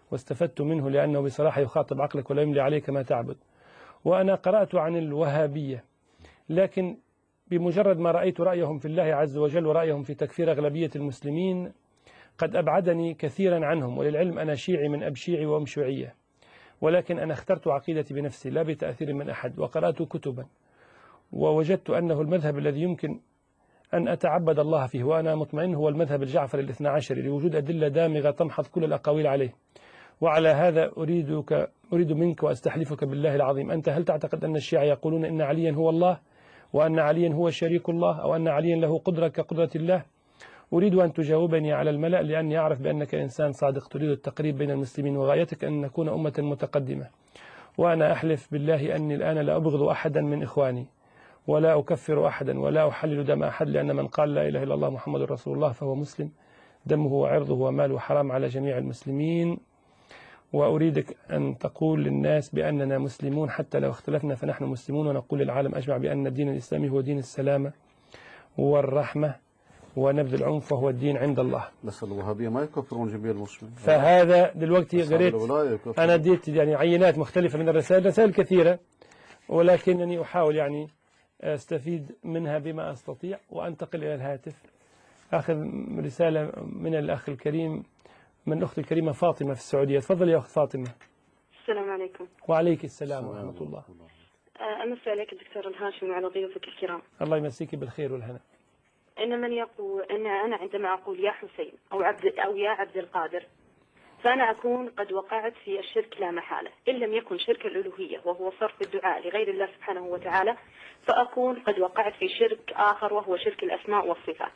واستفدت منه لأنه بصراحة يخاطب عقلك ولا يملي عليك ما تعبد. وأنا قرأت عن الوهابية، لكن بمجرد ما رأيت رأيهم في الله عز وجل ورأيهم في تكفير أغلبية المسلمين قد أبعدني كثيرا عنهم. وللعلم أنا شيعي من أب شيعي وأم شيوعية، ولكن أنا اخترت عقيدتي بنفسي لا بتأثير من أحد، وقرأت كتبا ووجدت أنه المذهب الذي يمكن أن أتعبد الله فيه وأنا مطمئن هو المذهب الجعفري الاثنى عشري، لوجود أدلة دامغة تمحض كل الأقاويل عليه. وعلى هذا أريد منك وأستحلفك بالله العظيم، أنت هل تعتقد أن الشيعة يقولون إن عليا هو الله، وأن عليا هو شريك الله، أو أن عليا له قدرة كقدرة الله؟ أريد أن تجاوبني على الملأ، لأني أعرف بأنك إنسان صادق تريد التقريب بين المسلمين وغايتك أن نكون أمة متقدمة. وأنا أحلف بالله أني الآن لا أبغض أحدا من إخواني ولا أكفر أحدا ولا أحلل دم أحد، لأن من قال لا إله إلا الله محمد رسول الله فهو مسلم، دمه وعرضه وماله حرام على جميع المسلمين. وأريدك أن تقول للناس بأننا مسلمون حتى لو اختلفنا فنحن مسلمون، ونقول للعالم أجمع بأن الدين الإسلامي هو دين السلامة والرحمة ونبذ العنف وهو الدين عند الله. بس الوهابية ما يكفرون جميع المسلمين. فهذا دلوقتي قريت أنا اديت يعني عينات مختلفة من الرسائل، رسائل كثيرة، ولكنني أحاول يعني أستفيد منها بما أستطيع. وأنتقل إلى الهاتف، أخذ رسالة من الأخ الكريم، من الأخت الكريمة فاطمة في السعودية. تفضل يا أخت فاطمة. السلام عليكم. وعليك السلام ورحمة الله. أمسي عليك الدكتور الهاشمي وعلى ضيوفك الكرام. الله يمسيك بالخير والهنا. إن من يقول إن أنا عندما أقول يا حسين أو يا عبد القادر فأنا أكون قد وقعت في الشرك لا محالة، إن لم يكن شرك الألوهية وهو صرف الدعاء لغير الله سبحانه وتعالى، فأكون قد وقعت في شرك آخر وهو شرك الأسماء والصفات.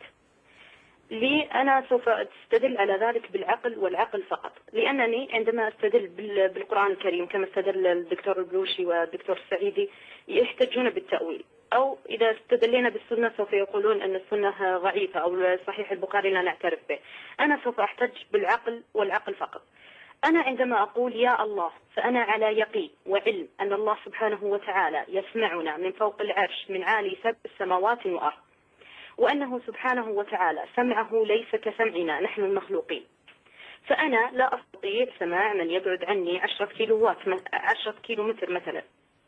أنا سوف أستدل على ذلك بالعقل والعقل فقط، لأنني عندما أستدل بالقرآن الكريم كما استدل الدكتور البلوشي والدكتور السعيدي يحتجون بالتأويل، أو إذا استدلينا بالسنة سوف يقولون أن السنة ضعيفة أو صحيح البخاري لا نعترف به. أنا سوف أحتج بالعقل والعقل فقط. أنا عندما أقول يا الله فأنا على يقين وعلم أن الله سبحانه وتعالى يسمعنا من فوق العرش من عالي 7 سماوات وأرض، وأنه سبحانه وتعالى سمعه ليس كسمعنا نحن المخلوقين. فأنا لا أستطيع سماع من يبعد عني 10 كيلومتر مثلا.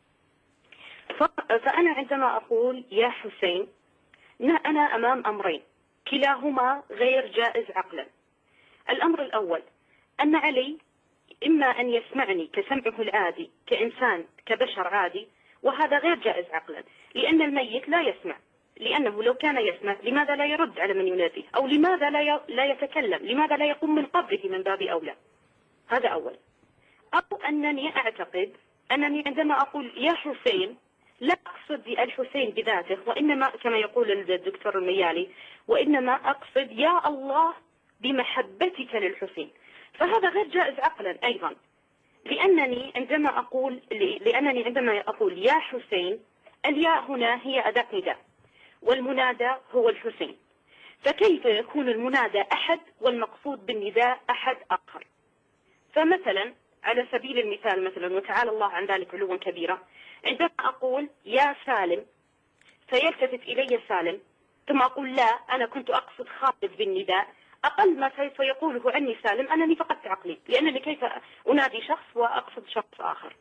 فأنا عندما أقول يا حسين أنا أمام أمرين كلاهما غير جائز عقلا. الأمر الأول أن علي إما أن يسمعني كسمعه العادي كإنسان كبشر عادي، وهذا غير جائز عقلا، لأن الميت لا يسمع، لأنه لو كان يسمع لماذا لا يرد على من يناديه، أو لماذا لا يتكلم، لماذا لا يقوم من قبره من باب أولى. هذا أول. أو أنني أعتقد أنني عندما أقول يا حسين لا أقصد الحسين بذاته، وإنما كما يقول الدكتور الميالي وإنما أقصد يا الله بمحبتك للحسين، فهذا غير جائز عقلا أيضا، لأنني عندما أقول يا حسين الياء هنا هي أداة نداء والمنادى هو الحسين، فكيف يكون المنادى أحد والمقصود بالنداء أحد آخر؟ فمثلا على سبيل المثال مثلا وتعالى الله عن ذلك علوا كبيرا، عندما أقول يا سالم فيلتفت إلي سالم، ثم أقول لا أنا كنت أقصد خالد بالنداء، أقل ما سيقوله عني سالم أنني فقدت عقلي، لأنني كيف أنادي شخص وأقصد شخص آخر.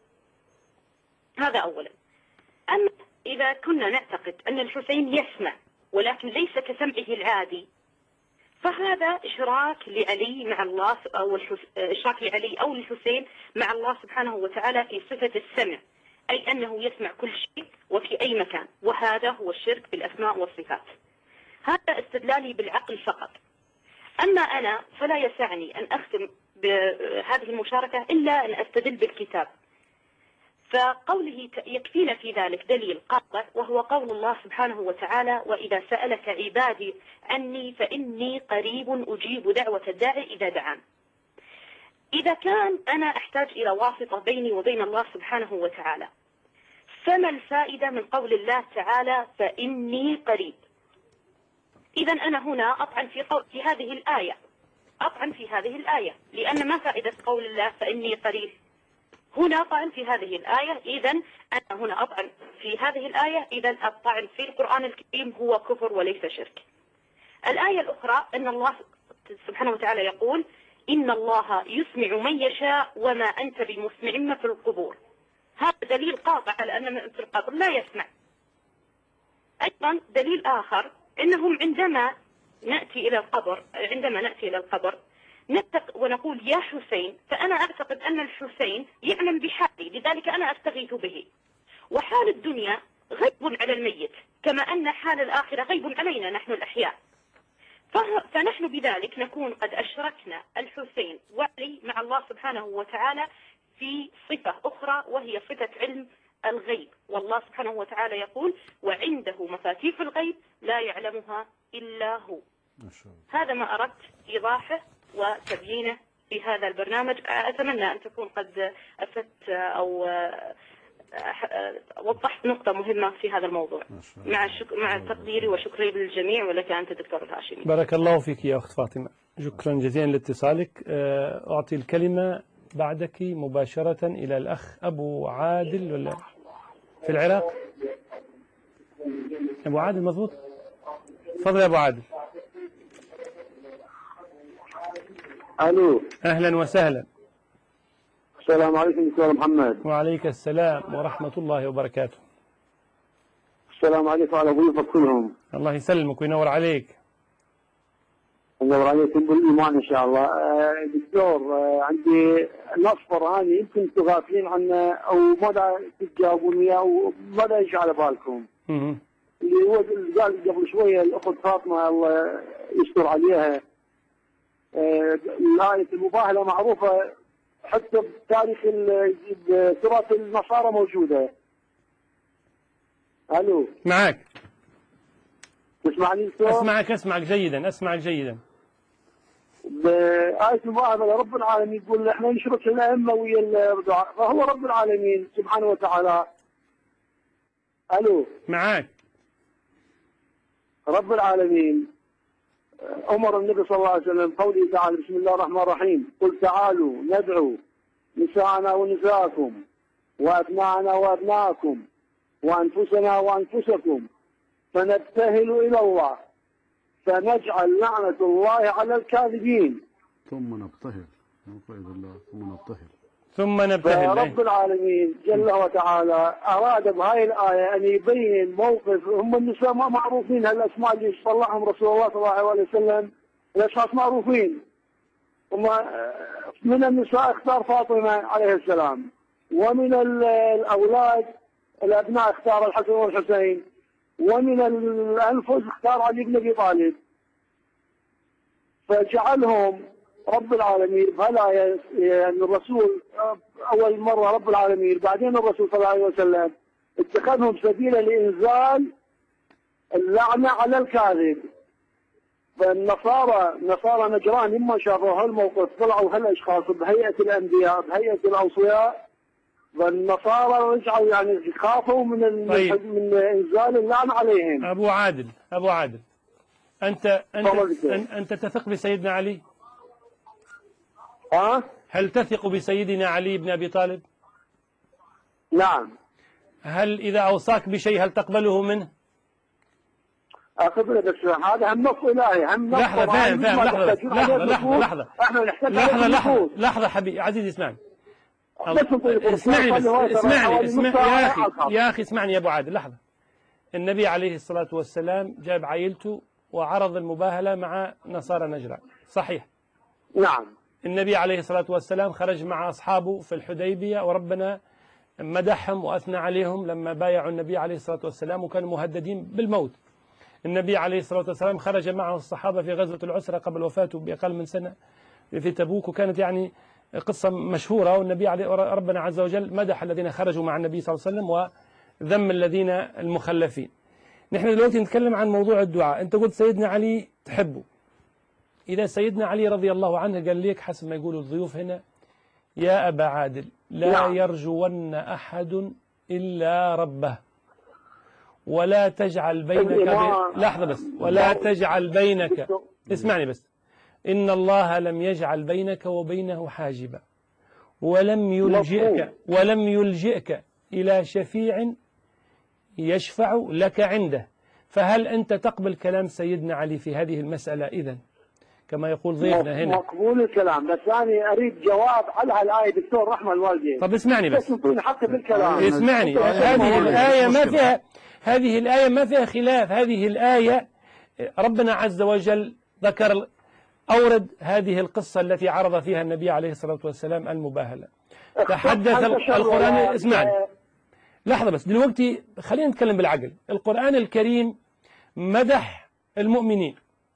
هذا أولا. أما إذا كنا نعتقد أن الحسين يسمع ولكن ليس كسمعه العادي، فهذا إشراك لعلي مع الله، أو إشراك لعلي أو للحسين مع الله سبحانه وتعالى في صفة السمع، أي أنه يسمع كل شيء وفي أي مكان، وهذا هو الشرك بالأسماء والصفات. هذا استدلالي بالعقل فقط. أما أنا فلا يسعني أن أختم بهذه المشاركة إلا أن أستدل بالكتاب، فقوله يكفينا في ذلك دليل قاطع، وهو قول الله سبحانه وتعالى وإذا سألك عبادي عني فإني قريب أجيب دعوة الداعي إذا دعان. إذا كان أنا أحتاج إلى واسطة بيني وبين الله سبحانه وتعالى، فما الفائدة من قول الله تعالى فإني قريب؟ إذا أنا هنا أطعن في هذه الآية، لأن ما فائدة قول الله فإني قريب؟ هنا طعن في هذه الآية، إذا أنا هنا أطعن في هذه الآية، إذا الطعن في القرآن الكريم هو كفر وليس شرك. الآية الأخرى أن الله سبحانه وتعالى يقول إن الله يسمع من يشاء وما أنت بمسمع ما في القبور. هذا دليل قاطع على أن من في القبر لا يسمع. أيضا دليل آخر أنهم عندما نأتي إلى القبر ونقول يا حسين، فأنا أعتقد أن الحسين يعلم بحالي، لذلك أنا أستغيث به. وحال الدنيا غيب على الميت، كما أن حال الآخرة غيب علينا نحن الأحياء. فنحن بذلك نكون قد أشركنا الحسين وعلي مع الله سبحانه وتعالى في صفة أخرى، وهي صفة علم الغيب. والله سبحانه وتعالى يقول: وعنده مفاتيح الغيب لا يعلمها إلا هو. هذا ما أردت إيضاحه وتبيينه في هذا البرنامج. أتمنى أن تكون قد أفدت أو وضحت نقطة مهمة في هذا الموضوع. مع تقديري وشكري للجميع، ولك أنت دكتور الهاشمي. بارك الله فيك يا أخت فاطمة، شكرا جزيلا لاتصالك. أعطي الكلمة بعدك مباشرة إلى الأخ أبو عادل، ولا في العراق؟ أبو عادل مضبوط؟ تفضل يا أبو عادل. الو، أهلا وسهلا. السلام عليكم دكتور محمد. وعليك السلام ورحمة الله وبركاته. السلام عليكم وعلى ضيوفك كلهم. الله يسلمك وينور عليك. ينور عليكم بالإيمان إن شاء الله. دكتور، عندي نص قرآني يمكن انتم غافلين عنه أو ماذا تجاوبوني أو ماذا يجي على بالكم. اللي هو اللي قال قبل شوية الأخت فاطمة الله يستر عليها. الآية المباهلة معروفة حتى بتاريخ تراث النصارى موجودة. الو، معك. تسمعني دكتور؟ اسمعك جيدا. بآية المباهلة رب العالمين يقول احنا نشرك الأئمة ويا الدعاء، فهو رب العالمين سبحانه وتعالى. الو، معك. رب العالمين أمر النبي صلى الله عليه وسلم قوله تعالى: بسم الله الرحمن الرحيم، قل تعالوا ندعو نساءنا ونساءكم وأبناءنا وأبناءكم وأنفسنا وأنفسكم فنبتهل إلى الله فنجعل لعنة الله على الكاذبين. ثم نبتهل. رب العالمين جل وتعالى أراد بهاي الآية أن يبين موقف. هم النساء ما معروفين، هالأسماء اللي صلحهم رسول الله صلى الله عليه وسلم الأشخاص معروفين. هم من النساء اختار فاطمة عليه السلام، ومن الأولاد الأبناء اختار الحسن والحسين، ومن الأنفس اختار علي بن أبي طالب. فجعلهم رب العالمين بهالآية، يعني الرسول أول مرة رب العالمين بعدين الرسول صلى الله عليه وسلم اتخذهم سبيلا لإنزال اللعنة على الكاذب. فالنصارى نجران لما شافوا هالموقف طلعوا هالأشخاص بهيئة الأنبياء بهيئة الأوصياء، فالنصارى رجعوا يعني خافوا من إنزال اللعنة عليهم. أبو عادل أنت تثق بسيدنا علي؟ هل تثق بسيدنا علي بن أبي طالب؟ نعم. هل إذا أوصاك بشيء هل تقبله منه؟ أقبله، بس هذا هم نص إلهي، هم نص. لحظة حبيبي عزيزي، اسمعني يا أخي اسمعني يا أبو عادل لحظة. النبي عليه الصلاة والسلام جاب عائلته وعرض المباهلة مع نصارى نجران، صحيح؟ نعم. النبي عليه الصلاة والسلام خرج مع أصحابه في الحديبية، وربنا مدحهم وأثنى عليهم لما بايعوا النبي عليه الصلاة والسلام وكانوا مهددين بالموت. النبي عليه الصلاة والسلام خرج معه الصحابة في غزوة العسرة قبل وفاته بأقل من سنة في تبوك، وكانت يعني قصة مشهورة. والنبي ربنا عز وجل مدح الذين خرجوا مع النبي صلى الله عليه وسلم وذم الذين المخلفين. نحن دلوقتي نتكلم عن موضوع الدعاء. أنت قلت سيدنا علي تحبه. إذا سيدنا علي رضي الله عنه قال لك حسب ما يقولوا الضيوف هنا: يا أبا عادل لا يرجون أحد إلا ربه ولا تجعل بينك لحظة بس، ولا تجعل بينك، اسمعني بس، إن الله لم يجعل بينك وبينه حاجبا ولم يلجئك إلى شفيع يشفع لك عنده. فهل أنت تقبل كلام سيدنا علي في هذه المسألة؟ إذن كما يقول ضيفنا هنا. مقبول الكلام، بس أنا أريد جواب على هالآية دكتور رحمة الوالدين. طب اسمعني بس حق بالكلام. اسمعني، هذه الآية ما فيها خلاف. هذه الآية ربنا عز وجل أورد هذه القصة التي عرض فيها النبي عليه الصلاة والسلام المباهلة. تحدث القرآن. اسمعني لحظة بس دلوقتي، خلينا نتكلم بالعقل. القرآن الكريم مدح المؤمنين،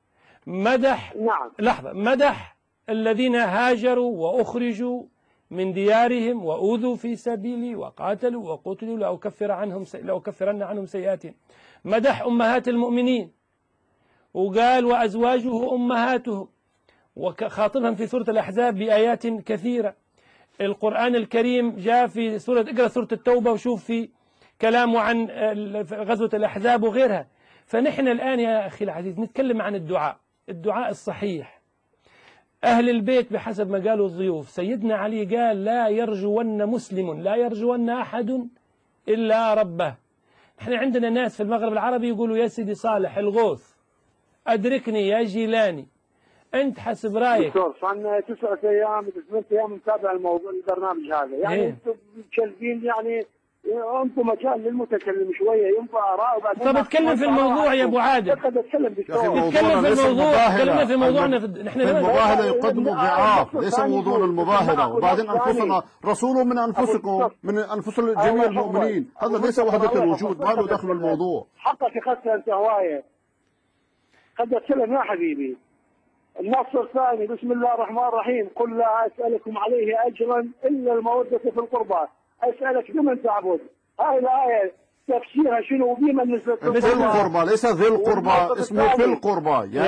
مدح الذين هاجروا وأخرجوا من ديارهم وأوذوا في سبيلي وقاتلوا وقتلوا لأكفرن عنهم سيئاتهم. مدح أمهات المؤمنين وقال وأزواجه أمهاتهم، وخاطبهم في سورة الأحزاب بآيات كثيرة. القرآن الكريم جاء في اقرأ سورة التوبة وشوف في كلامه عن غزوة الأحزاب وغيرها. فنحن الآن يا أخي العزيز نتكلم عن الدعاء الصحيح. أهل البيت بحسب ما قالوا الضيوف، سيدنا علي قال لا يرجون مسلم، لا يرجون أحد إلا ربه. احنا عندنا ناس في المغرب العربي يقولوا يا سيدي صالح الغوث، أدركني يا جيلاني. أنت حسب رأيك دكتور صار 9 أيام 8 أيام متابع البرنامج هذا، يعني أنتم متكلمين، يعني أنتم مجال للمتكلم شوية ينفع آراء. طب اتكلم في الموضوع يا أبو عادل. اتكلم في الموضوع. اتكلمنا في موضوعنا. نحن المباهلة يقدم ضعاف، ليس موضوع المباهلة. وبعدين أنفسنا رسول من أنفسكم، من أنفس جميع المؤمنين، هذا ليس وحدة الوجود، ما له دخل الموضوع. حقك يخسر أنت هواية. قد أتكلم يا حبيبي. النص الثاني بسم الله الرحمن الرحيم، قل لا أسألكم عليه أجرا إلا المودة في القربى. أسألك بمن تعبد. هاي الآية تفسيرها شنو بمن نسبة في القربى، ليس ذي القربى، اسمه في القربى.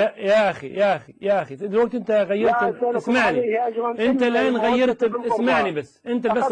يا أخي دلوقتي أنت غيرت. اسمعني، أنت الآن غيرت. اسمعني بس، أنت بس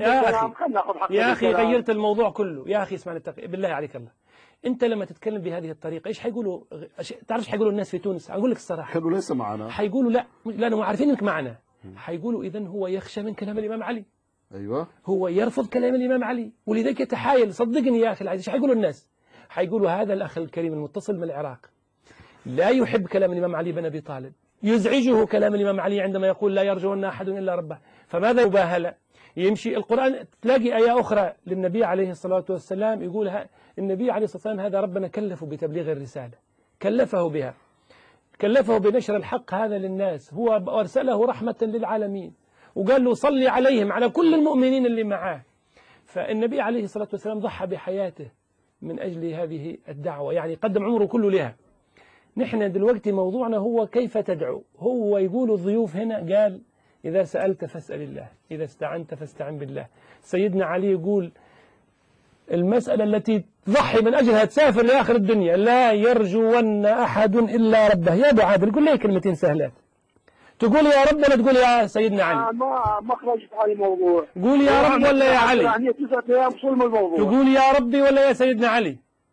يا أخي غيرت الموضوع كله. يا أخي اسمعني بالله عليك الله، أنت لما تتكلم بهذه الطريقة إيش حيقولوا؟ تعرف إيش حيقولوا الناس في تونس؟ أقول لك الصراحة، حلو ليس معنا. حيقولوا لا هم عارفين إنك معنا. حيقولوا إذن هو يخشى من كلام الإمام علي. أيوة، هو يرفض كلام الإمام علي ولذلك يتحايل. صدقني يا أخي العزيز، إيش حيقولوا الناس؟ حيقولوا هذا الأخ الكريم المتصل من العراق لا يحب كلام الإمام علي بن أبي طالب، يزعجه كلام الإمام علي عندما يقول لا يرجون أحد إلا ربه. فماذا يباهل؟ يمشي القرآن تلاقي آية أخرى للنبي عليه الصلاة والسلام يقول النبي عليه الصلاة والسلام هذا ربنا كلفه بتبليغ الرسالة، كلفه بها، كلفه بنشر الحق هذا للناس، هو أرسله رحمة للعالمين، وقال له صلي عليهم على كل المؤمنين اللي معاه. فالنبي عليه الصلاة والسلام ضحى بحياته من أجل هذه الدعوة، يعني قدم عمره كله لها. نحن دلوقتي موضوعنا هو كيف تدعو. هو يقول الضيوف هنا قال إذا سألت فاسأل الله، إذا استعنت فاستعن بالله. سيدنا علي يقول المسألة التي تضحي من أجلها تسافر لآخر الدنيا، لا يرجون أحد إلا ربه. يا أبو عادل قل لي كلمتين سهلات، تقول يا رب ولا تقول يا سيدنا علي؟ ما خرجت على الموضوع. قول يا رب ولا يا علي؟ يعني 9 أيام صلم الموضوع. تقول يا ربي ولا يا سيدنا علي؟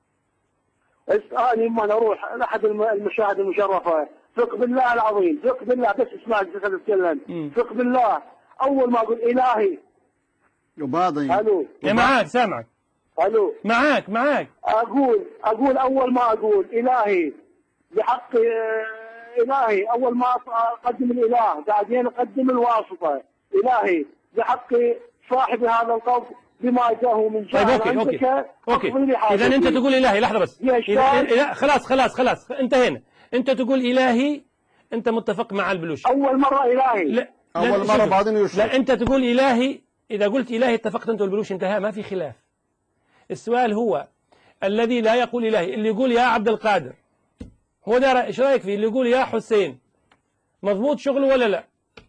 اسألني ما نروح لأحد المشاهد المشرفة، ثق بالله العظيم، ثق بالله، بس اسمعك تتكلم، ثق بالله. أول ما أقول إلهي وبعدين ألو يا معاك سامعك. ألو معاك أقول أول ما أقول إلهي بحق إلهي، أول ما أقدم الإله بعدين أقدم الواسطة. إلهي بحق صاحب هذا القبر بما جاءه من جاه. طيب أوكي. إذا أنت تقول إلهي، لحظة بس، خلاص انتهينا. أنت تقول إلهي، أنت متفق مع البلوشي. أول مرة إلهي، لا أول مرة بعدين يشرك. لا أنت تقول إلهي، إذا قلت إلهي اتفقت أنت والبلوشي، انتهى، ما في خلاف. السؤال هو الذي لا يقول إلهي، اللي يقول يا عبد القادر، هو ده إيش رأيك فيه؟ اللي يقول يا حسين، مضبوط شغله ولا لا؟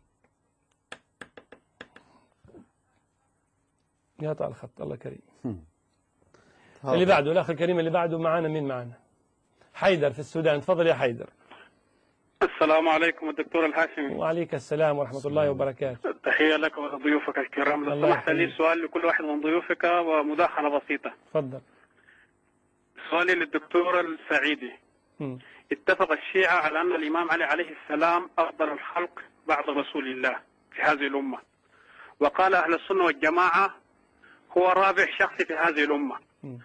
يقطع الخط، الله كريم. اللي بعده الأخ الكريم اللي بعده معانا. مين معانا؟ حيدر في السودان. تفضل يا حيدر. السلام عليكم الدكتور الهاشمي. وعليك السلام ورحمة الله وبركاته. تحية لك وضيوفك الكرام. لو سمحت لي سؤال لكل واحد من ضيوفك ومداخلة بسيطة. تفضل. سؤالي للدكتور السعيدي. اتفق الشيعة على أن الإمام علي عليه السلام أفضل الخلق بعد رسول الله في هذه الأمة، وقال أهل السنة والجماعة هو رابع شخص في هذه الأمة،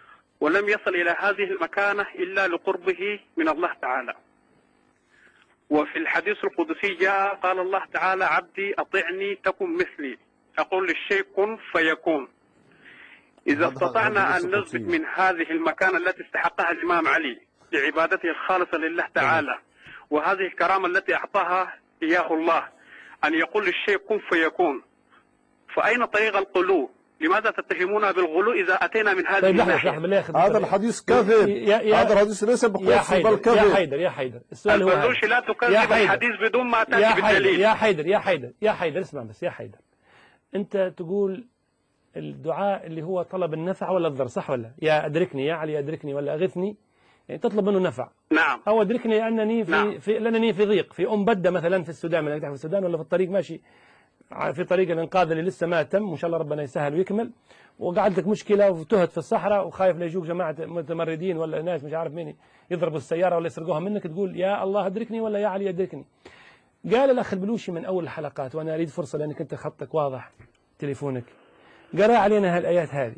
ولم يصل إلى هذه المكانة إلا لقربه من الله تعالى. وفي الحديث القدسي جاء قال الله تعالى: عبدي أطعني تكن مثلي، أقول للشيء كن فيكون. إذا استطعنا أن نثبت من هذه المكانة التي استحقها الإمام علي لعبادته الخالصة لله تعالى، وهذه الكرامة التي أعطاها إياه الله أن يقول للشيء كن فيكون، فأين طريق الغلو؟ لماذا تتهمونا بالغلو إذا أتينا من هذه الناحية؟ هذا الحديث كذب، هذا الحديث ليس بقدس بل كذب. يا حيدر السؤال هو البلوشي لا تكذب الحديث بدون ما تأتي بالدليل. يا حيدر اسمع بس. يا حيدر، أنت تقول الدعاء اللي هو طلب النفع ولا الضر، صح ولا؟ يا أدركني يا علي أدركني ولا أغثني، يعني تطلب منه نفع. نعم. أو أدركني لأنني لأنني في ضيق، في بدة مثلا في السودان، من في السودان ولا في الطريق ماشي في طريق الإنقاذ اللي لسه ما تم، وإن شاء الله ربنا يسهل ويكمل، وقعد لك مشكلة وتهت في الصحراء وخايف لا يجوك جماعة متمردين ولا ناس مش عارف مين يضربوا السيارة ولا يسرقوها منك، تقول يا الله أدركني ولا يا علي أدركني. قال الأخ البلوشي من أول الحلقات، وأنا أريد فرصة لأنك أنت خطك واضح تليفونك، قرأ علينا هالآيات هذه.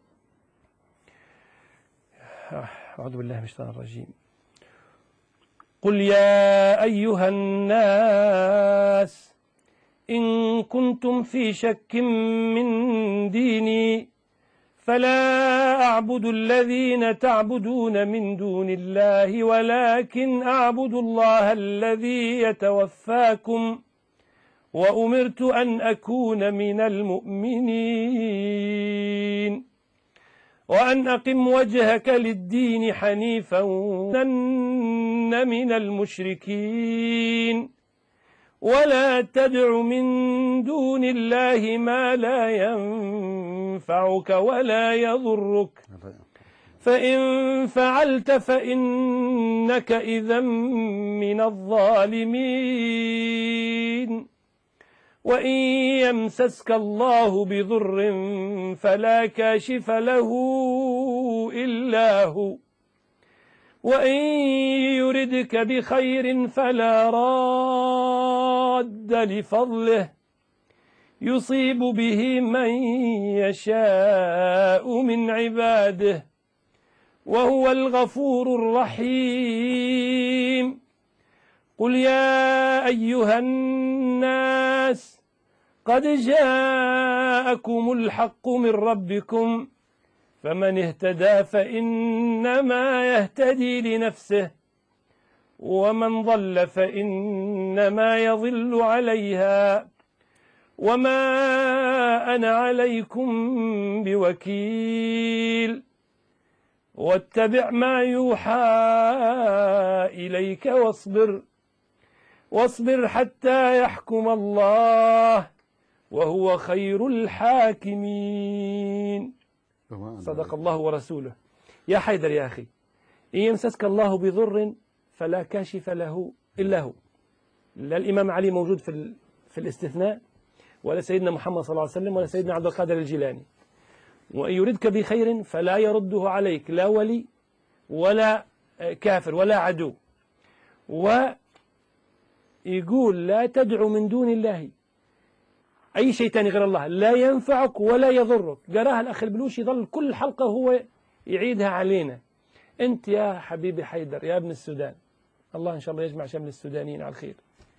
أعوذ بالله من الشيطان الرجيم. قل يا أيها الناس إن كنتم في شك من ديني فلا أعبد الذين تعبدون من دون الله ولكن أعبد الله الذي يتوفاكم وأمرت أن أكون من المؤمنين وأن أقم وجهك للدين حنيفا ولن من المشركين ولا تدع من دون الله ما لا ينفعك ولا يضرك فإن فعلت فإنك إذا من الظالمين وإن يمسسك الله بضر فلا كاشف له إلا هو وإن يردك بخير فلا راد لفضله يصيب به من يشاء من عباده وهو الغفور الرحيم. قل يا أيها الناس قد جاءكم الحق من ربكم فمن اهتدى فإنما يهتدي لنفسه ومن ضل فإنما يضل عليها وما أنا عليكم بوكيل واتبع ما يوحى إليك واصبر حتى يحكم الله وهو خير الحاكمين. صدق الله ورسوله. يا حيدر يا أخي، إن يمسسك الله بضر فلا كاشف له إلا هو. لا الإمام علي موجود في الاستثناء، ولا سيدنا محمد صلى الله عليه وسلم، ولا سيدنا عبد القادر الجيلاني. وإن يردك بخير فلا يرده عليك لا ولي ولا كافر ولا عدو. ويقول لا تدعو من دون الله أي شيء تاني غير الله لا ينفعك ولا يضرك. قراها الأخ البلوشي ظل كل حلقة هو يعيدها علينا. أنت يا حبيبي حيدر يا ابن السودان، الله إن شاء الله يجمع شمل السودانيين على الخير،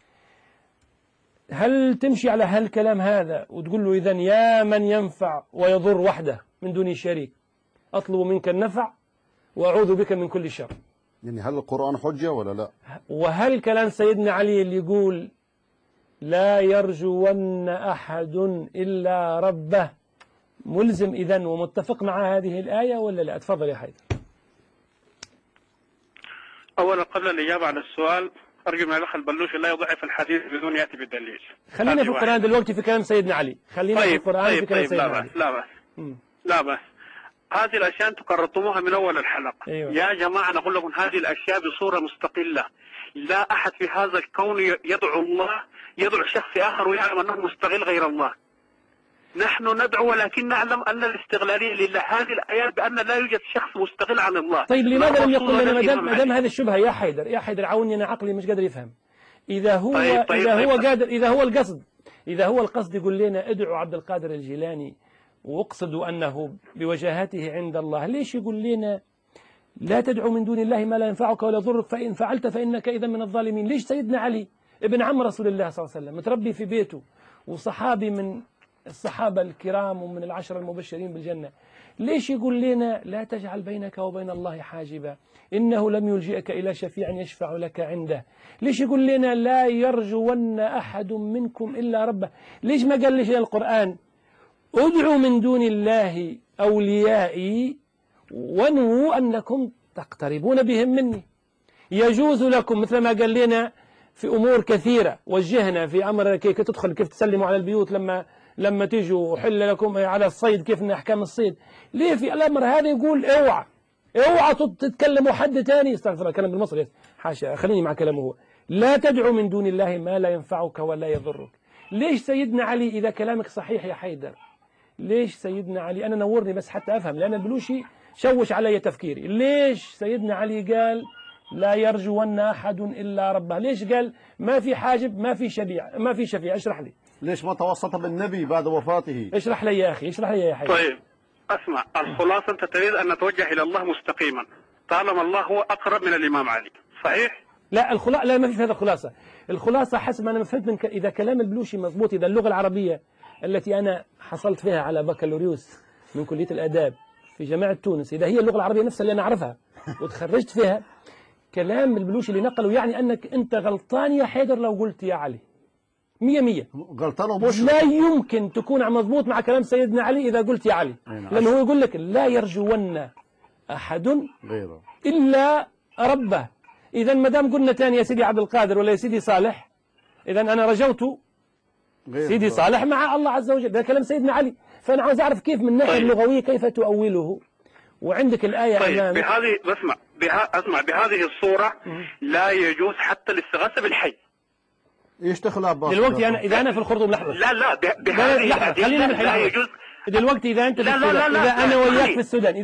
هل تمشي على هالكلام هذا وتقول له إذن يا من ينفع ويضر وحده من دون شريك أطلب منك النفع وأعوذ بك من كل شر؟ يعني هل القرآن حجة ولا لا؟ وهل كلام سيدنا علي اللي يقول لا يرجون أحد إلا ربه ملزم إذن ومتفق مع هذه الآية ولا لا؟ تفضل يا حيدر. أولا قبل الإجابة على السؤال أرجو من الأخ البلوشي لا يضعف الحديث بدون يأتي بالدليل. خلينا في القرآن دلوقتي في كلام سيدنا علي. خلينا في القرآن في كلام سيدنا علي. لا بأس. هذه الأشياء أنتم كررتموها من أول الحلقة. أيوة. يا جماعة نقول لكم هذه الأشياء بصورة مستقلة. لا أحد في هذا الكون يدعو الله يدعو شخص آخر ويعلم أنه مستغل غير الله. نحن ندعو ولكن نعلم أن الاستغلالية لله. هذه الآيات بأن لا يوجد شخص مستغل عن الله. طيب لماذا لم يقل لنا ما دام هذه الشبهة يا حيدر عاوني أنا عقلي مش قادر يفهم. إذا هو قادر إذا هو القصد يقول لنا ادعوا عبد القادر الجيلاني واقصدوا أنه بوجاهته عند الله، ليش يقول لنا لا تدعو من دون الله ما لا ينفعك ولا يضرك فإن فعلت فإنك إذا من الظالمين. ليش سيدنا علي ابن عم رسول الله صلى الله عليه وسلم متربي في بيته وصحابي من الصحابة الكرام ومن العشرة المبشرين بالجنة، ليش يقول لنا لا تجعل بينك وبين الله حاجبا إنه لم يلجئك إلى شفيع يشفع لك عنده؟ ليش يقول لنا لا يرجون أحد منكم إلا ربه؟ ليش ما قال ليش القرآن ادعوا من دون الله أوليائي وانووا أنكم تقتربون بهم مني؟ يجوز لكم مثل ما قال لنا في أمور كثيرة، وجهنا في أمر كيف تدخل، كيف تسلموا على البيوت لما تيجوا، حل لكم على الصيد كيف أحكام الصيد. ليه في الأمر هذا يقول اوعى تتكلموا حد تاني؟ استغفر الله، كلام بالمصري حاشا، خليني مع كلامه هو. لا تدعو من دون الله ما لا ينفعك ولا يضرك. ليش سيدنا علي إذا كلامك صحيح يا حيدر، ليش سيدنا علي، أنا نورني بس حتى أفهم لأن البلوشي شوش علي تفكيري، ليش سيدنا علي قال لا يرجون أحد إلا ربه؟ ليش قال ما في حاجب ما في شفيع؟ اشرح لي. ليش ما توسط بالنبي بعد وفاته؟ اشرح لي يا أخي، اشرح لي يا حيدر. طيب اسمع، الخلاصة أنت تريد أن نتوجه إلى الله مستقيما طالما الله هو أقرب من الإمام علي، صحيح؟ لا ما في هذا الخلاصة. الخلاصة حسب ما أنا فهمت منك، إذا كلام البلوشي مضبوط، إذا اللغة العربية التي أنا حصلت فيها على بكالوريوس من كلية الآداب في جامعة تونس، إذا هي اللغة العربية نفسها اللي أنا أعرفها وتخرجت فيها، كلام البلوشي اللي نقله يعني أنك أنت غلطان يا حيدر لو قلت يا علي 100 غلطان لا يمكن تكون مضبوط مع كلام سيدنا علي إذا قلت يا علي، لأنه هو يقول لك لا يرجون أحد غيره إلا ربه. إذا ما دام قلنا تاني يا سيدي عبد القادر ولا يا سيدي صالح، إذا أنا رجوت سيدي صالح مع الله عز وجل، ده كلام سيدنا علي. فأنا عاوز أعرف كيف من الناحية اللغوية كيف تؤوله، وعندك الآية طيب بهذه اسمع بهذه الصورة لا يجوز حتى الاستغاثة بالحي. ايش دخل عباس دلوقتي اذا انا في الخرطوم لحظه، لا بهذه خلينا لا يجوز دلوقتي اذا انت في السودان، اذا انا وياك في السودان،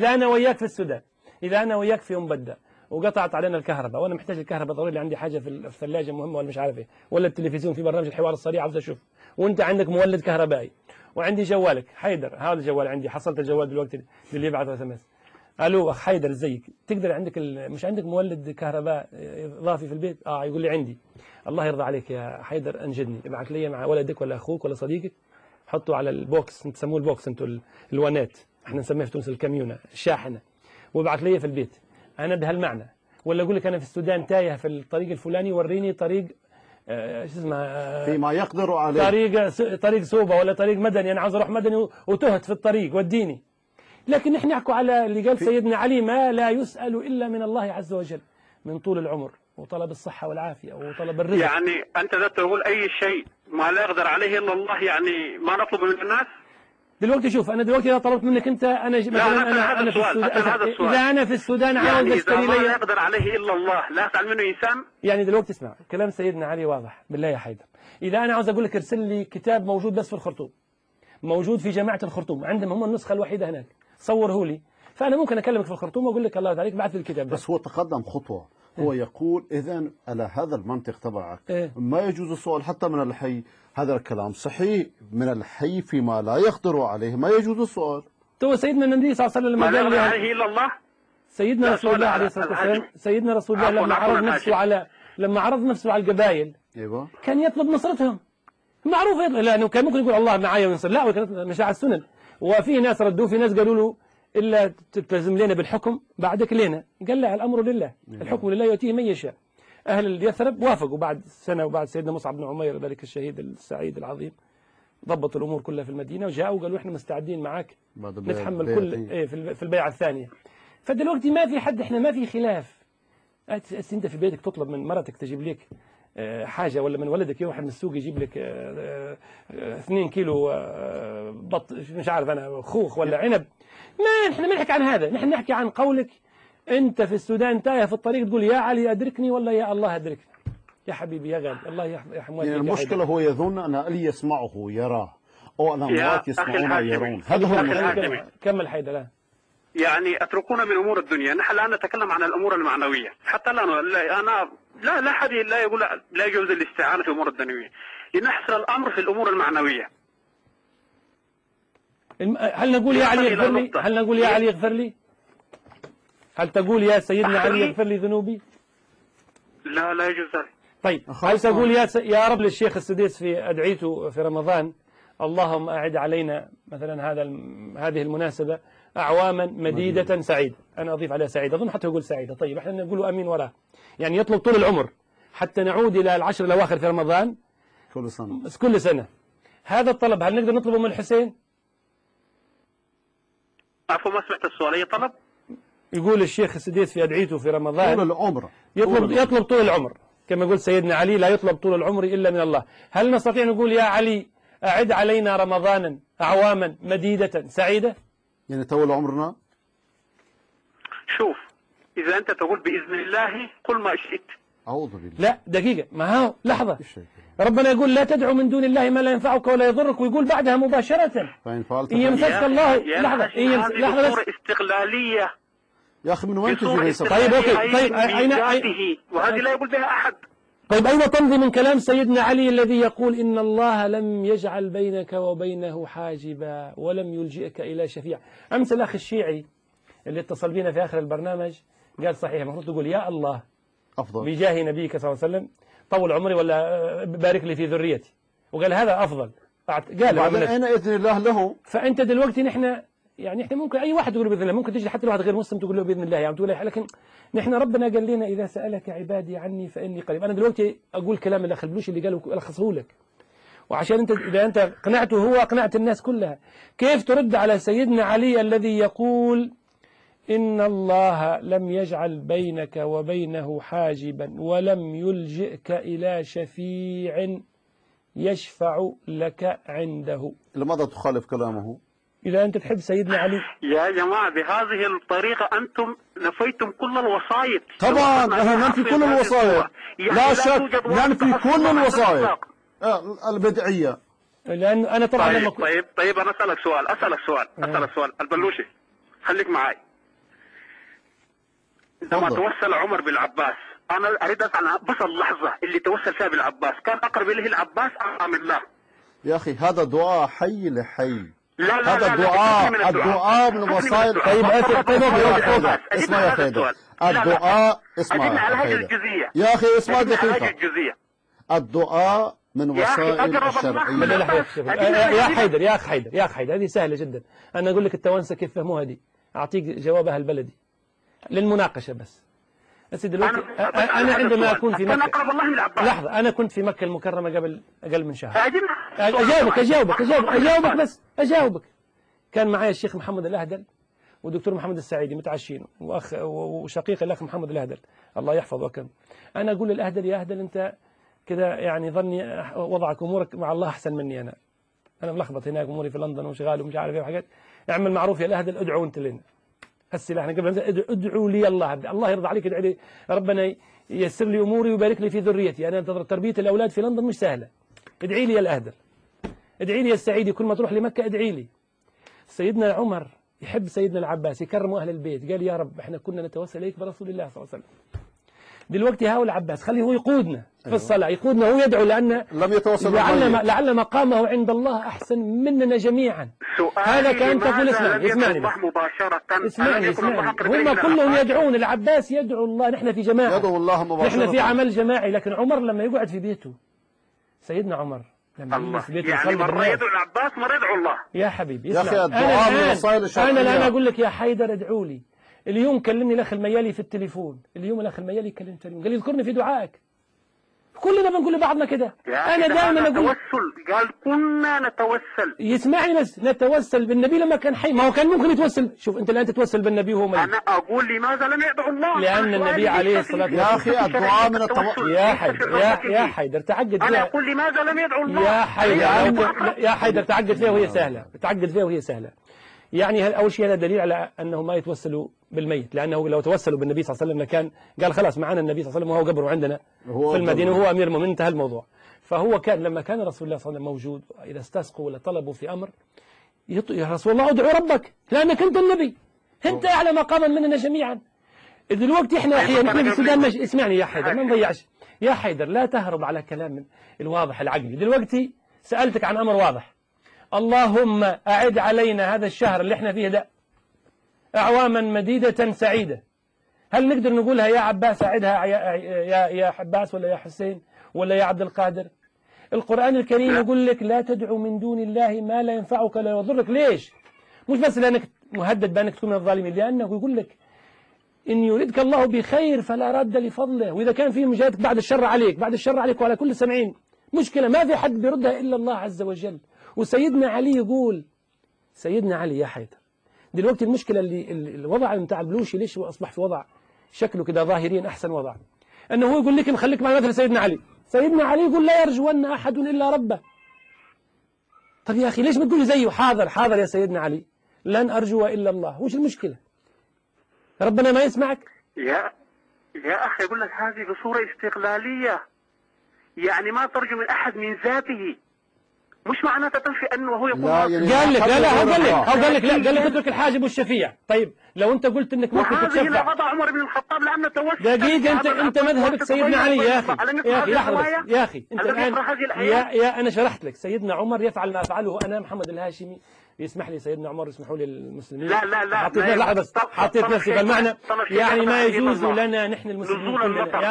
اذا انا وياك في يوم بدأ وقطعت علينا الكهرباء وانا محتاج الكهرباء ضروري، عندي حاجه في الثلاجه مهمه ولا مش عارف ايه، ولا التلفزيون في برنامج الحوار السريع عاوز اشوف، وانت عندك مولد كهربائي وعندي جوالك حيدر، هذا الجوال عندي، حصلت الجوال دلوقتي اللي يبعث اس ام اس، الو اخ حيدر ازيك، تقدر عندك مش عندك مولد كهرباء اضافي في البيت؟ يقول لي عندي. الله يرضى عليك يا حيدر انجدني، ابعث لي مع ولدك ولا اخوك ولا صديقك، حطه على البوكس، انت تسموه البوكس انتم الوانات، احنا نسميها في تونس الكاميونه الشاحنه، وابعث لي في البيت. انا بهالمعنى، ولا اقول لك انا في السودان تايه في الطريق الفلاني، وريني طريق شو اسمه فيما يقدر عليه، طريق سوبه ولا طريق مدني، انا عاوز اروح مدني وتهت في الطريق وديني. لكن نحن نحكوا على اللي قال سيدنا علي ما لا يسأل إلا من الله عز وجل من طول العمر وطلب الصحة والعافية وطلب الرزق. يعني أنت لا تقول أي شيء ما لا يقدر عليه إلا الله، يعني ما نطلب من الناس. دلوقتي شوف، أنا دلوقتي إذا طلبت منك أنت، أنا مثلا أنا في السودان، إذا أنا في السودان عاوز أشتري لي، ما لا يقدر عليه إلا الله لا يفعل منه إنسان. يعني دلوقتي اسمع كلام سيدنا علي واضح بالله يا حيدر، إذا أنا عاوز أقول لك ارسل لي كتاب موجود بس في الخرطوم، موجود في جامعة الخرطوم، عندهم هم النسخة الوحيدة هناك، صوره لي، فأنا ممكن أكلمك في الخرطوم وأقول لك الله يرضى عليك بعث لي الكتاب ده. بس هو تقدم خطوة، هو يقول إذا على هذا المنطق تبعك ما يجوز السؤال حتى من الحي، هذا الكلام صحيح، من الحي فيما لا يقدر عليه ما يجوز السؤال. تو سيدنا النبي صلى الله عليه وسلم ما لا يقدر عليه إلا الله، سيدنا رسول الله عليه الصلاة والسلام، سيدنا رسول الله لما عرض نفسه على القبائل كان يطلب نصرتهم، معروف لأنه كان ممكن يقول الله معايا وينصر، لا كانت مشاعر السنن، وفي ناس ردوه، في ناس قالوا له إلا تلتزم لنا بالحكم بعدك لنا، قال لا الأمر لله، الحكم لله يؤتيه من يشاء. أهل اليثرب وافقوا بعد سنة، وبعد سيدنا مصعب بن عمير ذلك الشهيد السعيد العظيم ضبطوا الأمور كلها في المدينة، وجاءوا وقالوا إحنا مستعدين معك نتحمل كل في البيعة الثانية. فدلوقتي ما في حد، إحنا ما في خلاف، أنت في بيتك تطلب من مرتك تجيب لك حاجة، ولا من ولدك واحد من السوق يجيب لك 2 كيلو بط مش عارف أنا خوخ ولا عنب، ما نحن ما نحكي عن هذا، نحن نحكي عن قولك أنت في السودان تايه في الطريق تقول يا علي أدركني ولا يا الله أدركني. يا حبيبي يا غالي الله يرحم والديك. يعني المشكلة هو يظن أن اللي يسمعه يراه أو أن أموات يسمعون يرون، هذا هو المشكلة. كمل حيدر. لا يعني اتركونا من امور الدنيا، نحن الان نتكلم عن الامور المعنويه، حتى انا لا احد لا يقول لا يجوز الاستعانه في الامور الدنيويه، لنحصر الامر في الامور المعنويه. هل نقول يا علي اغفر لي؟ هل نقول يا علي اغفر لي؟ هل تقول يا سيدنا علي اغفر لي ذنوبي؟ لا لا يجوز ذلك. طيب هل تقول يا رب للشيخ السديس في أدعيته في رمضان اللهم أعد علينا مثلا هذه المناسبة أعواما مديدة سعيدة؟ أنا أضيف عليها سعيدة، أظن حتى يقول سعيدة. طيب احنا نقول أمين وراه، يعني يطلب طول العمر حتى نعود إلى العشر الأواخر في رمضان كل سنة. هذا الطلب هل نقدر نطلبه من الحسين؟ عفوا ما سمعت السؤال. أي طلب؟ يقول الشيخ السديس في أدعيته في رمضان طول العمر يطلب طول العمر، كما يقول سيدنا علي لا يطلب طول العمر إلا من الله. هل نستطيع نقول يا علي أعد علينا رمضانا أعواما مديدة سعيدة؟ يعني طول عمرنا. شوف، إذا أنت تقول بإذن الله قل ما شئت. أعوذ بالله. لا دقيقة، ما هو لحظة، ربنا يقول لا تدعو من دون الله ما لا ينفعك ولا يضرك، ويقول بعدها مباشرة فإن فعلت إن يمسسك الله. لحظة هذه صورة استغلالية يا أخي من وين تجي؟ طيب أوكي، طيب أين وهذه لا يقول بها أحد. طيب أين تمضي من كلام سيدنا علي الذي يقول إن الله لم يجعل بينك وبينه حاجبا ولم يلجئك إلى شفيع؟ أمس الأخ الشيعي اللي اتصل بنا في آخر البرنامج قال صحيح المفروض تقول يا الله أفضل بجاه نبيك صلى الله عليه وسلم طول عمري ولا بارك لي في ذريتي، وقال هذا أفضل. قال أين إذن الله له؟ فأنت دلوقتي نحن يعني احنا ممكن اي واحد يقول باذن الله، ممكن تجي حتى واحد غير مسلم تقول له باذن الله، يعني تقول له، لكن نحن ربنا قال لنا اذا سالك عبادي عني فاني قريب. انا دلوقتي اقول كلام الاخ البلوشي اللي قاله الخصه لك، وعشان انت اذا انت قنعته هو اقنعت الناس كلها. كيف ترد على سيدنا علي الذي يقول ان الله لم يجعل بينك وبينه حاجبا ولم يلجئك الى شفيع يشفع لك عنده؟ لماذا تخالف كلامه؟ إذا أنت تحب سيدنا علي. يا جماعة بهذه الطريقة أنتم نفيتم كل الوصايا. طبعا نحن ننفي كل الوصايا، لا شك ننفي كل الوصايا البدعية. لأن أنا طبعا طيب أنا أسألك سؤال البلوشي، خليك معي. عندما توسل عمر بالعباس، أنا أريد أسأل بس اللحظة اللي توسل فيها بالعباس كان أقرب إليه العباس أم الله؟ يا أخي هذا دعاء حي لحي. لا هذا الدعاء من وسائل. طيب اسمع يا خالد، الدعاء اسمع يا أخي اسمع دقيقة. الدعاء من وسائل الشرعية. يا أخ حيدر هذه سهلة جدا. أنا أقول لك التوانسة كيف فهموها دي، أعطيك جوابها البلدي للمناقشة بس. دلوقتي أنا عندما أكون في مكة، لحظة، أنا كنت في مكة المكرمة قبل أقل من شهر. أجاوبك. كان معي الشيخ محمد الأهدل ودكتور محمد السعيدي متعشين، وشقيق الأخ محمد الأهدل الله يحفظه. وكم أنا أقول للأهدل يا أهدل أنت كذا يعني ظني وضعك أمورك مع الله أحسن مني، أنا ملخبط هناك أموري في لندن وشغال ومش عارف إيه وحاجات. اعمل معروف يا الأهدل، ادعوا أنت لنا. هسه احنا قبل ادعوا لي الله يرضى عليك، ادعي لي ربنا ييسر لي اموري ويبارك لي في ذريتي. انا تربيه الاولاد في لندن مش سهله. ادعي لي يا الاهدل، ادعي لي يا السعيدي، كل ما تروح لمكه ادعي لي. سيدنا عمر يحب سيدنا العباس، يكرموا اهل البيت، قال يا رب احنا كنا نتوسل اليك برسول الله صلى الله عليه وسلم. دلوقتي هاو العباس خليه هو يقودنا في الصلاه، يقودنا هو يدعو، لان لم يتوسل لعل مقامه عند الله احسن مننا جميعا. هذا كان تقول اسمعني هم كلهم يدعون، العباس يدعو الله، نحن في جماعه يدعو الله مباشرة، نحن في عمل جماعي. لكن عمر لما يقعد في بيته، سيدنا عمر لما يجلس في بيته يعني مرة يدعو العباس مرة يدعو الله. يا حبيبي يا اخي الدعاء من وسائل الشرعية. انا الان اقول لك يا حيدر ادعوا لي. اليوم كلمني الاخ الميالي في التليفون، اليوم الاخ الميالي يكلمني في التليفون قال لي اذكرني في دعائك. كلنا بنقول لبعضنا كده. انا دائما اقول توسل، قال كنا نتوسل. يسمعني بس، نتوسل بالنبي لما كان حي، ما هو كان ممكن يتوسل. شوف انت الان تتوسل بالنبي وهو ميت. انا اقول لماذا لم يدعو الله؟ لان النبي عليه الصلاه والسلام يا اخي الدعاء من التوسل. يا حيدر تعقد انا اقول لماذا لم يدعو الله؟ يا حيدر تعقد فيها وهي سهله، يعني اول شيء هذا دليل على انه ما يتوسلوا بالميت، لانه لو توسلوا بالنبي صلى الله عليه وسلم لكان قال خلاص معنا النبي صلى الله عليه وسلم وهو قبره عندنا في المدينه وهو امير المؤمنين، انتهى الموضوع. فهو كان لما كان رسول الله صلى الله عليه وسلم موجود، اذا استسقوا ولا طلبوا في امر يا رسول الله ادعو ربك لانك انت النبي، انت اعلى مقاما مننا جميعا. دلوقتي احنا احيانا في السودان اسمعني يا حيدر ما نضيعش يا حيدر، لا تهرب على كلام الواضح العقلي. دلوقتي سالتك عن امر واضح، اللهم أعد علينا هذا الشهر اللي احنا فيه ده أعواما مديدة سعيدة، هل نقدر نقولها يا عباس أعدها يا عباس ولا يا حسين ولا يا عبد القادر؟ القرآن الكريم يقول لك لا تدعو من دون الله ما لا ينفعك ولا يضرك. ليش؟ مش بس لأنك مهدد بأنك تكون من الظالمين، لأنه يقول لك إن يريدك الله بخير فلا راد لفضله، وإذا كان في مجالك بعد الشر عليك، بعد الشر عليك وعلى كل سمعين مشكلة ما في حد بيردها إلا الله عز وجل. وسيدنا علي يقول، سيدنا علي يا حيدر دلوقتي المشكلة اللي الوضع بتاع البلوشي ليش هو أصبح في وضع شكله كده ظاهريا أحسن وضع، أنه هو يقول لك نخليك مع مثل سيدنا علي. سيدنا علي يقول لا يرجون أحد إلا ربه. طب يا أخي ليش ما تقول زيه حاضر حاضر يا سيدنا علي لن أرجو إلا الله؟ وش المشكلة؟ ربنا ما يسمعك؟ يا أخي يقول لك هذه بصورة استقلالية، يعني ما ترجو من أحد من ذاته، مش معناتها تنفي أنه هو يكون يعني قال لك لا هو قال لك لا، قال لك اترك الحاجب والشفيع. طيب لو أنت قلت إنك ممكن تتشفع، وهذه وضع عمر بن الخطاب لأنه توسل دقيقة، أنت مذهبك سيدنا علي يا أخي لحظة بس يا أخي أنت الآن يا أنا شرحت لك سيدنا عمر يفعل ما أفعله أنا محمد الهاشمي، يسمح لي سيدنا عمر يسمحوا لي المسلمين. لا حطيت لحظة بس، حطيت نفسي بالمعنى، يعني ما يجوز لنا نحن المسلمين كلنا.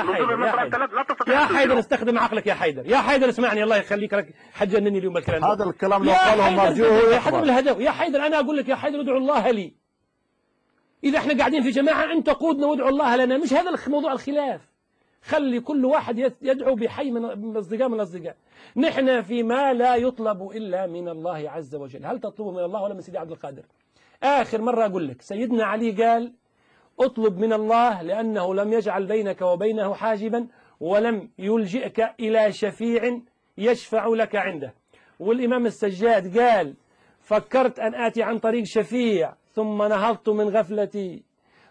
يا حيدر استخدم عقلك يا حيدر، يا حيدر اسمعني الله يخليك، حجنني اليوم الكلام هذا الكلام لو قاله مرجوه يا حيدر الهدف. يا حيدر أنا أقول لك يا حيدر ادعو الله لي، إذا احنا قاعدين في جماعة أنت قودنا وادعو الله لنا، مش هذا موضوع الخلاف. خلي كل واحد يدعو بحي من الأصدقاء من الأصدقاء. نحن فيما لا يطلب إلا من الله عز وجل. هل تطلب من الله ولا من سيدي عبد القادر؟ آخر مرة أقول لك سيدنا علي قال اطلب من الله لأنه لم يجعل بينك وبينه حاجبا ولم يلجئك إلى شفيع يشفع لك عنده. والإمام السجاد قال فكرت أن آتي عن طريق شفيع ثم نهضت من غفلتي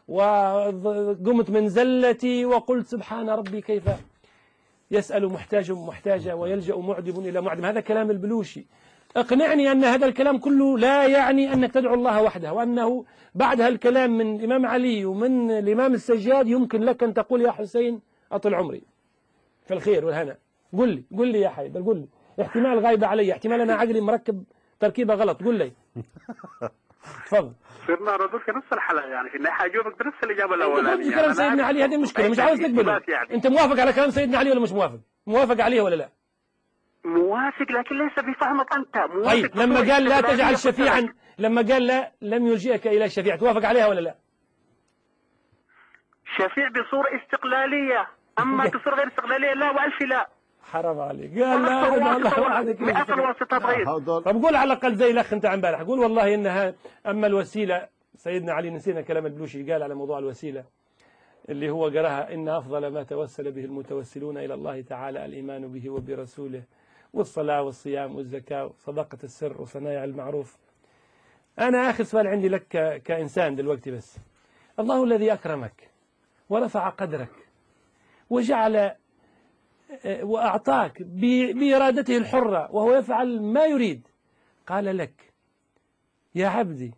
وقمت من زلتي وقلت سبحان ربي كيف يسأل محتاج محتاجا ويلجأ معدم إلى معدم. هذا كلام البلوشي. اقنعني أن هذا الكلام كله لا يعني أنك تدعو الله وحده، وأنه بعد هالكلام من الإمام علي ومن الإمام السجاد يمكن لك أن تقول يا حسين أطل عمري في الخير والهنا. قل لي يا حيدر، قل لي احتمال غايبة علي، احتمال أنا عقلي مركب تركيبة غلط، قل لي. تفضل. صرنا ردود في نفس الحلقة، يعني في النهاية أجاوبك بنفس الإجابة الأولانية. كلام سيدنا علي هذه المشكلة، مش عاوز تقبله. يعني. أنت موافق على كلام سيدنا علي ولا مش موافق؟ موافق عليه ولا لا؟ موافق لكن ليس بفهمك أنت. موافق. طيب لما قال لا تجعل شفيعا، لما قال لا لم يلجئك إلى الشفيع، توافق عليها ولا لا؟ شفيع بصورة استقلالية، أما بصورة غير استقلالية لا وألف لا. حرام عليك. قال لا طب قول على الأقل زي الأخ أنت عن امبارح، قول والله إنها أما الوسيلة. سيدنا علي نسينا كلام البلوشي قال على موضوع الوسيلة اللي هو قراها إن أفضل ما توسل به المتوسلون إلى الله تعالى الإيمان به وبرسوله والصلاة والصيام والزكاة وصدقة السر وصنايع المعروف. أنا آخر سؤال عندي لك كإنسان دلوقتي بس، الله الذي أكرمك ورفع قدرك وجعل وأعطاك بإرادته الحرة وهو يفعل ما يريد، قال لك يا عبدي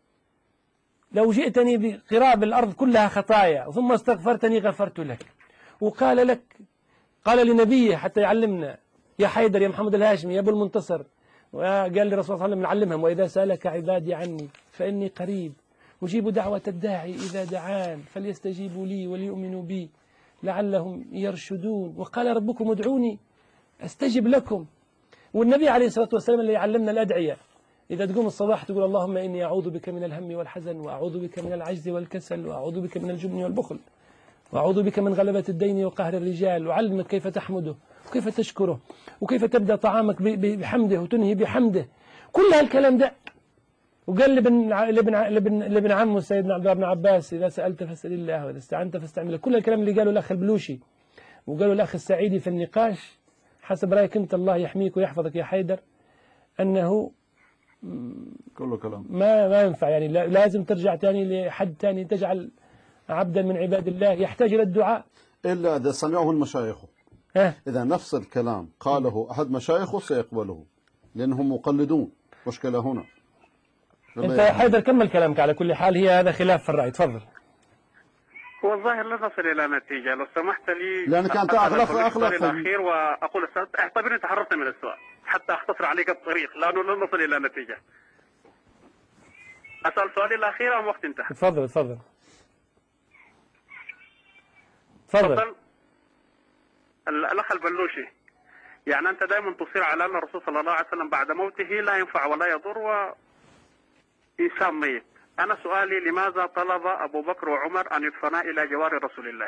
لو جئتني بقراب الأرض كلها خطايا ثم استغفرتني غفرت لك. وقال لك، قال لنبيه حتى يعلمنا يا حيدر يا محمد الهاشمي يا أبو المنتصر، وقال للرسول صلى الله عليه وسلم نعلمهم وإذا سألك عبادي عني فإني قريب أجيب دعوة الداعي إذا دعان فليستجيبوا لي وليؤمنوا بي لعلهم يرشدون. وقال ربكم ادعوني أستجب لكم. والنبي عليه الصلاة والسلام اللي يعلمنا الأدعية، إذا تقوم الصباح تقول اللهم إني أعوذ بك من الهم والحزن وأعوذ بك من العجز والكسل وأعوذ بك من الجبن والبخل وأعوذ بك من غلبة الدين وقهر الرجال، وعلمك كيف تحمده وكيف تشكره وكيف تبدأ طعامك بحمده وتنهي بحمده. كل هالكلام ده. وقال لابن عمه سيدنا عبد الله بن عباس إذا سألت فاسأل الله وإذا استعنت فاستعن بالله. كل الكلام اللي قاله الأخ البلوشي وقالوا الأخ السعيدي في النقاش حسب رأيك أنت الله يحميك ويحفظك يا حيدر، أنه كله كلام ما ينفع، يعني لازم ترجع تاني لحد تاني تجعل عبدا من عباد الله يحتاج إلى الدعاء إلا إذا سمعه مشايخه. إذا نفس الكلام قاله أحد مشايخه سيقبله لأنهم مقلدون. مشكلة هنا. أنت يا حيدر كمل كلامك. على كل حال هي هذا خلاف في الرأي. تفضل. هو الظاهر لا نصل إلى نتيجة. لو سمحت لي لأنك أنت أخلف الأخير وأقول اعتبرني تحررت من السؤال حتى أختصر عليك الطريق لأنه لا نصل إلى نتيجة. أسأل سؤالي الأخير أم وقت انتهى؟ تفضل. تفضل. الأخ البلوشي، يعني أنت دائما تصير على أن الرسول صلى الله عليه وسلم بعد موته لا ينفع ولا يضر وإنسان ميت. أنا سؤالي لماذا طلب أبو بكر وعمر أن يدفنا إلى جوار رسول الله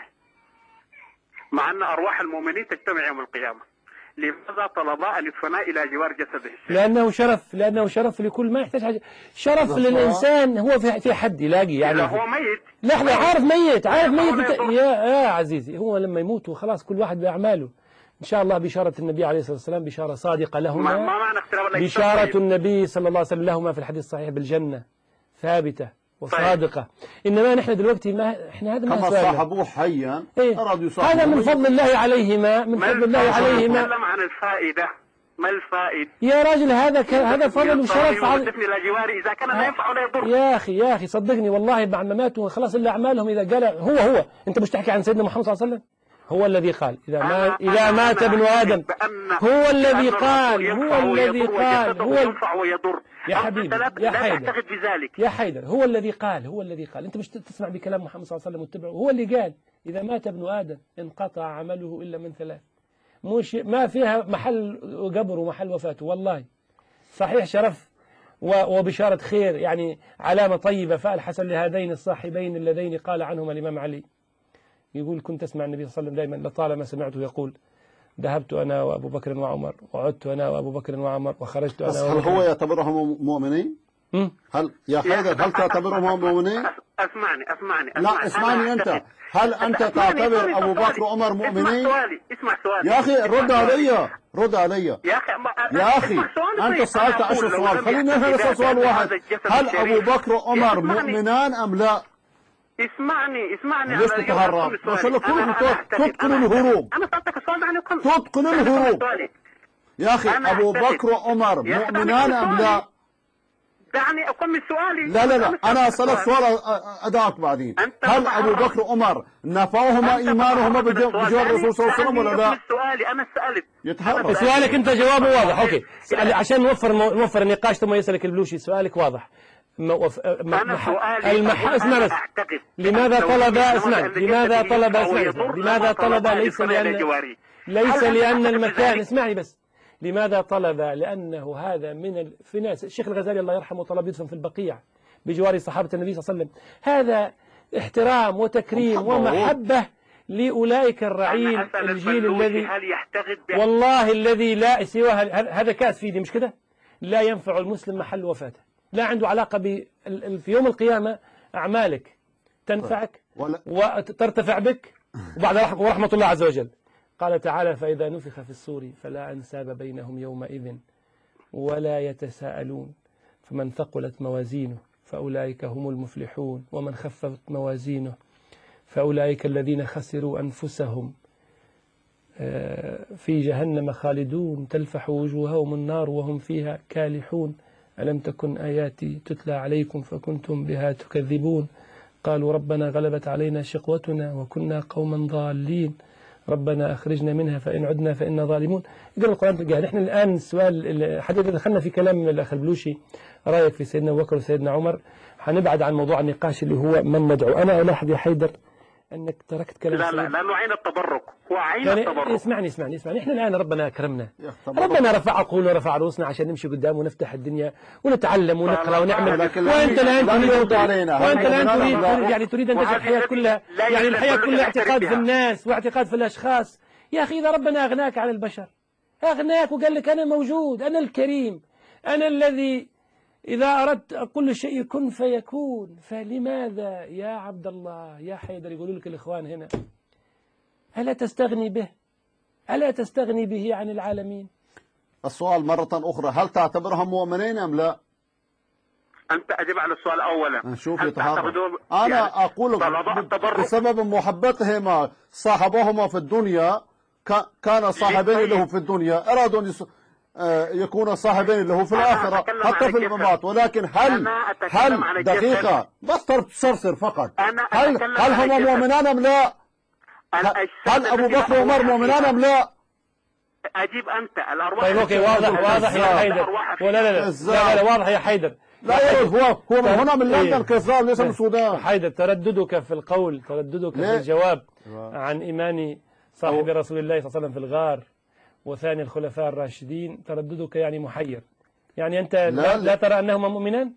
مع أن أرواح المؤمنين تجتمع يوم القيامة؟ لماذا طلبا أن يدفنا إلى جوار جسده؟ لأنه شرف لكل ما يحتاج حاجة. شرف للإنسان هو في حد يلاقي يعني. لا هو ميت. لحظة، عارف ميت يا عزيزي، هو لما يموت وخلاص كل واحد بأعماله. إن شاء الله بشارة النبي عليه الصلاة والسلام بشارة صادقة لهما. ما معنى اختلاف؟ بشارة النبي صلى الله عليه وسلم لهما في الحديث الصحيح بالجنة ثابتة وصادقة. إنما نحن دلوقتي إحنا هذا ما كما صاحبوه حيا أرادوا يصاحبوه. هذا من فضل الله عليهما، من فضل الله عليهما. نتكلم عن الفائدة. ما الفائدة يا راجل؟ هذا فضل وشرف إلى جواري إذا كان لا ينفع ولا يضر. يا أخي صدقني والله بعد ما ماتوا خلاص إلا أعمالهم إذا قال هو أنت مش تحكي عن سيدنا محمد صلى الله عليه وسلم؟ هو الذي قال إذا مات ابن آدم، هو الذي قال هو ينفع ويضر. يا حبيبي يا حيدر هو الذي قال أنت مش تسمع بكلام محمد صلى الله عليه وسلم وتتبعه. هو اللي قال إذا مات ابن آدم انقطع عمله إلا من ثلاث. مش ما فيها محل قبر ومحل وفاته. والله صحيح شرف وبشارة خير، يعني علامة طيبة. فالحسن لهذين الصاحبين اللذين قال عنهما الإمام علي، يقول كنت أسمع النبي صلى الله عليه وسلم دائما لطالما سمعته يقول ذهبت أنا وأبو بكر وعمر وعدت أنا وأبو بكر وعمر وخرجت أنا هل هو يعتبرهم مؤمنين؟ هل يا حيدر هل تعتبرهم مؤمنين؟ لا اسمعني أنت. هل أنت تعتبر أبو بكر وعمر مؤمنين؟ اسمع سؤالي يا أخي رد علي يا أخي أنت سألت 10 سؤال، خلينا نسأل سؤال واحد. هل أبو بكر وعمر مؤمنان أم لا؟ اسمعني ليش تتهرب؟ ما شاء الله تتقن الهروب. أنا سألتك السؤال ده تتقن الهروب يا أخي. أبو بكر وعمر مؤمنان أم لا؟ دعني أكمل سؤالي. لا أنا أسألك سؤال أداك بعدين. هل أبو بكر وعمر نفوهما إيمانهما بجوار الرسول صلى الله عليه وسلم ولا لا؟ سؤالي أنا سألت. يتحرك سؤالك أنت جوابه واضح. أوكي عشان نوفر النقاش ثم يسألك البلوشي. سؤالك واضح. اسمع بس. لماذا طلب ليس لأن المكان. اسمعني بس. لماذا طلب؟ لأنه هذا في ناس. الشيخ الغزالي الله يرحمه طلب يدفن في البقيع بجوار صحابة النبي صلى الله عليه وسلم. هذا احترام وتكريم ومحبة لأولئك الرعيل الجيل الذي والله الذي لا سوى هذا كاس فيدي مش كده، لا ينفع المسلم محل وفاته، لا عنده علاقة في يوم القيامة أعمالك تنفعك وترتفع بك وبعد ورحمة الله عز وجل. قال تعالى فإذا نفخ في الصور فلا أنساب بينهم يومئذ ولا يتساءلون فمن ثقلت موازينه فأولئك هم المفلحون ومن خفت موازينه فأولئك الذين خسروا أنفسهم في جهنم خالدون تلفح وجوههم النار وهم فيها كالحون ألم تكن آياتي تتلى عليكم فكنتم بها تكذبون قالوا ربنا غلبت علينا شقوتنا وكنا قوما ضالين ربنا أخرجنا منها فإن عدنا فإنا ظالمون. يقرأ القرآن تلقاه. نحن الآن السؤال حتى دخلنا في كلام الأخ البلوشي رأيك في سيدنا أبو بكر وسيدنا عمر، حنبعد عن موضوع النقاش اللي هو من ندعو. أنا ألاحظ يا حيدر أنك تركت كلام لا لأنه عين التبرك، هو عين التبرك. اسمعني إحنا الآن ربنا أكرمنا، ربنا رفع عقولنا ورفع رؤوسنا عشان نمشي قدام ونفتح الدنيا ونتعلم ونقرأ ونعمل. وأنت الآن تريد أن تجعل الحياة كلها يعني الحياة كلها اعتقاد في الناس واعتقاد في الأشخاص. يا أخي إذا ربنا أغناك عن البشر، أغناك وقال لك أنا موجود، أنا الكريم، أنا الذي إذا أردت كل شيء كن فيكون، فلماذا يا عبد الله يا حيدر يقولوا لك الإخوان هنا ألا تستغني به عن العالمين؟ السؤال مرة أخرى، هل تعتبرهم مؤمنين أم لا؟ أنت أجب على السؤال أولا. شوف يتحرك. أنا أقول بسبب محبتهما صاحبهما في الدنيا كان صاحبين له في الدنيا أرادوا أن يكون صاحبين له في الآخرة حتى في الممات. ولكن هل دقيقة بس تسترسر فقط، هل هم مؤمنان أم لا؟ هل أبو بكر وعمر مؤمنان أم لا؟ أجيب أنت الأرواح. طيب أوكي واضح يا حيدر. لا واضح يا حيدر. لا هو من هنا من لندن كذاب ليس من السودان. حيدر ترددك في القول، ترددك في الجواب عن إيمان صاحب رسول الله صلى الله عليه وسلم في الغار وثاني الخلفاء الراشدين، ترددك يعني محير، يعني أنت لا ترى أنهما مؤمنان؟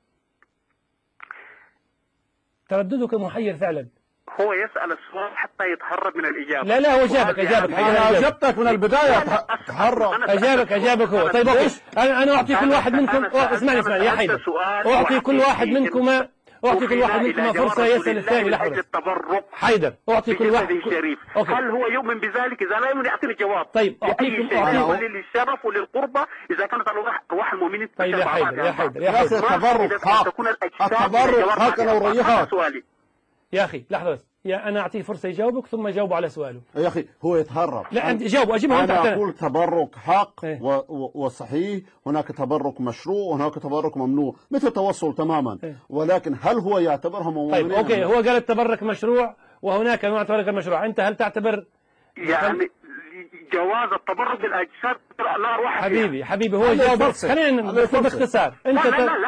ترددك محير فعلا. هو يسأل السؤال حتى يتهرب من الإجابة. لا هو أجابك. أنا أجبتك من البداية تهرب. أجابك هو. طيب أوكي، أنا أعطي كل واحد منكم، اسمعني يا حيدر، أعطي كل واحد منكما فرصة يسأل الثاني. لحظة حيدر، أعطي كل واحد. هل هو يؤمن بذلك؟ إذا لا يؤمن يعطيني جواب. طيب أعطيكم للشرف وللقربة إذا كانت أرواح المؤمنين. طيب يا حيدر التبرك حق لو ريحك. يا أخي لحظة بس، أنا أعطيه فرصة يجاوبك ثم أجاوب على سؤاله. يا أخي هو يتهرب. لا أنت جاوب، أجيبه أنت. أنا أقول تبرك حق وصحيح، هناك تبرك مشروع وهناك تبرك ممنوع، مثل توصل تماما. ولكن هل هو يعتبرها مؤمنين؟ طيب أوكي، هو قال التبرك مشروع وهناك أنواع تبرك المشروع، أنت هل تعتبر يعني جواز التبرك بالأجساد الأرواح؟ حبيبي هو جواب. خلينا نقول باختصار. أنت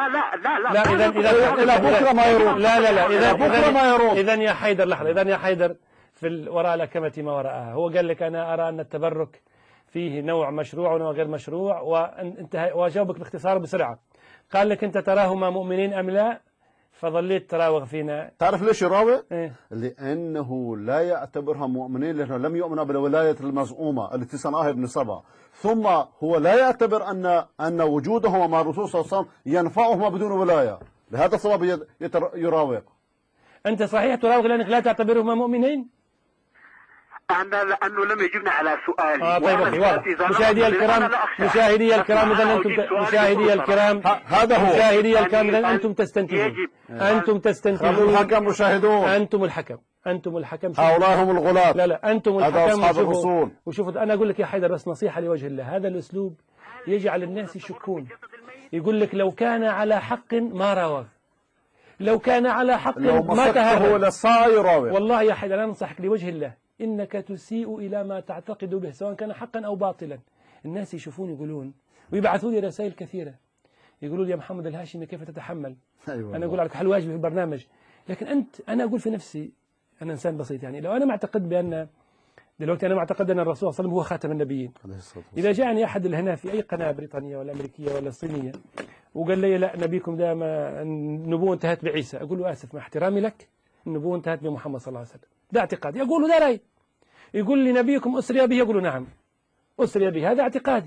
إذا بكرة ما يروح. إذا يا حيدر لحظة، إذا يا حيدر في وراء الأكمة ما وراءها، هو قال لك أنا أرى أن التبرك فيه نوع مشروع ونوع غير مشروع، وجاوبك باختصار بسرعة. قال لك أنت تراهما مؤمنين أم لا؟ فظليت تراوغ فينا. تعرف ليش يراوغ؟ لأنه لا يعتبرها مؤمنين، لأنه لم يؤمن بالولاية المزعومة التي صنعها ابن سبع. ثم هو لا يعتبر أن وجودهما مع الرسول صلى الله عليه وسلم ينفعهما بدون ولاية، لهذا السبب يراوغ. أنت صحيح تراوغ لأنك لا تعتبرهما مؤمنين؟ أنا لأنه لم يجبنا على سؤالي. طيب أوكي، واضح. مشاهدي الكرام إذا أنتم مشاهدي الكرام هذا هو مشاهدي الكرام إذا أنتم تستنتجون. الحكم مشاهدون. أنتم الحكم. هؤلاء هم الغلاة. لا أنتم الحكم. أصحاب الرسول. وشوفوا أنا أقول لك يا حيدر بس نصيحة لوجه الله، هذا الأسلوب يجعل الناس يشكون. يقول لك لو كان على حق ما راوغ، لو كان على حق ما تهاوى. والله يا حيدر أنا أنصحك لوجه الله، إنك تسيء إلى ما تعتقد به سواء كان حقا أو باطلا. الناس يشوفون يقولون ويبعثوا لي رسائل كثيرة يقولوا لي يا محمد الهاشمي كيف تتحمل؟ أيوة. أنا أقول عليك حل واجبي في البرنامج، لكن أنا أقول في نفسي أنا إنسان بسيط، يعني لو أنا معتقد بأن دلوقتي أنا معتقد أن الرسول صلى الله عليه وسلم هو خاتم النبيين، إذا جاءني أحد هنا في أي قناة بريطانية ولا أمريكية ولا صينية وقال لي لا نبيكم ده النبوة انتهت بعيسى، أقول له آسف مع احترامي لك، النبوة انتهت بمحمد صلى الله عليه وسلم، ده اعتقادي. أقول له ده رأي. يقول لي نبيكم أسري به، يقول له نعم أسري به، هذا اعتقادي.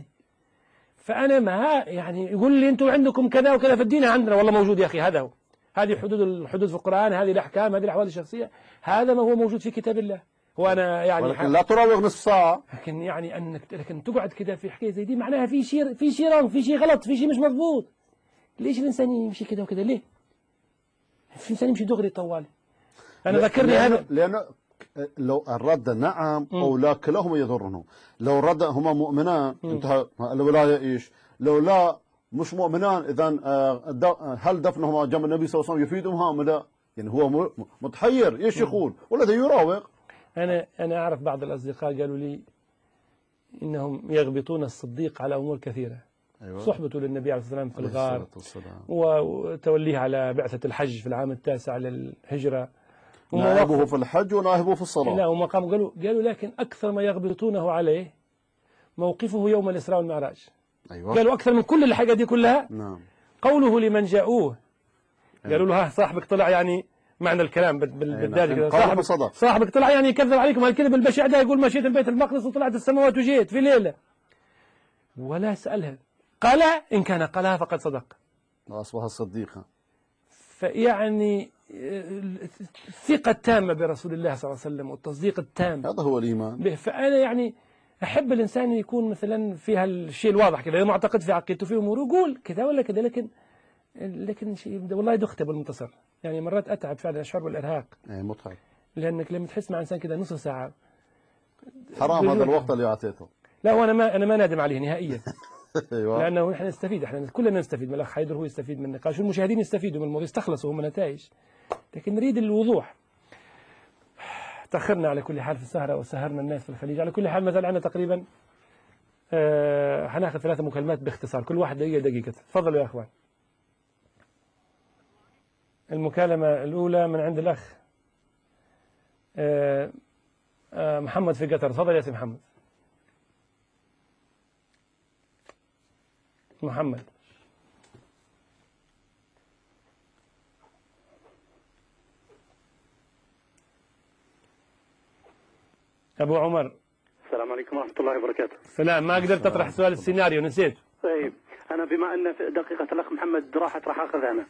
فأنا ما يعني يقول لي أنتم عندكم كذا وكذا في الدين، عندنا والله موجود يا أخي، هذا هو، هذه الحدود في القرآن، هذه الأحكام، هذه الأحوال الشخصية، هذا ما هو موجود في كتاب الله. هو أنا يعني ولكن لا تراوغ نصف ساعة. لكن يعني لكن تقعد كذا في حكاية زي دي معناها في شيء رانغ، في شيء غلط، في شيء مش مضبوط. ليش الإنسان يمشي كذا وكذا؟ ليه؟ الإنسان يمشي دغري طوالي. أنا ذكرني هذا لأنه لو الرد نعم أو لا كلاهما يضرهم. لو الرد هما مؤمنان انتهى الولاية إيش؟ لو لا مش مؤمنان إذا هل دفنهما جنب النبي صلى الله عليه وسلم يفيدهم أم لا؟ يعني هو متحير ايش يقول والذي يراوغ. أنا أعرف بعض الأصدقاء قالوا لي إنهم يغبطون الصديق على أمور كثيرة. أيوة. صحبته للنبي عليه الصلاة والسلام في الغار وتوليه على بعثة الحج في العام 9 للهجرة، نائبه في الحج ونائبه في الصلاة. لا ومقام قالوا لكن أكثر ما يغبطونه عليه موقفه يوم الإسراء والمعراج. أيوة. قالوا أكثر من كل الحاجة دي كلها. نعم. قوله لمن جاءوه. قالوا له ها صاحبك طلع، يعني معنى الكلام بالدارج صاحبك طلع يعني يكذب عليكم، هالكذب البشع ده يقول مشيت البيت المقدس وطلعت السماوات وجيت في ليلة ولا سألها، قال إن كان قالها فقد صدق وأصبح الصديقة. فيعني الثقة التامة برسول الله صلى الله عليه وسلم والتصديق التام، هذا هو الإيمان. فأنا يعني أحب الإنسان يكون مثلا فيها الشيء الواضح كذا، معتقد في عقيدته في أموره يقول كذا ولا كذا، لكن شيء والله دخت بالمنتصر. يعني مرات أتعب فعلا، أشعر بالإرهاق. متعب. لأنك لما تحس مع إنسان كذا نص ساعة حرام هذا الوقت اللي أعطيته. لا وأنا ما نادم عليه نهائيا. أيوة. لأنه نحن نستفيد، احنا كلنا نستفيد من الأخ حيدر، هو يستفيد من النقاش والمشاهدين يستفيدوا من الموضوع، يستخلصوا هم نتائج، لكن نريد الوضوح. تأخرنا على كل حال في السهرة وسهرنا الناس في الخليج. على كل حال ما زال عندنا تقريبا هناخذ 3 مكالمات باختصار، كل واحد دقيقة. تفضلوا يا أخوان. المكالمة الأولى من عند الأخ محمد في قطر. تفضل يا سي محمد. محمد. أبو عمر. السلام عليكم ورحمة الله وبركاته. سلام. ما قدرت أطرح سؤال السيناريو، نسيت. طيب أنا بما أن دقيقة الأخ محمد راحت راح أخذ أنا.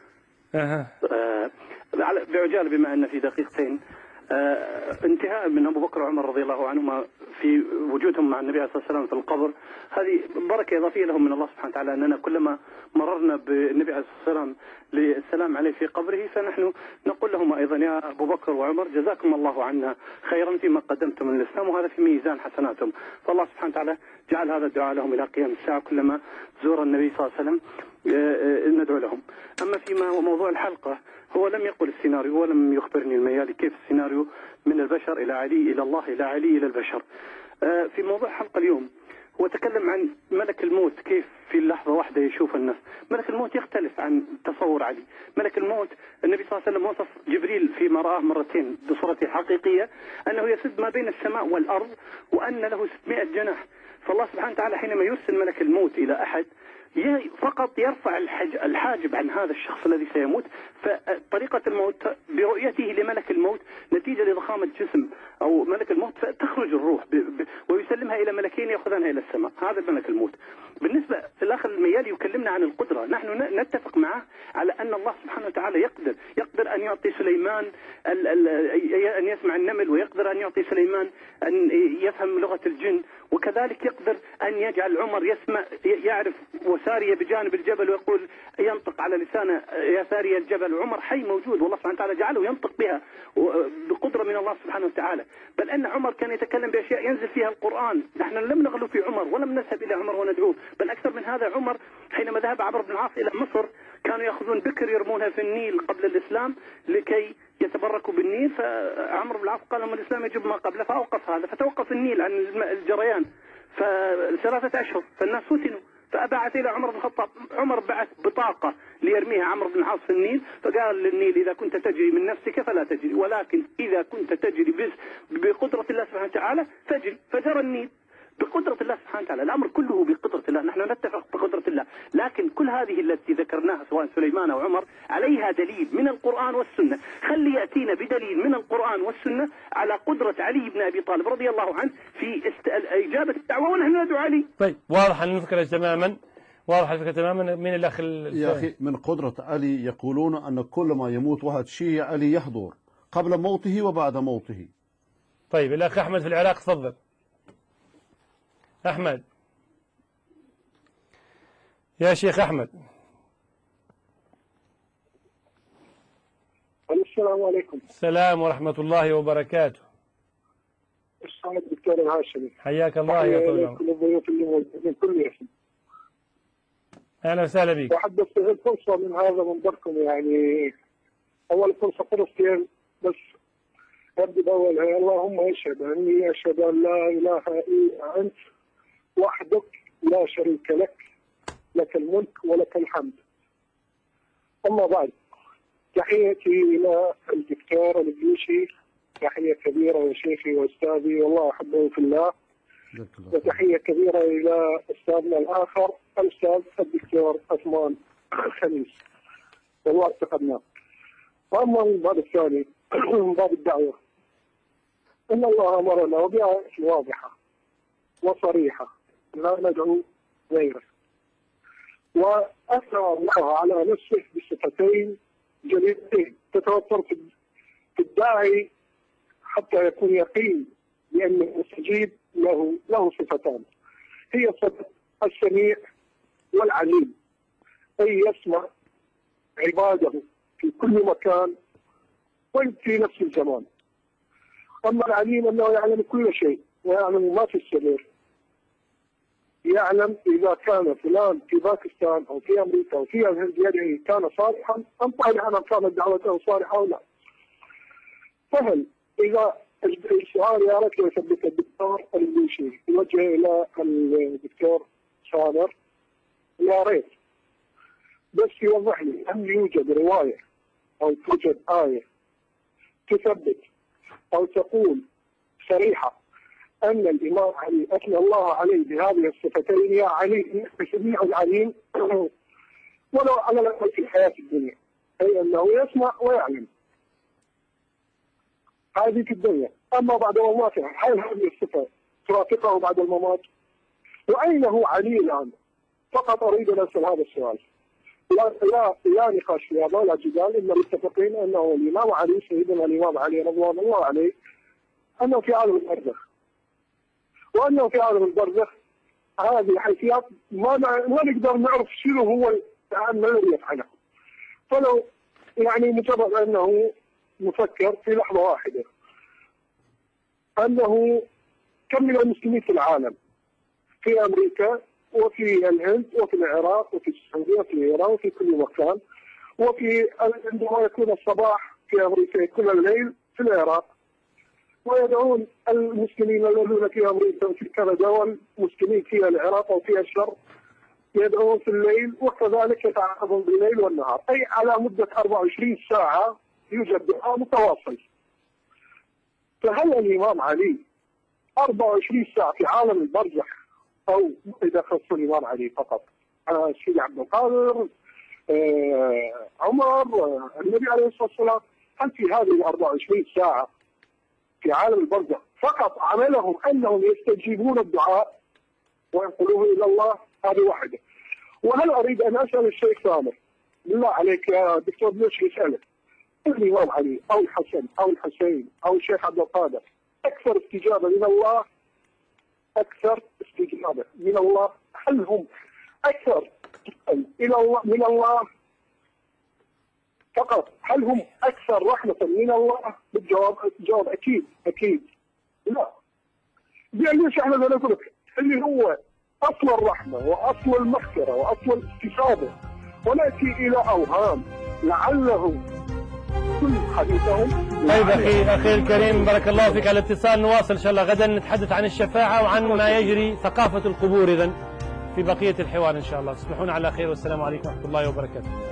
بعجالة بما أن في دقيقتين انتهاء من أبو بكر وعمر رضي الله عنهما في وجودهم مع النبي عليه الصلاة والسلام في القبر، هذه بركة إضافية لهم من الله سبحانه وتعالى، أننا كلما مررنا بالنبي عليه الصلاة والسلام للسلام عليه في قبره فنحن نقول لهم أيضا يا أبو بكر وعمر جزاكم الله عنا خيرا فيما قدمتم من الإسلام، وهذا في ميزان حسناتهم. فالله سبحانه وتعالى جعل هذا الدعاء لهم إلى قيام الساعة، كلما زور النبي صلى الله عليه وسلم ندعو لهم. أما فيما هو موضوع الحلقة، هو لم يقل السيناريو ولم يخبرني الميالي كيف السيناريو من البشر إلى علي إلى الله إلى علي إلى البشر. في موضوع الحلقة اليوم هو تكلم عن ملك الموت، كيف في لحظة واحدة يشوف الناس. ملك الموت يختلف عن تصور علي. ملك الموت النبي صلى الله عليه وسلم وصف جبريل فيما رآه مرتين بصورته الحقيقية أنه يسد ما بين السماء والأرض وأن له 600 جناح. فالله سبحانه وتعالى حينما يرسل ملك الموت إلى أحد فقط يرفع الحاجب عن هذا الشخص الذي سيموت، فطريقة الموت برؤيته لملك الموت نتيجة لضخامة جسم أو ملك الموت فتخرج الروح ويسلمها إلى ملكين يأخذونها إلى السماء. هذا ملك الموت. بالنسبة الأخ الميالي يكلمنا عن القدرة، نحن نتفق معه على أن الله سبحانه وتعالى يقدر أن يعطي سليمان أن يسمع النمل، ويقدر أن يعطي سليمان أن يفهم لغة الجن، وكذلك يقدر أن يجعل عمر يعرف وسارية بجانب الجبل ويقول ينطق على لسانه يا سارية الجبل. عمر حي موجود والله سبحانه وتعالى جعله ينطق بها بقدرة من الله سبحانه وتعالى. بل أن عمر كان يتكلم بأشياء ينزل فيها القرآن. نحن لم نغلو في عمر ولم نذهب إلى عمر وندعوه، بل أكثر من هذا عمر حينما ذهب عمرو بن العاص إلى مصر كانوا يأخذون بكر يرمونها في النيل قبل الإسلام لكي يتبركوا بالنيل، فعمرو بن العاص قال لهم الإسلام يجب ما قبله فأوقف هذا، فتوقف النيل عن الجريان ف3 أشهر، فالناس فتنوا فأبعث إلى عمر بن الخطاب. عمر بعث بطاقة ليرميها عمرو بن العاص في النيل، فقال للنيل إذا كنت تجري من نفسك فلا تجري، ولكن إذا كنت تجري بقدرة الله سبحانه وتعالى فجري. فجرى النيل بقدرة الله سبحانه وتعالى. الأمر كله بقدرة الله، نحن نتفق بقدرة الله، لكن كل هذه التي ذكرناها سواء سليمان أو عمر عليها دليل من القرآن والسنة. خلي يأتينا بدليل من القرآن والسنة على قدرة علي بن أبي طالب رضي الله عنه في إجابة الدعوة ونحن ندعو علي. طيب واضح الفكرة تماما، واضح الفكرة تماما. من الأخ يا أخي من قدرة علي يقولون أن كل ما يموت واحد شيء علي يحضر قبل موته وبعد موته. طيب الأخ أحمد في العراق تفضل. أحمد يا شيخ أحمد. السلام عليكم. السلام ورحمة الله وبركاته. السلام دكتور الهاشمي. حياك الله يا طويل العمر. كل الضيوف اللي موجودين كل اسم. أهلا وسهلا بك. وأحب أستغل فرصة من هذا منبركم، يعني أول فرصة فلسطين، بس أبدأ بأولها اللهم اشهد أني أشهد أن لا إله إلا أنت وحدك لا شريك لك، لك الملك ولك الحمد. أما بعد، تحياتي إلى الدكتور البلوشي، تحية كبيرة وشيخي وأستاذي والله أحبه في الله، وتحية كبيرة إلى أستاذنا الآخر الأستاذ الدكتور عثمان خميس والله افتقدناه. وأما الباب الثاني من باب الدعوة، إن الله أمرنا وبآية واضحة وصريحة لا ندعو غيره، وأثنى الله على نفسه بصفتين جليلتين تتوفر في الداعي حتى يكون يقين بأن المستجيب له صفتان، هي صفة السميع والعليم، أي يسمع عباده في كل مكان وفي نفس الزمان. أما العليم أنه يعلم كل شيء ويعلم ما في السرير، يعلم إذا كان فلان في باكستان أو في أمريكا أو في الهند يدعي كان صالحا أم طالحا أم كانت دعوته صالحة أو لا. فهل إذا السؤال يا ريت يثبت الدكتور البلوشي يوجه إلى الدكتور صابر، يا ريت بس يوضح لي هل يوجد رواية أو توجد آية تثبت أو تقول صريحة أن الإمام علي أثنى الله عليه بهذه الصفتين: يا علي إنك سميع عليم ولو على الأقل في الحياة الدنيا، أي أنه يسمع ويعلم. هذه في الدنيا. أما بعد مماته هل هذه الصفة ترافقه بعد الممات؟ وأين هو علي الآن؟ فقط أريد أن أسأل هذا السؤال. لا نقاش في هذا ولا جدال، إننا متفقين أنه الإمام علي سيدنا الإمام علي رضوان الله عليه أنه في عالم البرزخ، وأنه في عالم البرزخ هذه حيثيات ما نقدر نعرف شنو هو الآن ما الذي يفعله. فلو يعني مجرد أنه نفكر في لحظة واحدة أنه كم من المسلمين في العالم، في أمريكا وفي الهند وفي العراق وفي السعودية وفي إيران وفي كل مكان، وفي عندما يكون الصباح في أمريكا يكون الليل في العراق، ويدعون المسلمين الذين في أمريكا وفي كندا والمسلمين في العراق وفي الشرق يدعون في الليل، وكذلك يتعاقبون بالليل والنهار، أي على مدة 24 ساعة يوجد دعاء متواصل. فهل الإمام علي 24 ساعة في عالم البرزخ، أو إذا خص الإمام علي فقط السيد عبد القادر، عمر، النبي عليه الصلاة والسلام، هل في هذه 24 ساعة في عالم البرزخ فقط عملهم أنهم يستجيبون الدعاء وينقلوه إلى الله؟ هذه واحدة. وهل أريد أن أسأل الشيخ سامر بالله عليك يا دكتور ليش يسألك الإمام علي أو الحسن أو الحسين أو الشيخ عبد القادر أكثر استجابة من الله، أكثر استجابة من الله، هل هم أكثر إلى الله من الله فقط؟ هل هم أكثر رحمة من الله؟ الجواب أكيد لا. ليش احنا نقول لك اللي هو أصل الرحمة وأصل المغفرة وأصل الاستجابة، ونأتي إلى أوهام لعلهم كل حديثهم. طيب أخي الكريم، بارك الله فيك على الاتصال. نواصل إن شاء الله غدا نتحدث عن الشفاعة وعن ما يجري ثقافة القبور إذن في بقية الحوار إن شاء الله. تصبحون على خير والسلام عليكم ورحمة الله وبركاته.